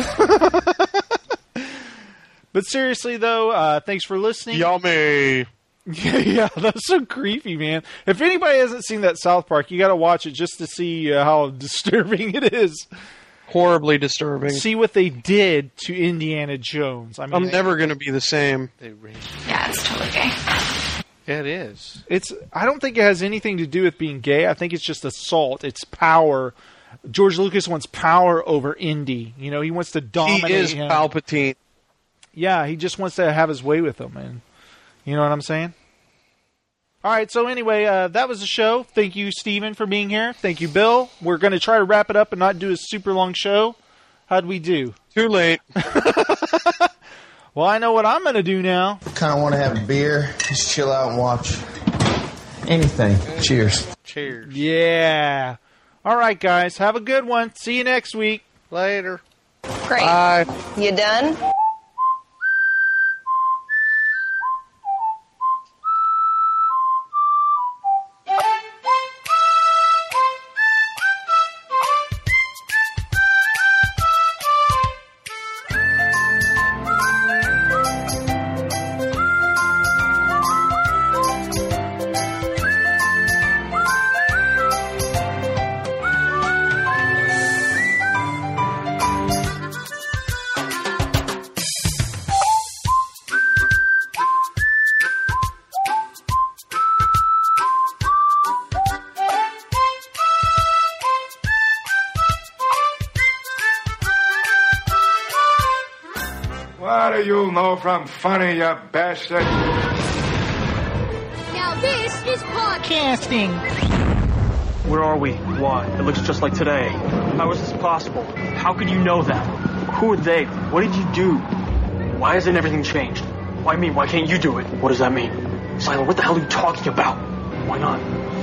But seriously, though, thanks for listening. Yummy. Yeah, that's so creepy, man. If anybody hasn't seen that South Park, you got to watch it just to see how disturbing it is. Horribly disturbing. See what they did to Indiana Jones. I mean, I'm never going to be the same. Yeah, it's totally gay. Yeah, it is. I don't think it has anything to do with being gay. I think it's just assault. It's power. George Lucas wants power over Indy. You know, he wants to dominate He is him. Palpatine. Yeah, he just wants to have his way with him, and you know what I'm saying? All right, so anyway, that was the show. Thank you, Steven, for being here. Thank you, Bill. We're going to try to wrap it up and not do a super long show. How'd we do? Too late. Well, I know what I'm going to do now. Kind of want to have a beer, just chill out and watch anything. Cheers. Cheers. Yeah. All right, guys. Have a good one. See you next week. Later. Great. Bye. You done? you'll know from funny, you bastard. Now this is podcasting. Where are we? Why? It looks just like today. How is this possible? How could you know that? Who are they? What did you do? Why hasn't everything changed? Why me? Why can't you do it? What does that mean? Silo, what the hell are you talking about? Why not?